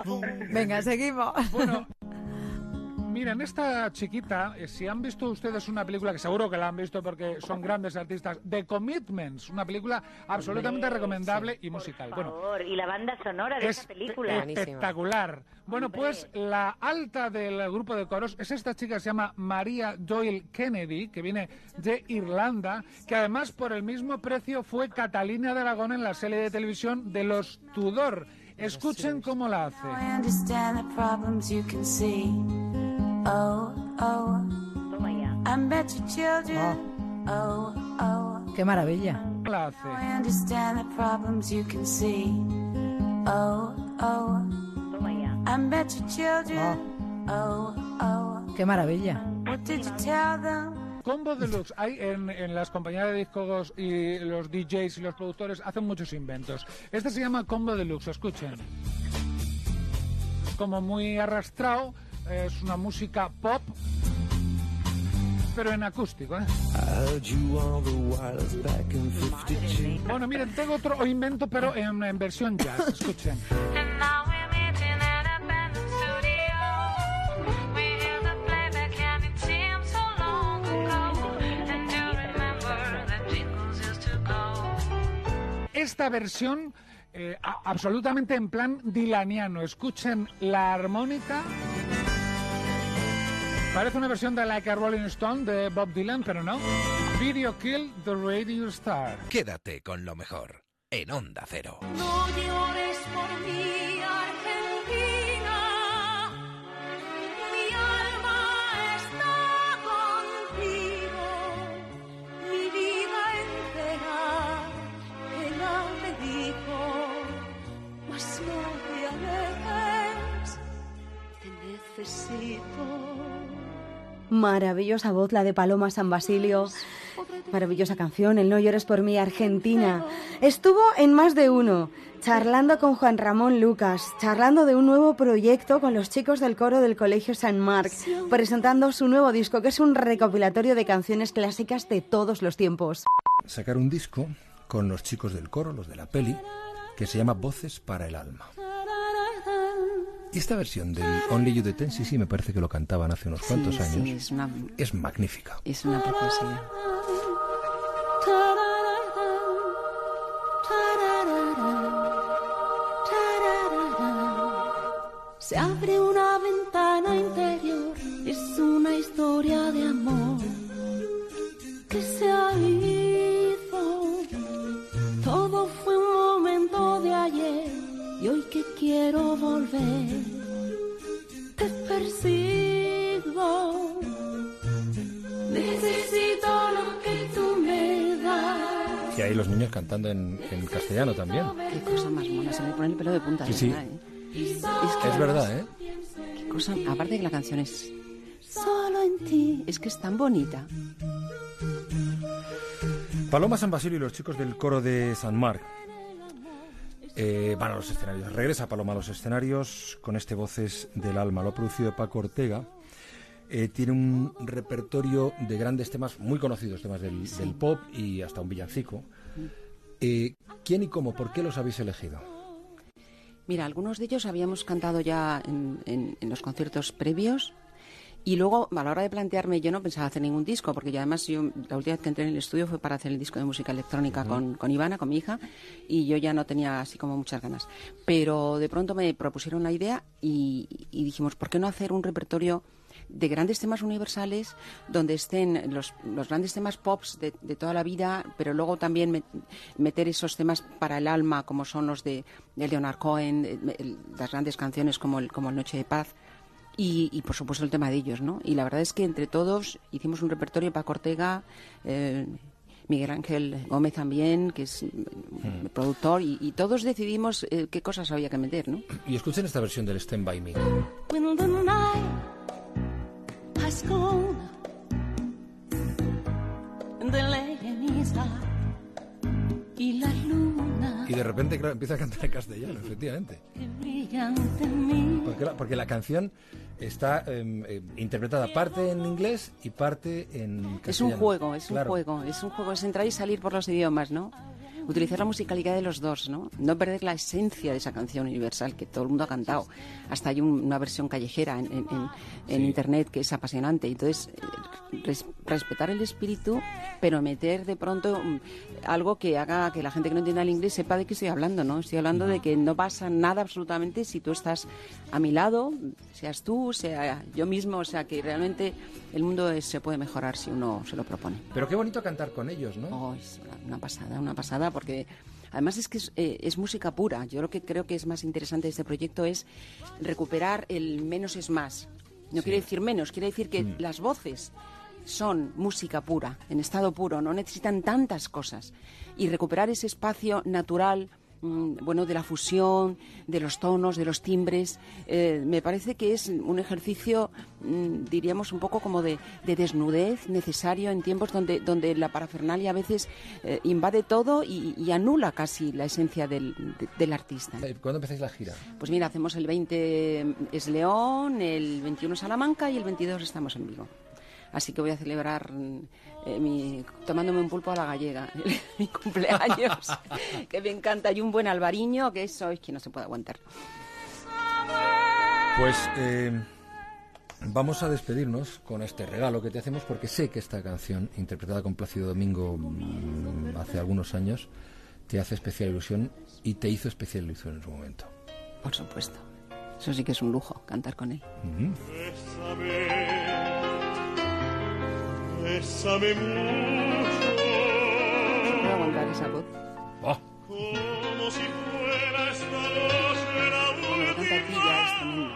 Speaker 9: Venga, seguimos.
Speaker 18: Bueno, miren, esta chiquita, eh, si han visto ustedes una película, que seguro que la han visto porque son grandes artistas, The Commitments, una película absolutamente
Speaker 8: Hombre,
Speaker 18: recomendable
Speaker 8: sí,
Speaker 18: y musical.
Speaker 8: Por
Speaker 18: Bueno,
Speaker 8: favor, y la banda sonora de
Speaker 18: es
Speaker 8: esa película.
Speaker 18: espectacular. Bueno, pues la alta del grupo de coros es esta chica que se llama Maria Doyle Kennedy, que viene de Irlanda, que además por el mismo precio fue Catalina de Aragón en la serie de televisión de los Tudor. Escuchen cómo la hace.
Speaker 25: I understand the problems you can see. Oh, oh. I'm better children. Oh, oh.
Speaker 9: Qué maravilla.
Speaker 18: La hace.
Speaker 25: I understand the problems you can see. Oh, oh. I'm better children. Oh, oh.
Speaker 9: Qué maravilla.
Speaker 25: What did you tell them?
Speaker 18: Combo Deluxe. Hay en, en las compañías de discos y los D Js y los productores hacen muchos inventos. Este se llama Combo Deluxe, escuchen. Es como muy arrastrado, es una música pop, pero en acústico, ¿eh? Bueno, miren, tengo otro invento, pero en, en versión jazz, escuchen. Esta versión eh, a- absolutamente en plan dilaniano. Escuchen la armónica. Parece una versión de Like a Rolling Stone de Bob Dylan, pero no. Video Kill the Radio Star.
Speaker 1: Quédate con lo mejor en Onda Cero.
Speaker 25: No llores por mí, Argentina. Mi alma está contigo. Mi vida entera te la dedico. Mas no te alejes, te necesito.
Speaker 5: Maravillosa voz la de Paloma San Basilio. Maravillosa canción, el No llores por mí, Argentina. Estuvo en Más de Uno, charlando con Juan Ramón Lucas, charlando de un nuevo proyecto con los chicos del coro del Colegio San Marc, presentando su nuevo disco, que es un recopilatorio de canciones clásicas de todos los tiempos.
Speaker 2: Sacar un disco con los chicos del coro, los de la peli, que se llama Voces para el Alma. Y esta versión del Only You the Ten, sí, sí, me parece que lo cantaban hace unos cuantos
Speaker 19: Sí, sí,
Speaker 2: años.
Speaker 19: es una-
Speaker 2: Es magnífica.
Speaker 19: Es una preciosidad.
Speaker 25: Se abre una ventana interior, es una historia de amor que se hizo. Todo fue un momento de ayer y hoy que quiero volver, te persigo. Necesito lo que tú me das.
Speaker 2: Y ahí los niños cantando en, en castellano también.
Speaker 19: Qué cosa más mona, se me pone el pelo de punta.
Speaker 2: Sí,
Speaker 19: de
Speaker 2: sí.
Speaker 19: verdad, ¿eh? Es, que
Speaker 2: Es verdad, ¿eh?
Speaker 19: Qué cosa, aparte de que la canción es solo en ti, es que es tan bonita.
Speaker 2: Paloma San Basilio y los chicos del coro de San Marc eh, van a los escenarios. Regresa Paloma a los escenarios con este Voces del Alma. Lo ha producido Paco Ortega. Eh, tiene un repertorio de grandes temas, muy conocidos, temas del,
Speaker 19: Sí.
Speaker 2: del pop y hasta un villancico. Eh, ¿Quién y cómo? ¿Por qué los habéis elegido?
Speaker 19: Mira, algunos de ellos habíamos cantado ya en, en- en los conciertos previos y luego a la hora de plantearme yo no pensaba hacer ningún disco porque yo además yo la última vez que entré en el estudio fue para hacer el disco de música electrónica
Speaker 20: Ujú.
Speaker 19: con, con Ivana, con mi hija, y yo ya no tenía así como muchas ganas. Pero de pronto me propusieron la idea y, y dijimos, ¿por qué no hacer un repertorio de grandes temas universales donde estén los, los grandes temas pops de, de toda la vida, pero luego también met- meter esos temas para el alma como son los de, de Leonard Cohen, eh, el- las grandes canciones como el, como el Noche de Paz y, y por supuesto el tema de ellos, ¿no? Y la verdad es que entre todos hicimos un repertorio, Paco Ortega, eh, Miguel Ángel Gómez también, que es mm, productor, y, y todos decidimos eh, qué cosas había que meter, ¿no?
Speaker 2: Y escuchen esta versión del Stand By Me.
Speaker 25: When the night has gone and the lane is high y la luna
Speaker 2: Y de repente, claro, empieza a cantar en castellano, efectivamente.
Speaker 25: brilla ante mí.
Speaker 2: Porque la, porque la canción está eh, eh, interpretada parte en inglés y parte en castellano.
Speaker 19: Es un juego, es
Speaker 2: Claro.
Speaker 19: un juego, es un juego, es entrar y salir por los idiomas, ¿no? utilizar la musicalidad de los dos, ¿no? No perder la esencia de esa canción universal que todo el mundo ha cantado. Hasta hay un, una versión callejera en, en, en, en
Speaker 2: Sí.
Speaker 19: internet que es apasionante. Entonces, eh, res- respetar el espíritu, pero meter de pronto mm, algo que haga que la gente que no entienda el inglés sepa de qué estoy hablando, ¿no? Estoy hablando de que no pasa nada absolutamente si tú estás a mi lado, seas tú, sea yo mismo, o sea que realmente el mundo es- se puede mejorar si uno se lo propone.
Speaker 2: Pero qué bonito cantar con ellos, ¿no?
Speaker 19: Oh, es una, una pasada, una pasada, porque además es que es, eh, es música pura. Yo lo que creo que es más interesante de este proyecto es recuperar el menos es más. No quiere decir menos, quiere decir que
Speaker 2: Mm.
Speaker 19: las voces son música pura, en estado puro, no necesitan tantas cosas. Y recuperar ese espacio natural, mm, bueno, de la fusión, de los tonos, de los timbres, eh, me parece que es un ejercicio, mm, diríamos, un poco como de, de desnudez necesario en tiempos donde, donde la parafernalia a veces eh, invade todo y, y anula casi la esencia del, de- del artista.
Speaker 2: ¿Cuándo empezáis la gira?
Speaker 19: Pues mira, hacemos el veinte es León, el veintiuno Salamanca y el veintidós estamos en Vigo. Así que voy a celebrar eh, mi, tomándome un pulpo a la gallega, mi cumpleaños, que me encanta, y un buen albariño, que eso es que no se puede aguantar.
Speaker 2: Pues eh, vamos a despedirnos con este regalo que te hacemos, porque sé que esta canción, interpretada con Plácido Domingo mm, hace algunos años, te hace especial ilusión y te hizo especial ilusión en su momento.
Speaker 19: Por supuesto. Eso sí que es un lujo, cantar con él.
Speaker 2: Ujú.
Speaker 13: Bésame mucho,
Speaker 19: ¿Se puede aguantar esa voz?
Speaker 2: Oh.
Speaker 13: como si fuera esta noche la
Speaker 19: Me encanta aquí ya, es tremendo.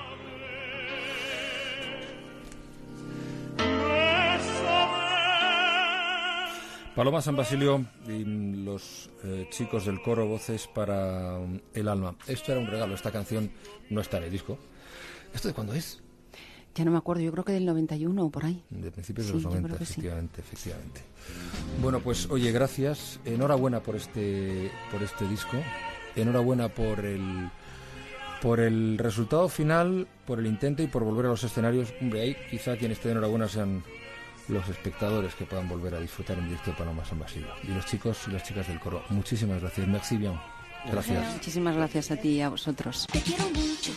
Speaker 2: Paloma San Basilio y mm, los eh, chicos del coro Voces para mm, el Alma. Esto era un regalo, esta canción no está en el disco. ¿Esto de cuándo es?
Speaker 19: Ya no me acuerdo, yo creo que del noventa y uno o por ahí.
Speaker 2: De principios de
Speaker 19: Sí,
Speaker 2: los
Speaker 19: yo
Speaker 2: noventa,
Speaker 19: creo que sí.
Speaker 2: efectivamente, efectivamente. Bueno, pues oye, gracias. Enhorabuena por este, por este disco. Enhorabuena por el, por el resultado final, por el intento y por volver a los escenarios. Hombre, ahí quizá quien esté de enhorabuena sean los espectadores que puedan volver a disfrutar en directo de Paloma San Basilio. Y los chicos y las chicas del coro. Muchísimas gracias. Merci bien. Gracias.
Speaker 19: Muchísimas gracias a ti y a vosotros.
Speaker 25: Te quiero mucho,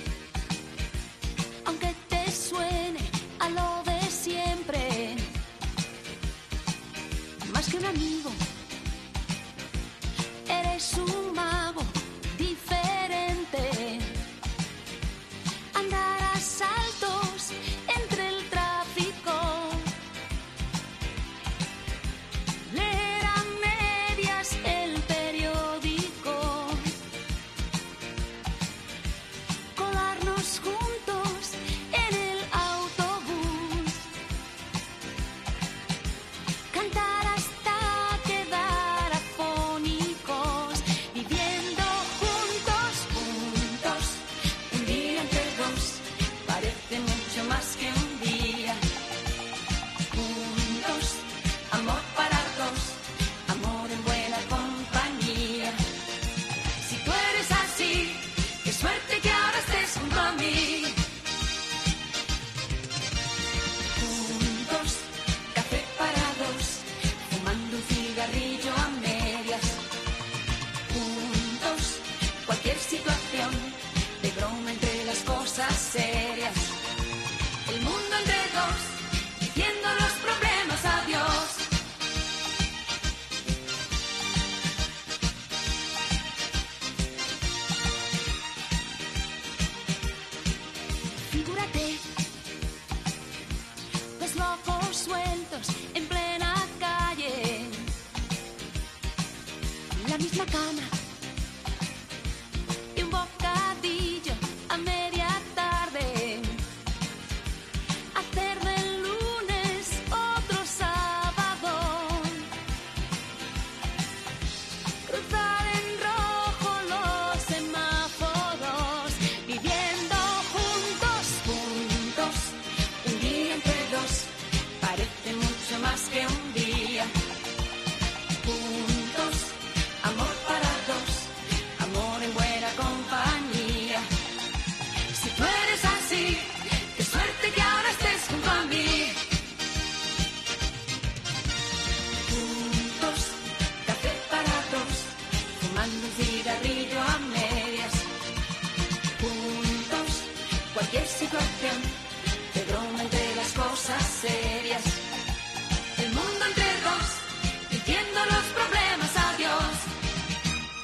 Speaker 25: aunque te suene a lo de siempre. Más que un amigo, eres un mago diferente. Andar a saltos entre el tráfico, leer a medias el periódico. Con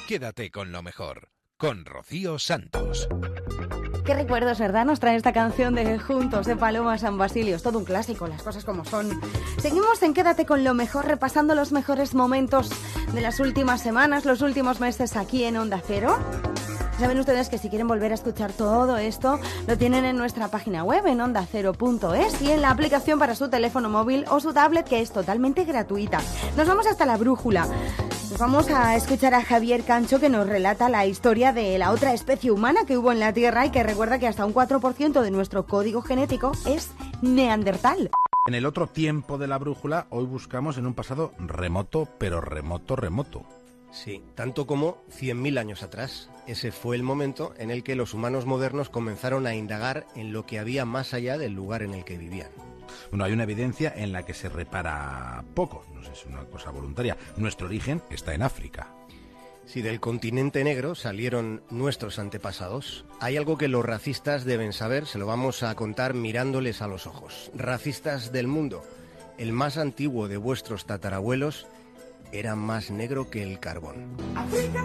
Speaker 1: Quédate con lo mejor, con Rocío Santos.
Speaker 5: Qué recuerdos, ¿verdad? Nos trae esta canción de Juntos, de Paloma San Basilio. Es todo un clásico, las cosas como son. Seguimos en Quédate con lo mejor, repasando los mejores momentos de las últimas semanas, los últimos meses aquí en Onda Cero. Saben ustedes que si quieren volver a escuchar todo esto, lo tienen en nuestra página web, en onda cero punto es, y en la aplicación para su teléfono móvil o su tablet, que es totalmente gratuita. Nos vamos hasta la brújula. Nos vamos a escuchar a Javier Cancho, que nos relata la historia de la otra especie humana que hubo en la Tierra y que recuerda que hasta un cuatro por ciento de nuestro código genético es neandertal.
Speaker 8: En el otro tiempo de la brújula, hoy buscamos en un pasado remoto, pero remoto, remoto.
Speaker 12: Sí, tanto como cien mil años atrás. Ese fue el momento en el que los humanos modernos comenzaron a indagar en lo que había más allá del lugar en el que vivían.
Speaker 8: Bueno, hay una evidencia en la que se repara poco, no sé si es una cosa voluntaria. Nuestro origen está en África.
Speaker 12: Si del continente negro salieron nuestros antepasados, hay algo que los racistas deben saber, se lo vamos a contar mirándoles a los ojos. Racistas del mundo, el más antiguo de vuestros tatarabuelos era más negro que el carbón. ¡África!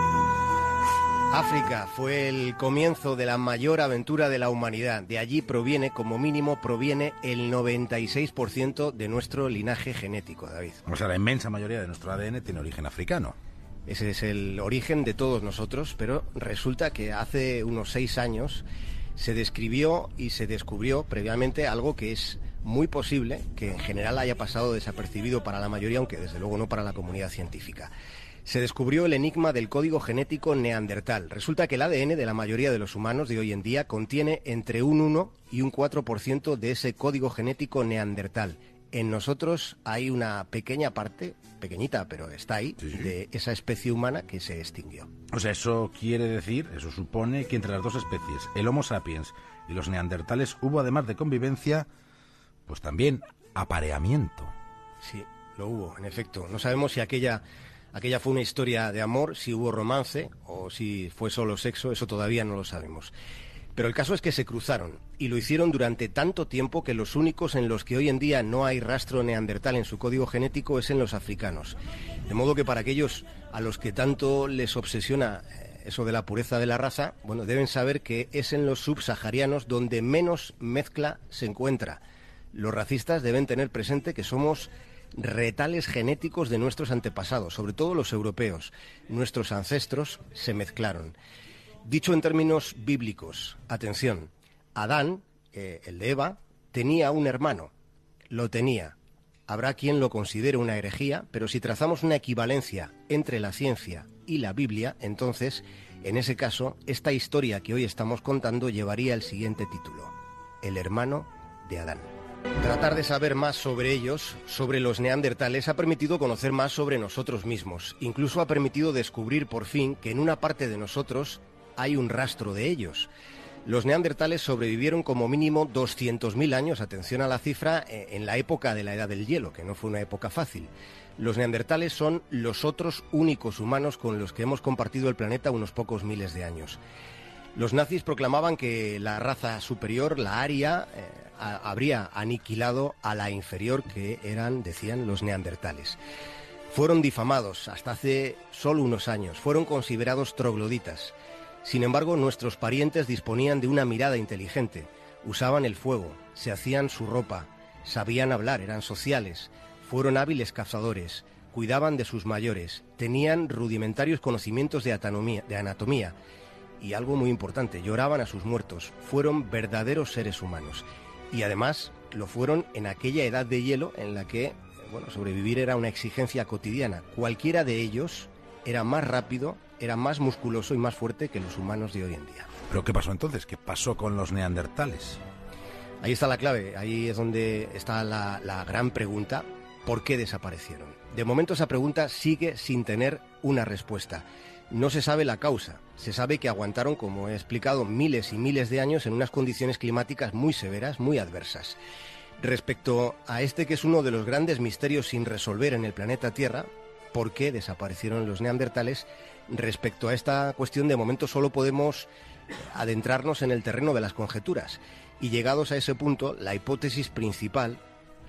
Speaker 12: África fue el comienzo de la mayor aventura de la humanidad. De allí proviene, como mínimo, proviene el noventa y seis por ciento de nuestro linaje genético, David.
Speaker 8: O sea, la inmensa mayoría de nuestro A D N tiene origen africano.
Speaker 12: Ese es el origen de todos nosotros, pero resulta que hace unos seis años se describió y se descubrió previamente algo que es muy posible que en general haya pasado desapercibido para la mayoría, aunque desde luego no para la comunidad científica. Se descubrió el enigma del código genético neandertal. Resulta que el A D N de la mayoría de los humanos de hoy en día contiene entre un uno y un cuatro por ciento de ese código genético neandertal. En nosotros hay una pequeña parte, pequeñita, pero está ahí, sí, sí, de esa especie humana que se extinguió.
Speaker 8: O sea, eso quiere decir, eso supone que entre las dos especies, el Homo sapiens y los neandertales, hubo además de convivencia, pues también apareamiento.
Speaker 12: Sí, lo hubo, en efecto. No sabemos si aquella, aquella fue una historia de amor, si hubo romance o si fue solo sexo, eso todavía no lo sabemos. Pero el caso es que se cruzaron, y lo hicieron durante tanto tiempo que los únicos en los que hoy en día no hay rastro neandertal en su código genético es en los africanos. De modo que para aquellos a los que tanto les obsesiona eso de la pureza de la raza, bueno, deben saber que es en los subsaharianos donde menos mezcla se encuentra. Los racistas deben tener presente que somos retales genéticos de nuestros antepasados, sobre todo los europeos. Nuestros ancestros se mezclaron. Dicho en términos bíblicos, atención, Adán, eh, el de Eva, tenía un hermano, lo tenía. Habrá quien lo considere una herejía, pero si trazamos una equivalencia entre la ciencia y la Biblia, entonces, en ese caso, esta historia que hoy estamos contando llevaría el siguiente título: El hermano de Adán. Tratar de saber más sobre ellos, sobre los neandertales, ha permitido conocer más sobre nosotros mismos. Incluso ha permitido descubrir por fin que en una parte de nosotros hay un rastro de ellos. Los neandertales sobrevivieron como mínimo doscientos mil años, atención a la cifra, en la época de la Edad del Hielo, que no fue una época fácil. Los neandertales son los otros únicos humanos con los que hemos compartido el planeta unos pocos miles de años. Los nazis proclamaban que la raza superior, la aria, eh, a, habría aniquilado a la inferior, que eran, decían, los neandertales. Fueron difamados hasta hace solo unos años, fueron considerados trogloditas. Sin embargo, nuestros parientes disponían de una mirada inteligente, usaban el fuego, se hacían su ropa, sabían hablar, eran sociales, fueron hábiles cazadores, cuidaban de sus mayores, tenían rudimentarios conocimientos de anatomía, de anatomía y algo muy importante, lloraban a sus muertos, fueron verdaderos seres humanos. Y además lo fueron en aquella edad de hielo en la que, bueno, sobrevivir era una exigencia cotidiana. Cualquiera de ellos era más rápido, era más musculoso y más fuerte que los humanos de hoy en día.
Speaker 8: ¿Pero qué pasó entonces? ¿Qué pasó con los neandertales?
Speaker 12: Ahí está la clave, ahí es donde está la, la gran pregunta: ¿por qué desaparecieron? De momento esa pregunta sigue sin tener una respuesta. No se sabe la causa, se sabe que aguantaron, como he explicado, miles y miles de años en unas condiciones climáticas muy severas, muy adversas. Respecto a este que es uno de los grandes misterios sin resolver en el planeta Tierra, ¿por qué desaparecieron los neandertales? Respecto a esta cuestión, de momento solo podemos adentrarnos en el terreno de las conjeturas. Y llegados a ese punto, la hipótesis principal,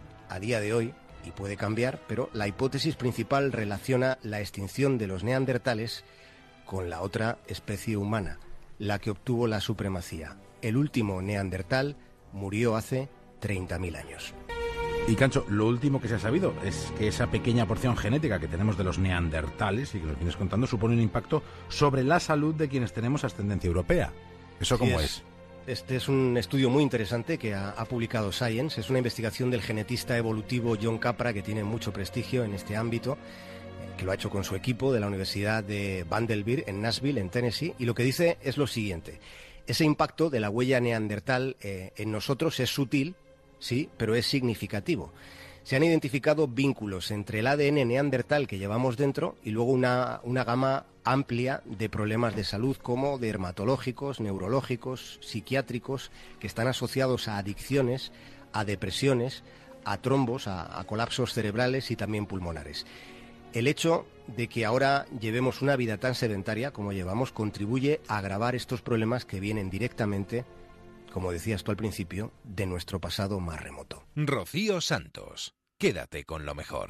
Speaker 12: a día de hoy, y puede cambiar, pero la hipótesis principal relaciona la extinción de los neandertales con la otra especie humana, la que obtuvo la supremacía. El último neandertal murió hace treinta mil años.
Speaker 8: Y Cancho, lo último que se ha sabido es que esa pequeña porción genética que tenemos de los neandertales, y que nos vienes contando, supone un impacto sobre la salud de quienes tenemos ascendencia europea. ¿Eso
Speaker 12: Sí,
Speaker 8: cómo
Speaker 12: es.
Speaker 8: es?
Speaker 12: Este es un estudio muy interesante que ha, ha publicado Science. Es una investigación del genetista evolutivo John Capra, que tiene mucho prestigio en este ámbito, eh, que lo ha hecho con su equipo de la Universidad de Vanderbilt en Nashville, en Tennessee, y lo que dice es lo siguiente. Ese impacto de la huella neandertal eh, en nosotros es sutil, sí, pero es significativo. Se han identificado vínculos entre el A D N neandertal que llevamos dentro y luego una, una gama amplia de problemas de salud como dermatológicos, neurológicos, psiquiátricos, que están asociados a adicciones, a depresiones, a trombos, a, a colapsos cerebrales y también pulmonares. El hecho de que ahora llevemos una vida tan sedentaria como llevamos contribuye a agravar estos problemas que vienen directamente, como decías tú al principio, de nuestro pasado más remoto.
Speaker 1: Rocío Santos, quédate con lo mejor.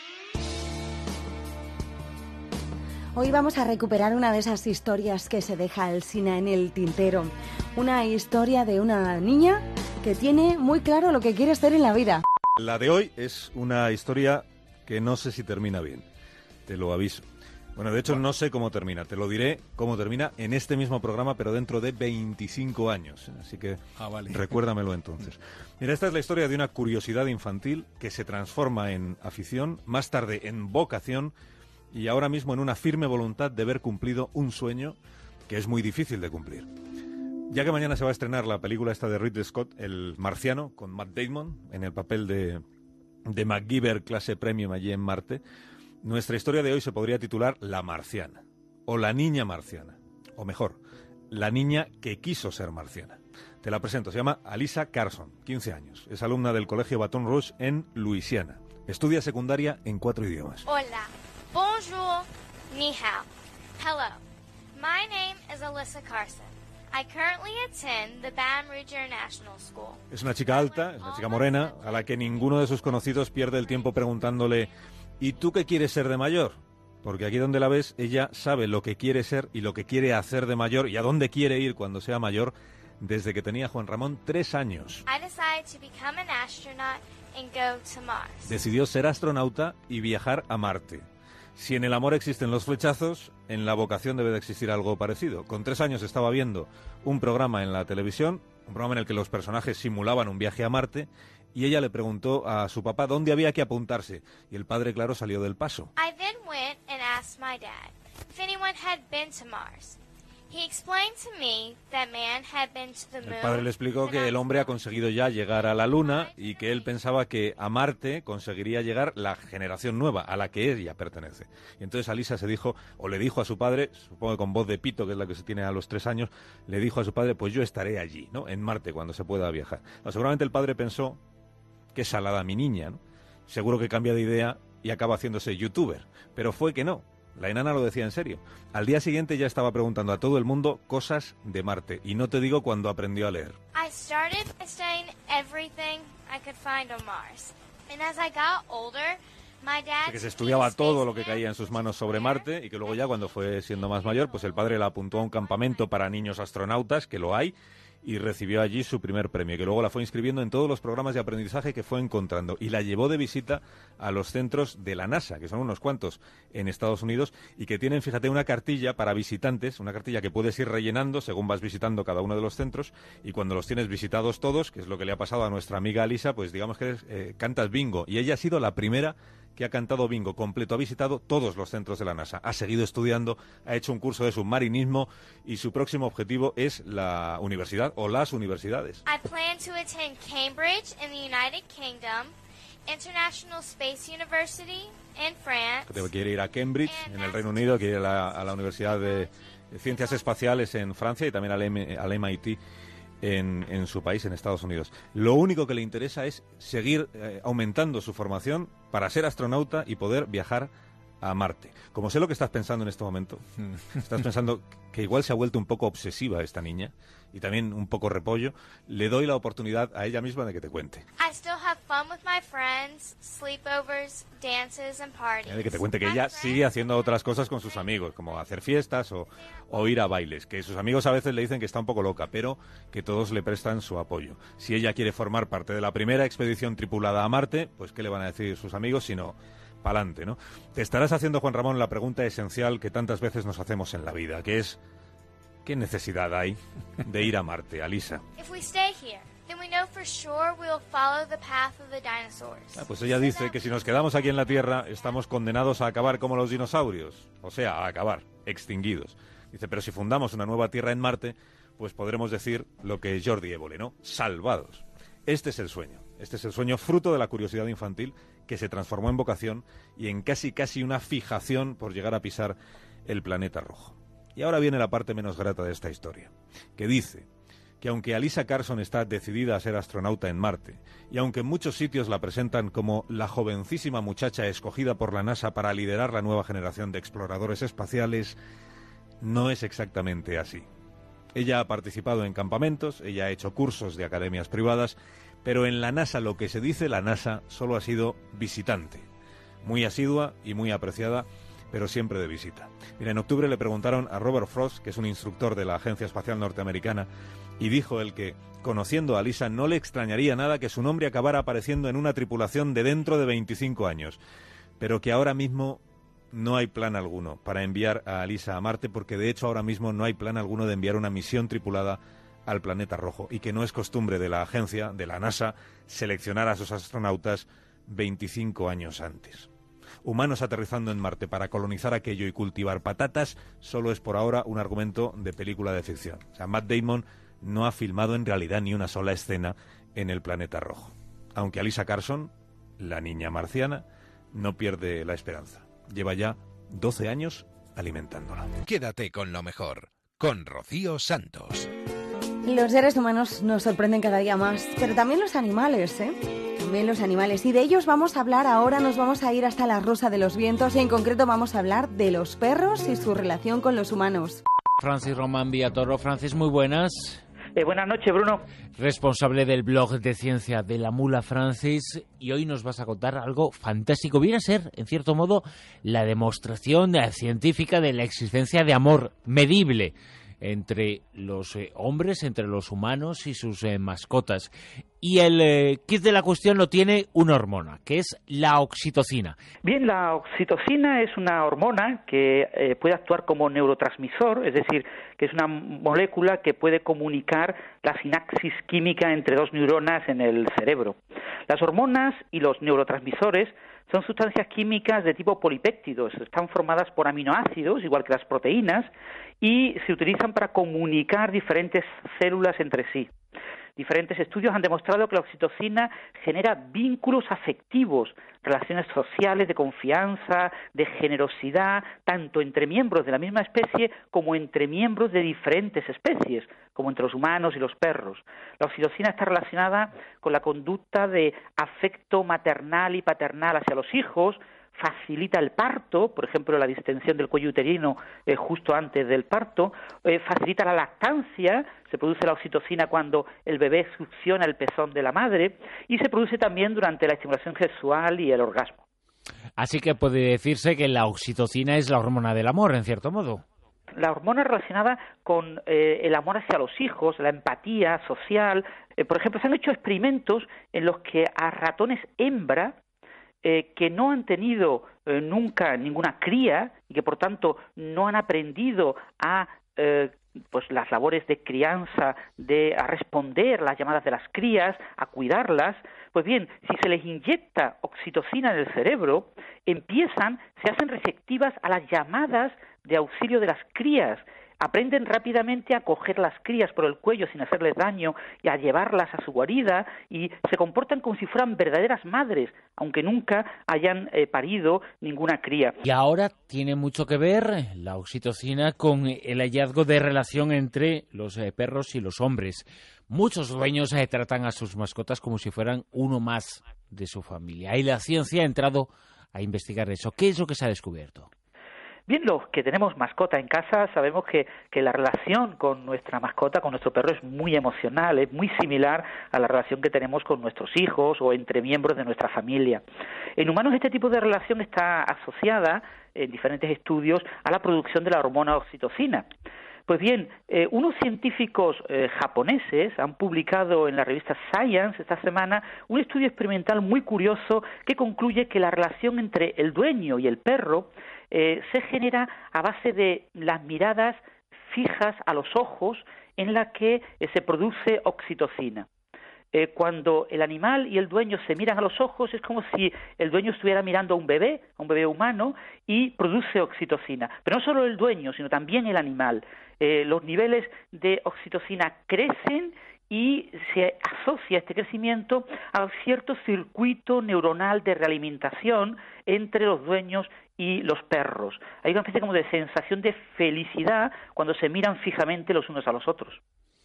Speaker 5: Hoy vamos a recuperar una de esas historias que se deja Alsina en el tintero. Una historia de una niña que tiene muy claro lo que quiere ser en la vida.
Speaker 15: La de hoy es una historia que no sé si termina bien, te lo aviso. Bueno, de hecho no sé cómo termina, te lo diré cómo termina en este mismo programa, pero dentro de veinticinco años, así que
Speaker 2: Ah, vale.
Speaker 15: recuérdamelo entonces. Mira, esta es la historia de una curiosidad infantil que se transforma en afición, más tarde en vocación y ahora mismo en una firme voluntad de ver cumplido un sueño que es muy difícil de cumplir. Ya que mañana se va a estrenar la película esta de Ridley Scott, El Marciano, con Matt Damon en el papel de, de MacGyver clase premium allí en Marte, nuestra historia de hoy se podría titular La Marciana, o La Niña Marciana, o mejor, La Niña que quiso ser marciana. Te la presento, se llama Alyssa Carson, quince años, es alumna del colegio Baton Rouge en Luisiana. Estudia secundaria en cuatro idiomas.
Speaker 20: Hola, bonjour, ni hao, hello. My name is Alyssa Carson. I currently attend the Baton Rouge International School.
Speaker 15: Es una chica alta, es una chica morena, a la que ninguno de sus conocidos pierde el tiempo preguntándole ¿y tú qué quieres ser de mayor? Porque aquí donde la ves, ella sabe lo que quiere ser y lo que quiere hacer de mayor y a dónde quiere ir cuando sea mayor desde que tenía Juan Ramón tres años.
Speaker 20: I decided to become an astronaut and go to Mars.
Speaker 15: Decidió ser astronauta y viajar a Marte. Si en el amor existen los flechazos, en la vocación debe de existir algo parecido. Con tres años estaba viendo un programa en la televisión, un programa en el que los personajes simulaban un viaje a Marte, y ella le preguntó a su papá dónde había que apuntarse, y el padre, claro, salió del paso.
Speaker 20: I then went and asked my dad if anyone had been to Mars. He explained to me that man had been to the moon.
Speaker 15: El padre le explicó que el hombre ha conseguido ya llegar a la Luna y que él pensaba que a Marte conseguiría llegar la generación nueva, a la que ella pertenece. Y entonces Alyssa se dijo, o le dijo a su padre, supongo que con voz de pito, que es la que se tiene a los tres años, le dijo a su padre, pues yo estaré allí, ¿no? En Marte, cuando se pueda viajar. No, seguramente el padre pensó, qué salada mi niña, ¿no? Seguro que cambia de idea y acaba haciéndose youtuber. Pero fue que no. La enana lo decía en serio. Al día siguiente ya estaba preguntando a todo el mundo cosas de Marte. Y no te digo cuando aprendió a leer.
Speaker 20: I started studying everything I could find on Mars. And as I got older, my dad
Speaker 15: Que se estudiaba todo lo que caía en sus manos sobre Marte y que luego ya cuando fue siendo más mayor, pues el padre la apuntó a un campamento para niños astronautas, que lo hay, y recibió allí su primer premio, que luego la fue inscribiendo en todos los programas de aprendizaje que fue encontrando y la llevó de visita a los centros de la NASA, que son unos cuantos en Estados Unidos y que tienen, fíjate, una cartilla para visitantes, una cartilla que puedes ir rellenando según vas visitando cada uno de los centros y cuando los tienes visitados todos, que es lo que le ha pasado a nuestra amiga Alyssa, pues digamos que eres, eh, cantas bingo y ella ha sido la primera que ha cantado bingo completo, ha visitado todos los centros de la NASA, ha seguido estudiando, ha hecho un curso de submarinismo y su próximo objetivo es la universidad o las universidades.
Speaker 20: I plan to attend Cambridge in the United Kingdom, International Space University in France.
Speaker 15: Que quiere ir a Cambridge, en el Reino Unido, quiere ir a la, a la Universidad de Ciencias Espaciales en Francia y también al, M, al M I T en, en su país, en Estados Unidos. Lo único que le interesa es seguir eh, aumentando su formación para ser astronauta y poder viajar a Marte. Como sé lo que estás pensando en este momento, estás pensando que igual se ha vuelto un poco obsesiva esta niña y también un poco repollo, le doy la oportunidad a ella misma de que te cuente.
Speaker 20: I still have fun with my friends, sleepovers, dances and parties.
Speaker 15: De que te cuente que ella sigue haciendo otras cosas con sus amigos, como hacer fiestas o, o ir a bailes, que sus amigos a veces le dicen que está un poco loca, pero que todos le prestan su apoyo. Si ella quiere formar parte de la primera expedición tripulada a Marte, pues ¿qué le van a decir sus amigos si no pa'lante, ¿no? Te estarás haciendo, Juan Ramón, la pregunta esencial que tantas veces nos hacemos en la vida, que es ¿qué necesidad hay de ir a Marte, Alisa?
Speaker 20: If we stay here, then we know for sure we'll follow the path of the dinosaurs.
Speaker 15: Ah, pues ella dice que si nos quedamos aquí en la Tierra estamos condenados a acabar como los dinosaurios, o sea, a acabar, extinguidos. Dice, pero si fundamos una nueva Tierra en Marte, pues podremos decir lo que Jordi Évole, ¿no? Salvados. Este es el sueño, este es el sueño fruto de la curiosidad infantil que se transformó en vocación y en casi casi una fijación por llegar a pisar el planeta rojo. Y ahora viene la parte menos grata de esta historia, que dice que aunque Alisa Carson está decidida a ser astronauta en Marte, y aunque en muchos sitios la presentan como la jovencísima muchacha escogida por la NASA para liderar la nueva generación de exploradores espaciales, no es exactamente así. Ella ha participado en campamentos, ella ha hecho cursos de academias privadas, pero en la NASA lo que se dice, la NASA solo ha sido visitante, muy asidua y muy apreciada, pero siempre de visita. Mira, en octubre le preguntaron a Robert Frost, que es un instructor de la Agencia Espacial Norteamericana, y dijo él que, conociendo a Alisa, no le extrañaría nada que su nombre acabara apareciendo en una tripulación de dentro de veinticinco años, pero que ahora mismo no hay plan alguno para enviar a Alisa a Marte, porque de hecho ahora mismo no hay plan alguno de enviar una misión tripulada al planeta rojo, y que no es costumbre de la agencia, de la NASA, seleccionar a sus astronautas veinticinco años antes. Humanos aterrizando en Marte para colonizar aquello y cultivar patatas solo es por ahora un argumento de película de ficción. O sea, Matt Damon no ha filmado en realidad ni una sola escena en el planeta rojo. Aunque Alisa Carson, la niña marciana, no pierde la esperanza. Lleva ya doce años alimentándola.
Speaker 1: Quédate con lo mejor, con Rocío Santos.
Speaker 5: Los seres humanos nos sorprenden cada día más, pero también los animales, ¿eh? También los animales. Y de ellos vamos a hablar ahora, nos vamos a ir hasta la Rosa de los Vientos y en concreto vamos a hablar de los perros y su relación con los humanos.
Speaker 6: Francis Román Villatoro. Francis, muy buenas.
Speaker 3: Eh, buenas noches, Bruno.
Speaker 6: Responsable del blog de ciencia de la Mula Francis, y hoy nos vas a contar algo fantástico. Viene a ser, en cierto modo, la demostración científica de la existencia de amor medible entre los eh, hombres, entre los humanos y sus eh, mascotas. Y el eh, kit de la cuestión lo tiene una hormona, que es la oxitocina.
Speaker 3: Bien, la oxitocina es una hormona que eh, puede actuar como neurotransmisor, es decir, que es una molécula que puede comunicar la sinapsis química entre dos neuronas en el cerebro. Las hormonas y los neurotransmisores son sustancias químicas de tipo polipéptidos, están formadas por aminoácidos, igual que las proteínas, y se utilizan para comunicar diferentes células entre sí. Diferentes estudios han demostrado que la oxitocina genera vínculos afectivos, relaciones sociales de confianza, de generosidad, tanto entre miembros de la misma especie como entre miembros de diferentes especies, como entre los humanos y los perros. La oxitocina está relacionada con la conducta de afecto maternal y paternal hacia los hijos, facilita el parto, por ejemplo, la distensión del cuello uterino eh, justo antes del parto, eh, facilita la lactancia, se produce la oxitocina cuando el bebé succiona el pezón de la madre y se produce también durante la estimulación sexual y el orgasmo.
Speaker 6: Así que puede decirse que la oxitocina es la hormona del amor, en cierto modo.
Speaker 3: La hormona relacionada con eh, el amor hacia los hijos, la empatía social. Eh, por ejemplo, se han hecho experimentos en los que a ratones hembra Eh, que no han tenido eh, nunca ninguna cría y que por tanto no han aprendido a eh, pues las labores de crianza, de a responder las llamadas de las crías, a cuidarlas, pues bien, si se les inyecta oxitocina en el cerebro, empiezan, se hacen receptivas a las llamadas de auxilio de las crías. Aprenden rápidamente a coger las crías por el cuello sin hacerles daño y a llevarlas a su guarida y se comportan como si fueran verdaderas madres, aunque nunca hayan eh, parido ninguna cría.
Speaker 6: Y ahora tiene mucho que ver la oxitocina con el hallazgo de relación entre los eh, perros y los hombres. Muchos dueños eh, tratan a sus mascotas como si fueran uno más de su familia y la ciencia ha entrado a investigar eso. ¿Qué es lo que se ha descubierto?
Speaker 3: Bien, los que tenemos mascota en casa sabemos que, que la relación con nuestra mascota, con nuestro perro, es muy emocional, es muy similar a la relación que tenemos con nuestros hijos o entre miembros de nuestra familia. En humanos este tipo de relación está asociada, en diferentes estudios, a la producción de la hormona oxitocina. Pues bien, eh, unos científicos eh, japoneses han publicado en la revista Science esta semana un estudio experimental muy curioso que concluye que la relación entre el dueño y el perro eh, se genera a base de las miradas fijas a los ojos en la que eh, se produce oxitocina. Eh, cuando el animal y el dueño se miran a los ojos es como si el dueño estuviera mirando a un bebé, a un bebé humano, y produce oxitocina. Pero no solo el dueño, sino también el animal. Eh, los niveles de oxitocina crecen y se asocia este crecimiento a cierto circuito neuronal de realimentación entre los dueños y los perros. Hay una especie como de sensación de felicidad cuando se miran fijamente los unos a los otros.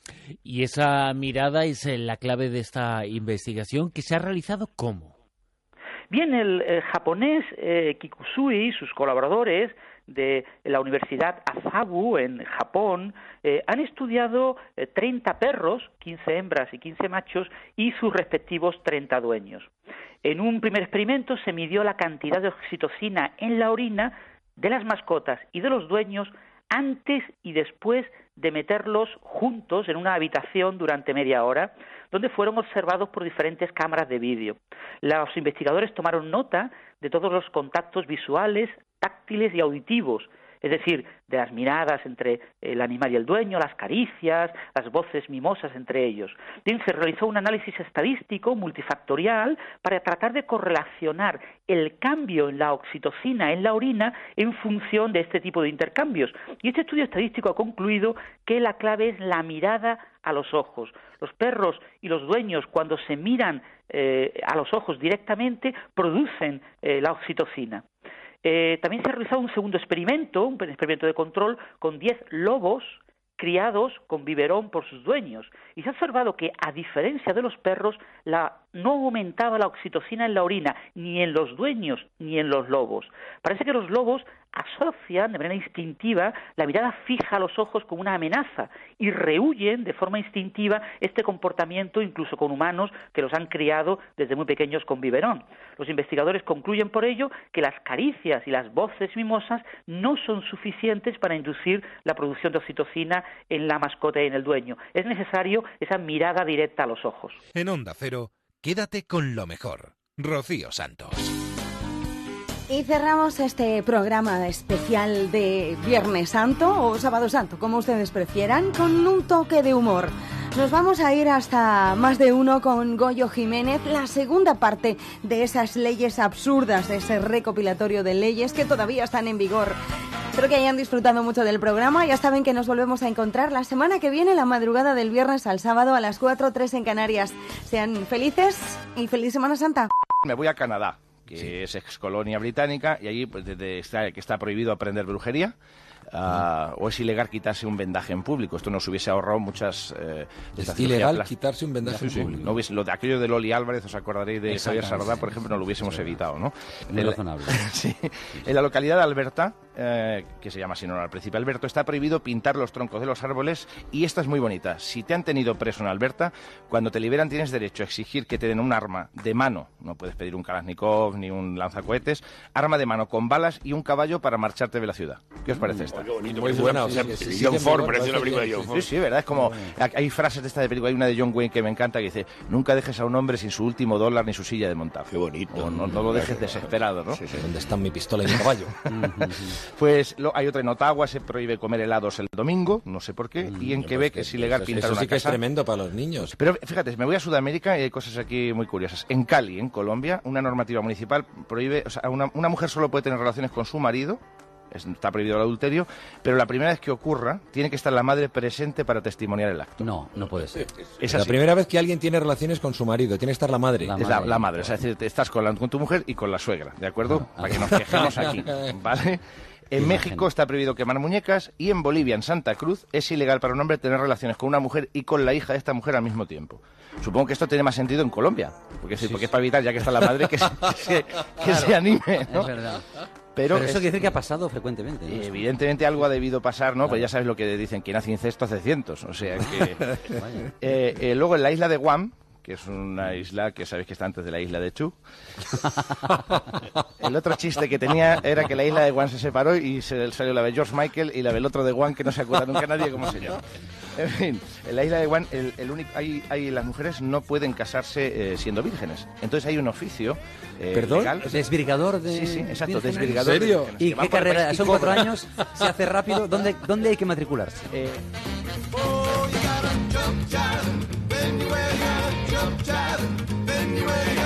Speaker 6: Y esa mirada es la clave de esta investigación que se ha realizado ¿cómo?
Speaker 3: Bien, el, el japonés eh, Kikusui y sus colaboradores de la Universidad Asabu en Japón eh, han estudiado eh, treinta perros, quince hembras y quince machos, y sus respectivos treinta dueños. En un primer experimento se midió la cantidad de oxitocina en la orina de las mascotas y de los dueños antes y después de meterlos juntos en una habitación durante media hora, donde fueron observados por diferentes cámaras de vídeo. Los investigadores tomaron nota de todos los contactos visuales, táctiles y auditivos, es decir, de las miradas entre el animal y el dueño, las caricias, las voces mimosas entre ellos. Bien, se realizó un análisis estadístico multifactorial para tratar de correlacionar el cambio en la oxitocina en la orina en función de este tipo de intercambios. Y este estudio estadístico ha concluido que la clave es la mirada a los ojos. Los perros y los dueños, cuando se miran eh, a los ojos directamente, producen eh, la oxitocina. Eh, también se ha realizado un segundo experimento, un experimento de control con diez lobos criados con biberón por sus dueños. Y se ha observado que, a diferencia de los perros, la, no aumentaba la oxitocina en la orina, ni en los dueños ni en los lobos. Parece que los lobos asocian de manera instintiva la mirada fija a los ojos con una amenaza y rehuyen de forma instintiva este comportamiento incluso con humanos que los han criado desde muy pequeños con biberón. Los investigadores concluyen por ello que las caricias y las voces mimosas no son suficientes para inducir la producción de oxitocina en la mascota y en el dueño. Es necesario esa mirada directa a los ojos.
Speaker 1: En Onda Cero, quédate con lo mejor. Rocío Santos.
Speaker 5: Y cerramos este programa especial de Viernes Santo o Sábado Santo, como ustedes prefieran, con un toque de humor. Nos vamos a ir hasta Más de Uno con Goyo Jiménez, la segunda parte de esas leyes absurdas, de ese recopilatorio de leyes que todavía están en vigor. Espero que hayan disfrutado mucho del programa. Ya saben que nos volvemos a encontrar la semana que viene, la madrugada del viernes al sábado a las cuatro o tres en Canarias. Sean felices y feliz Semana Santa.
Speaker 11: Me voy a Canadá, que sí. es ex colonia británica, y allí pues, desde está, que está prohibido aprender brujería. Uh, o es ilegal quitarse un vendaje en público. Esto nos hubiese ahorrado muchas... Eh,
Speaker 2: es ilegal quitarse un vendaje en
Speaker 11: sí,
Speaker 2: público.
Speaker 11: No hubiese, lo de aquello de Loli Álvarez, os acordaréis de Javier Sardá, por ejemplo, no lo hubiésemos sí, evitado, ¿no?
Speaker 6: Muy razonable.
Speaker 11: Sí. En la localidad de Alberta, eh, que se llama así, no, al Príncipe Alberto, está prohibido pintar los troncos de los árboles, y esta es muy bonita. Si te han tenido preso en Alberta, cuando te liberan tienes derecho a exigir que te den un arma de mano, no puedes pedir un Kalashnikov ni un lanzacohetes, arma de mano con balas y un caballo para marcharte de la ciudad. ¿Qué os parece esta?
Speaker 21: Qué bonito, muy buena. O sea, sí, sí, sí, John Ford, parece una película de John Ford.
Speaker 11: Sí, sí, verdad, es como... Hay frases de esta de película, hay una de John Wayne que me encanta que dice: nunca dejes a un hombre sin su último dólar ni su silla de montar.
Speaker 21: Qué bonito.
Speaker 11: O no, no lo dejes desesperado, ¿no?
Speaker 2: Sí, sí. ¿Dónde están mi pistola y mi caballo?
Speaker 11: Pues lo, hay otra en Ottawa, se prohíbe comer helados el domingo, no sé por qué, y en Quebec es ilegal pintar
Speaker 2: eso
Speaker 11: una
Speaker 2: sí que
Speaker 11: casa.
Speaker 2: Es tremendo para los niños.
Speaker 11: Pero fíjate, me voy a Sudamérica y hay cosas aquí muy curiosas. En Cali, en Colombia, una normativa municipal prohíbe... O sea, una, una mujer solo puede tener relaciones con su marido, está prohibido el adulterio, pero la primera vez que ocurra tiene que estar la madre presente para testimoniar el acto.
Speaker 6: No, no puede ser.
Speaker 11: Es
Speaker 2: la primera vez que alguien tiene relaciones con su marido, tiene que estar la madre.
Speaker 11: La es madre, la, la madre, o sea, es decir, estás con, la, con tu mujer y con la suegra, ¿de acuerdo? Ah, para que nos quejemos aquí, ¿vale? En
Speaker 14: Imagino.
Speaker 11: México está prohibido quemar muñecas y en Bolivia, en Santa Cruz, es ilegal para un hombre tener relaciones con una mujer y con la hija de esta mujer al mismo tiempo. Supongo que esto tiene más sentido en Colombia, porque, sí, porque es para evitar, ya que está la madre, que se, que se, que
Speaker 14: Claro,
Speaker 11: se anime, ¿no?
Speaker 14: Es verdad.
Speaker 11: Pero,
Speaker 14: Pero eso
Speaker 11: es-
Speaker 14: quiere decir que ha pasado frecuentemente, ¿no?
Speaker 11: Evidentemente algo ha debido pasar, ¿no? Pues ya sabes lo que dicen, quien hace incesto hace cientos. O sea que...
Speaker 14: Vaya.
Speaker 11: Eh, eh, luego en la isla de Guam, que es una isla que sabéis que está antes de la isla de Chu. El otro chiste que tenía era que la isla de Guam se separó y se salió la de George Michael y la del otro de Guam, que no se acuerda nunca nadie cómo se llama. En fin, en la isla de Guam el, el único, hay, hay, las mujeres no pueden casarse eh, siendo vírgenes. Entonces hay un oficio eh,
Speaker 14: ¿Perdón?
Speaker 11: legal.
Speaker 14: ¿Desvirgador de
Speaker 11: Sí, sí, exacto,
Speaker 14: vírgenes?
Speaker 11: desvirgador de
Speaker 14: ¿En serio?
Speaker 11: vírgenes,
Speaker 14: ¿Y
Speaker 11: que van
Speaker 14: qué
Speaker 11: por el
Speaker 14: carrera?
Speaker 11: país y
Speaker 14: Son
Speaker 11: cobran.
Speaker 14: cuatro años, se hace rápido. ¿Dónde, dónde hay que matricularse?
Speaker 11: Eh,
Speaker 13: Jump jive, then you wear your jump jive, then you wear